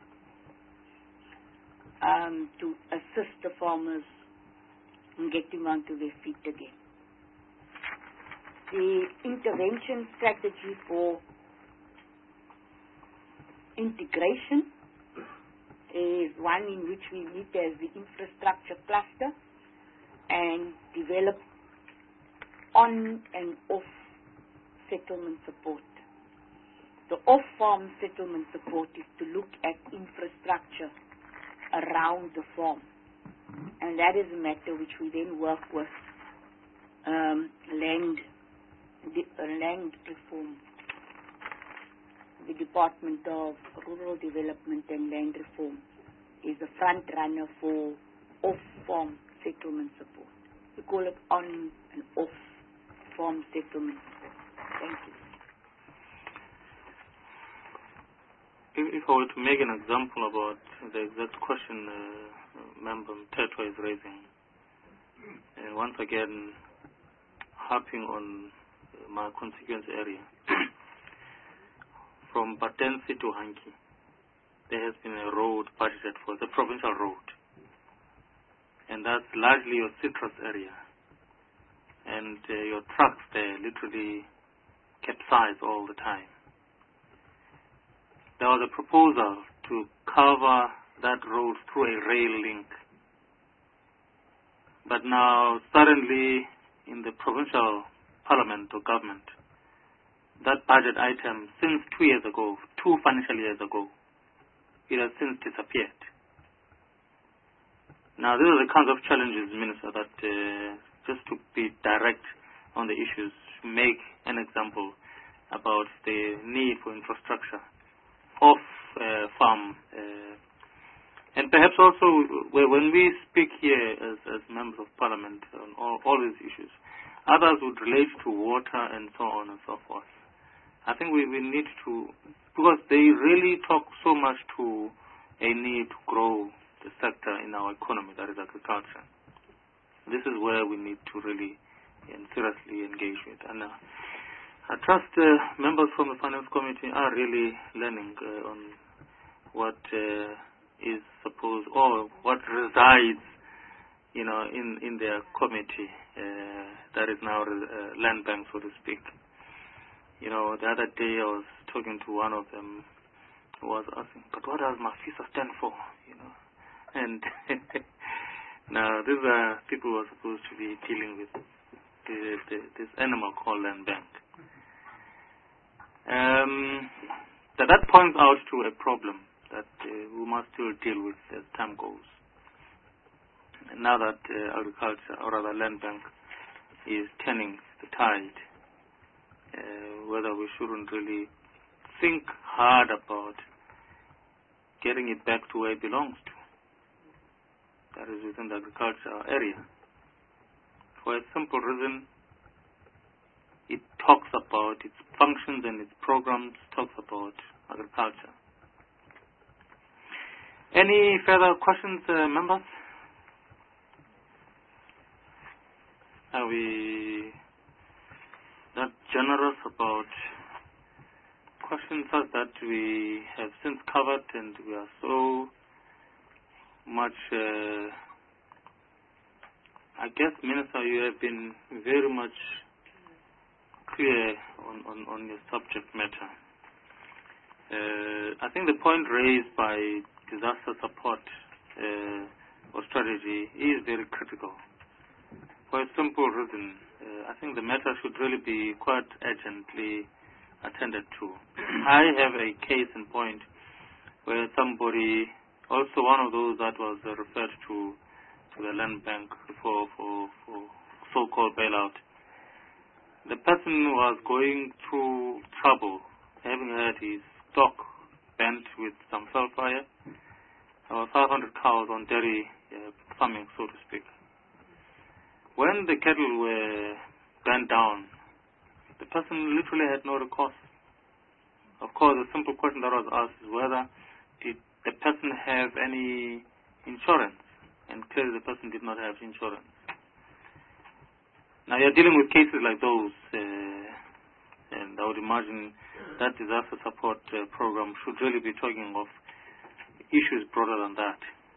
Speaker 11: um, to assist the farmers in getting onto their feet again. The intervention strategy for integration is one in which we meet as the infrastructure cluster and develop on and off settlement support. The off-farm settlement support is to look at infrastructure around the farm, and that is a matter which we then work with um, land, the, uh, land reform. The Department of Rural Development and Land Reform is the front runner for off-farm settlement support. We call it on and off-farm settlement support. Thank you.
Speaker 1: If, if I were to make an example about the exact question uh, Member Mthethwa is raising, and once again harping on my constituency area, from Batensi to Hanki, there has been a road budgeted for, the provincial road, and that's largely your citrus area, and uh, your trucks there literally capsize all the time. There was a proposal to cover that road through a rail link, but now suddenly in the provincial parliament or government, that budget item since two years ago, two financial years ago, it has since disappeared. Now, these are the kinds of challenges, Minister, that uh, just to be direct on the issues, make an example about the need for infrastructure off uh, farm. Uh, and perhaps also when we speak here as, as members of parliament on all, all these issues, others would relate to water and so on and so forth. I think we, we need to, because they really talk so much to a need to grow the sector in our economy, that is agriculture. This is where we need to really and seriously engage with. And uh, I trust uh, members from the Finance Committee are really learning uh, on what uh, is supposed, or what resides, you know, in, in their committee, uh, that is now uh, land bank, so to speak. You know, the other day I was talking to one of them who was asking, but what does Mafisa stand for? You know, and now these are people who are supposed to be dealing with the, the, this animal called land bank. Um, that, that points out to a problem that uh, we must still deal with as time goes. And now that uh, agriculture, or rather land bank, is turning the tide, Uh, whether we shouldn't really think hard about getting it back to where it belongs to, that is within the agriculture area. For a simple reason, it talks about its functions and its programs, talks about agriculture. Any further questions, uh, members? Are we not generous about questions that we have since covered, and we are so much, uh, I guess, Minister, you have been very much clear on, on, on your subject matter. Uh, I think the point raised by disaster support uh, or strategy is very critical for a simple reason. Uh, I think the matter should really be quite urgently attended to. I have a case in point where somebody, also one of those that was uh, referred to to the land bank for, for, for so-called bailout. The person was going through trouble, having had his stock bent with some fell fire. There were five hundred cows on dairy uh, farming, so to speak. When the cattle were bent down, the person literally had no recourse. Of course, the simple question that was asked is whether did the person have any insurance, and clearly the person did not have insurance. Now you're dealing with cases like those, uh, and I would imagine that disaster support uh, program should really be talking of issues broader than that.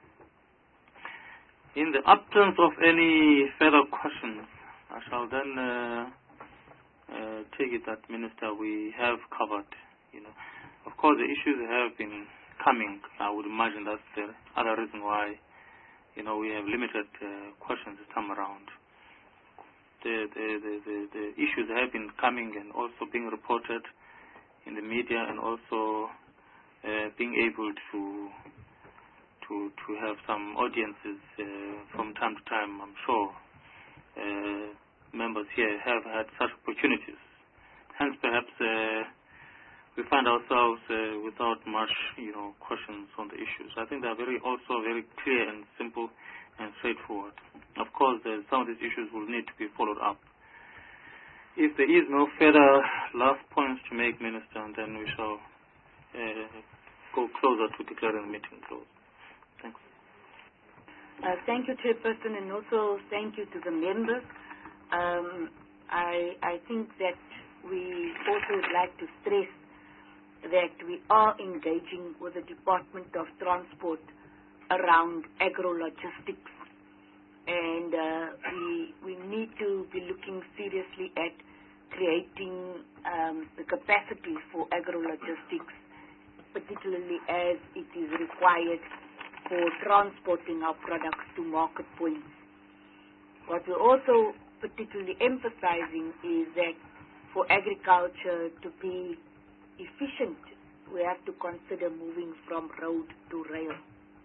Speaker 1: In the absence of any further questions, I shall then uh, uh, take it that, Minister, we have covered. You know, of course, the issues have been coming. I would imagine that's the other reason why, you know, we have limited uh, questions this time around. The, the, the, the, the issues have been coming and also being reported in the media, and also uh, being able to to to have some audiences uh, from time to time. I'm sure uh, members here have had such opportunities. Hence, perhaps uh, we find ourselves uh, without much, you know, questions on the issues. I think they are very also very clear and simple and straightforward. Of course, uh, some of these issues will need to be followed up. If there is no further last points to make, Minister, then we shall uh, go closer to declaring the meeting closed. Thanks.
Speaker 11: Uh, thank you, Chairperson, and also thank you to the members. Um, I, I think that we also would like to stress that we are engaging with the Department of Transport around agro-logistics, and uh, we, we need to be looking seriously at creating um, the capacity for agro-logistics, particularly as it is required for transporting our products to market points. What we're also particularly emphasizing is that for agriculture to be efficient, we have to consider moving from road to rail.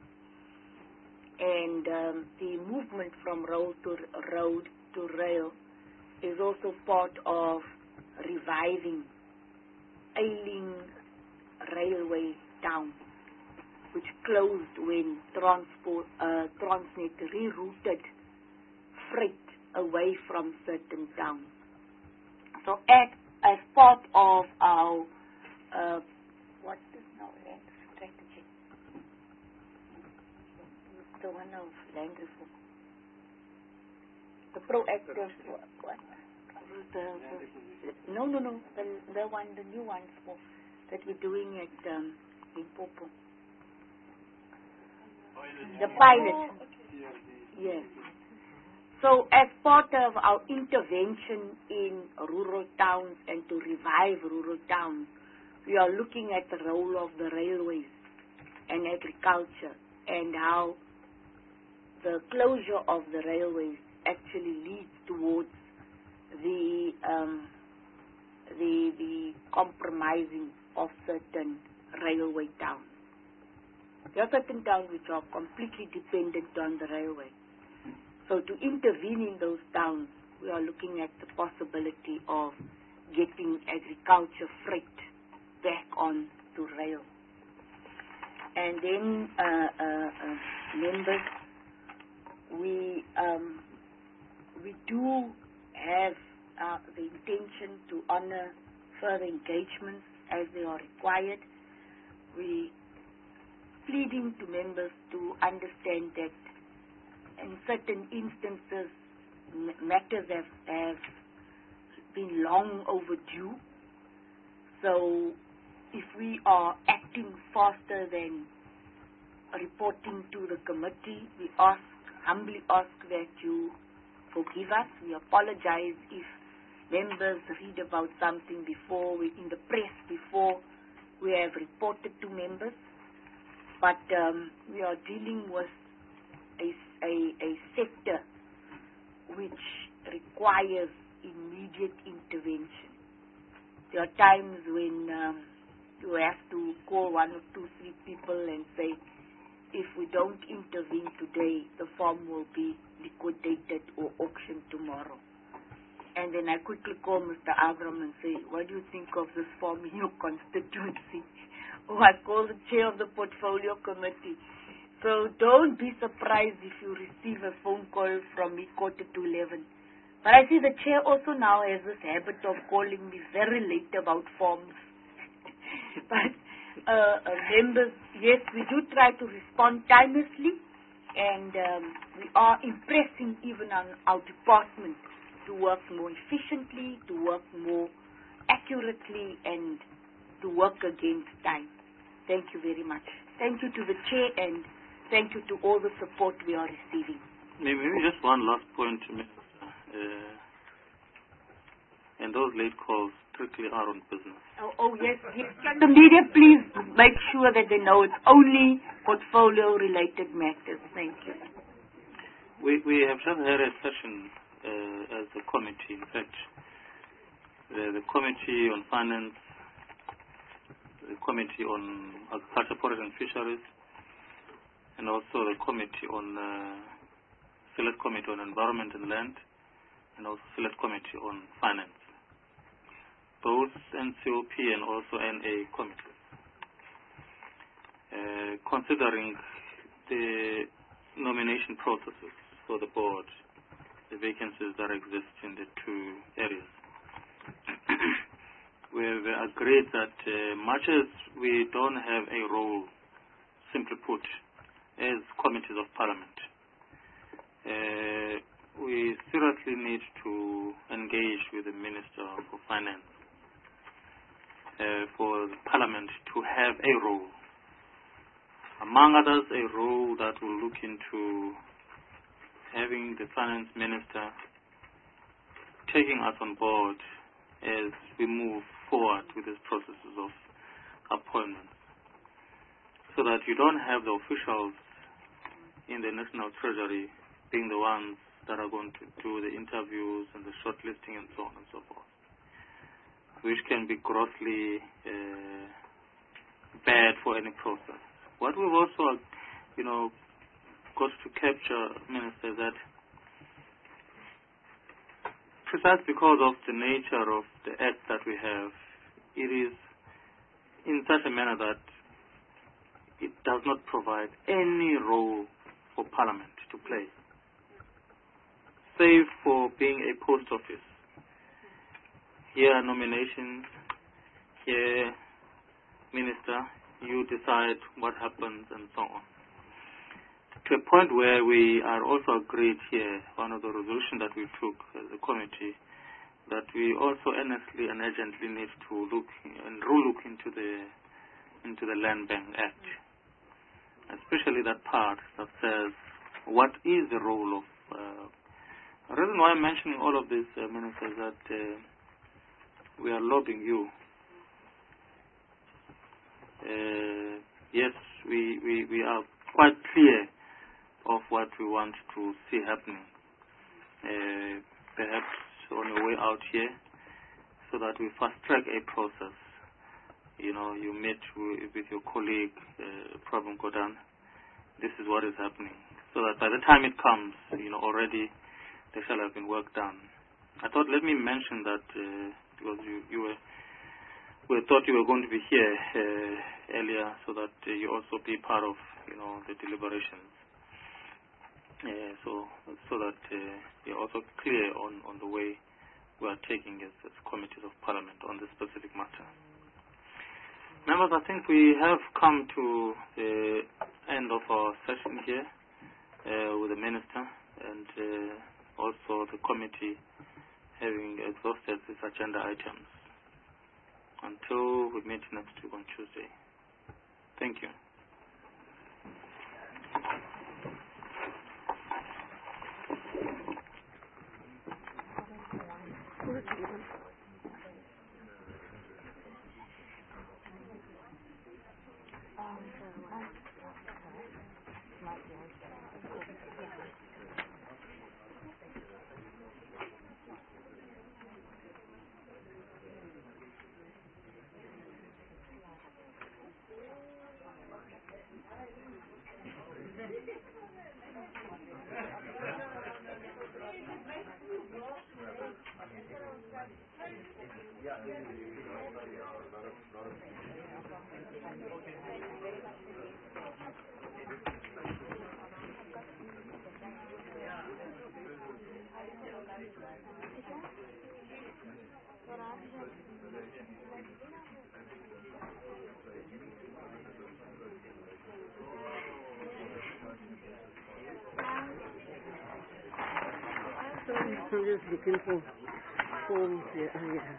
Speaker 11: And um, the movement from road to road to rail is also part of reviving ailing railway towns, which closed when transport uh, Transnet rerouted freight away from certain towns. So, as, as part of our uh, what is now land strategy? The one of land reform. The proactive what? what? The, the, no, no, no. The, the one, the new ones for, that we're doing at um, Limpopo. The pilot. Yes. So, as part of our intervention in rural towns and to revive rural towns, we are looking at the role of the railways and agriculture, and how the closure of the railways actually leads towards the um, the the compromising of certain railway towns. There are certain towns which are completely dependent on the railway. So to intervene in those towns, we are looking at the possibility of getting agriculture freight back on to rail. And then, uh, uh, uh, members, we um, we do have uh, the intention to honor further engagements as they are required. We pleading to members to understand that in certain instances, matters have, have been long overdue. So if we are acting faster than reporting to the committee, we ask, humbly ask that you forgive us. We apologize if members read about something before, we, in the press before we have reported to members. But um, we are dealing with A, a, a sector which requires immediate intervention. there are times when um, you have to call one or two, three people and say, if we don't intervene today, the farm will be liquidated or auctioned tomorrow. And then I quickly call Mister Abram and say, what do you think of this farm in your constituency? Or I call the chair of the portfolio committee. So don't be surprised if you receive a phone call from me quarter to eleven. But I see the chair also now has this habit of calling me very late about forms. But uh, uh, members, yes, we do try to respond timelessly, and um, we are impressing even on our department to work more efficiently, to work more accurately, and to work against time. Thank you very much. Thank you to the chair, and thank you to all the support we are receiving.
Speaker 1: Maybe just one last point, Mister Uh, and those late calls strictly are on business.
Speaker 11: Oh, oh yes, yes. Can the media please make sure that they know it's only portfolio-related matters? Thank you.
Speaker 1: We we have just had a session uh, as a committee. In fact, the, the committee on finance, the committee on agriculture, forest and fisheries, and also the committee on uh, select committee on environment and land, and also select committee on finance. Both N C O P and also N A committees. Uh, considering the nomination processes for the board, the vacancies that exist in the two areas, we have agreed that uh, much as we don't have a role, simply put, as committees of parliament, uh, we seriously need to engage with the Minister for Finance uh, for the Parliament to have a role. Among others, a role that will look into having the Finance Minister taking us on board as we move forward with these processes of appointments, so that you don't have the officials in the National Treasury being the ones that are going to do the interviews and the shortlisting and so on and so forth, which can be grossly uh, bad for any process. What we've also, you know, got to capture, Minister, that precisely because of the nature of the act that we have, it is in such a manner that it does not provide any role for Parliament to play, save for being a post office. Here are nominations, here, Minister, you decide what happens and so on. To a point where we are also agreed here, one of the resolutions that we took as a committee, that we also earnestly and urgently need to look and re-look into the into the Land Bank Act, especially that part that says what is the role of. Uh, the reason why I'm mentioning all of this, uh, Minister, is that uh, we are lobbying you. Uh, yes, we, we, we are quite clear of what we want to see happening. Uh, perhaps on the way out here, so that we fast track a process. You know, you meet with, with your colleague, uh, Prabhu Godan. This is what is happening. So that by the time it comes, you know, already there shall have been work done. I thought, let me mention that uh, because you, you were, we thought you were going to be here uh, earlier, so that uh, you also be part of, you know, the deliberations. Uh, so, so that uh, you're also clear on, on the way we are taking as, as committees of Parliament on this specific matter. Members, I think we have come to the end of our session here uh, with the Minister and uh, also the committee having exhausted these agenda items until we meet next week on Tuesday. Thank you.
Speaker 2: I'm just looking for forms here. Oh, yeah.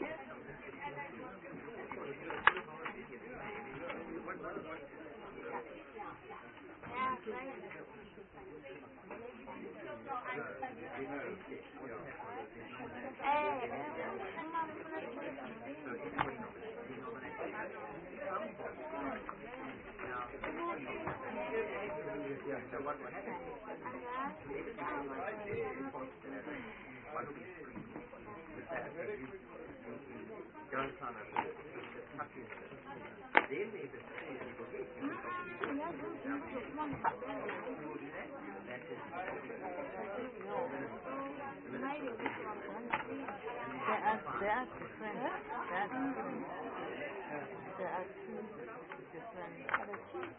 Speaker 15: There are different. There are different. There are two different.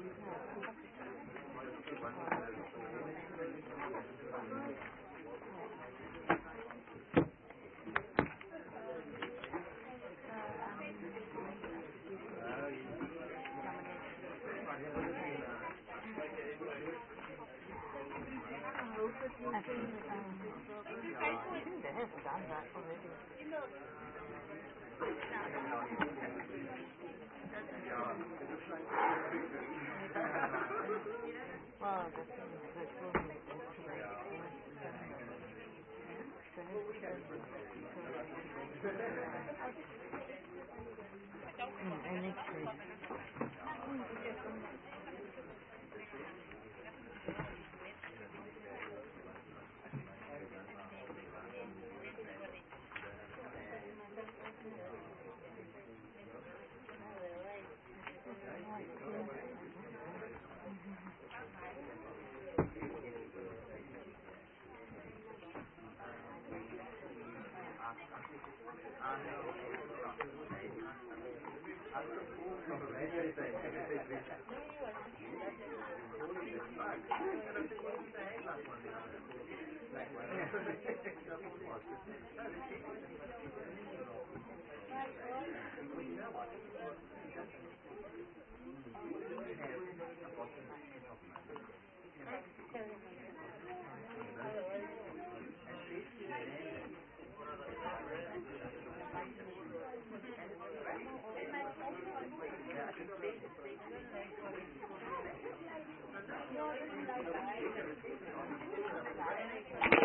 Speaker 15: I think, um, I think they have done that already. Well, the thing is, the children actually and next week.
Speaker 10: Thank you.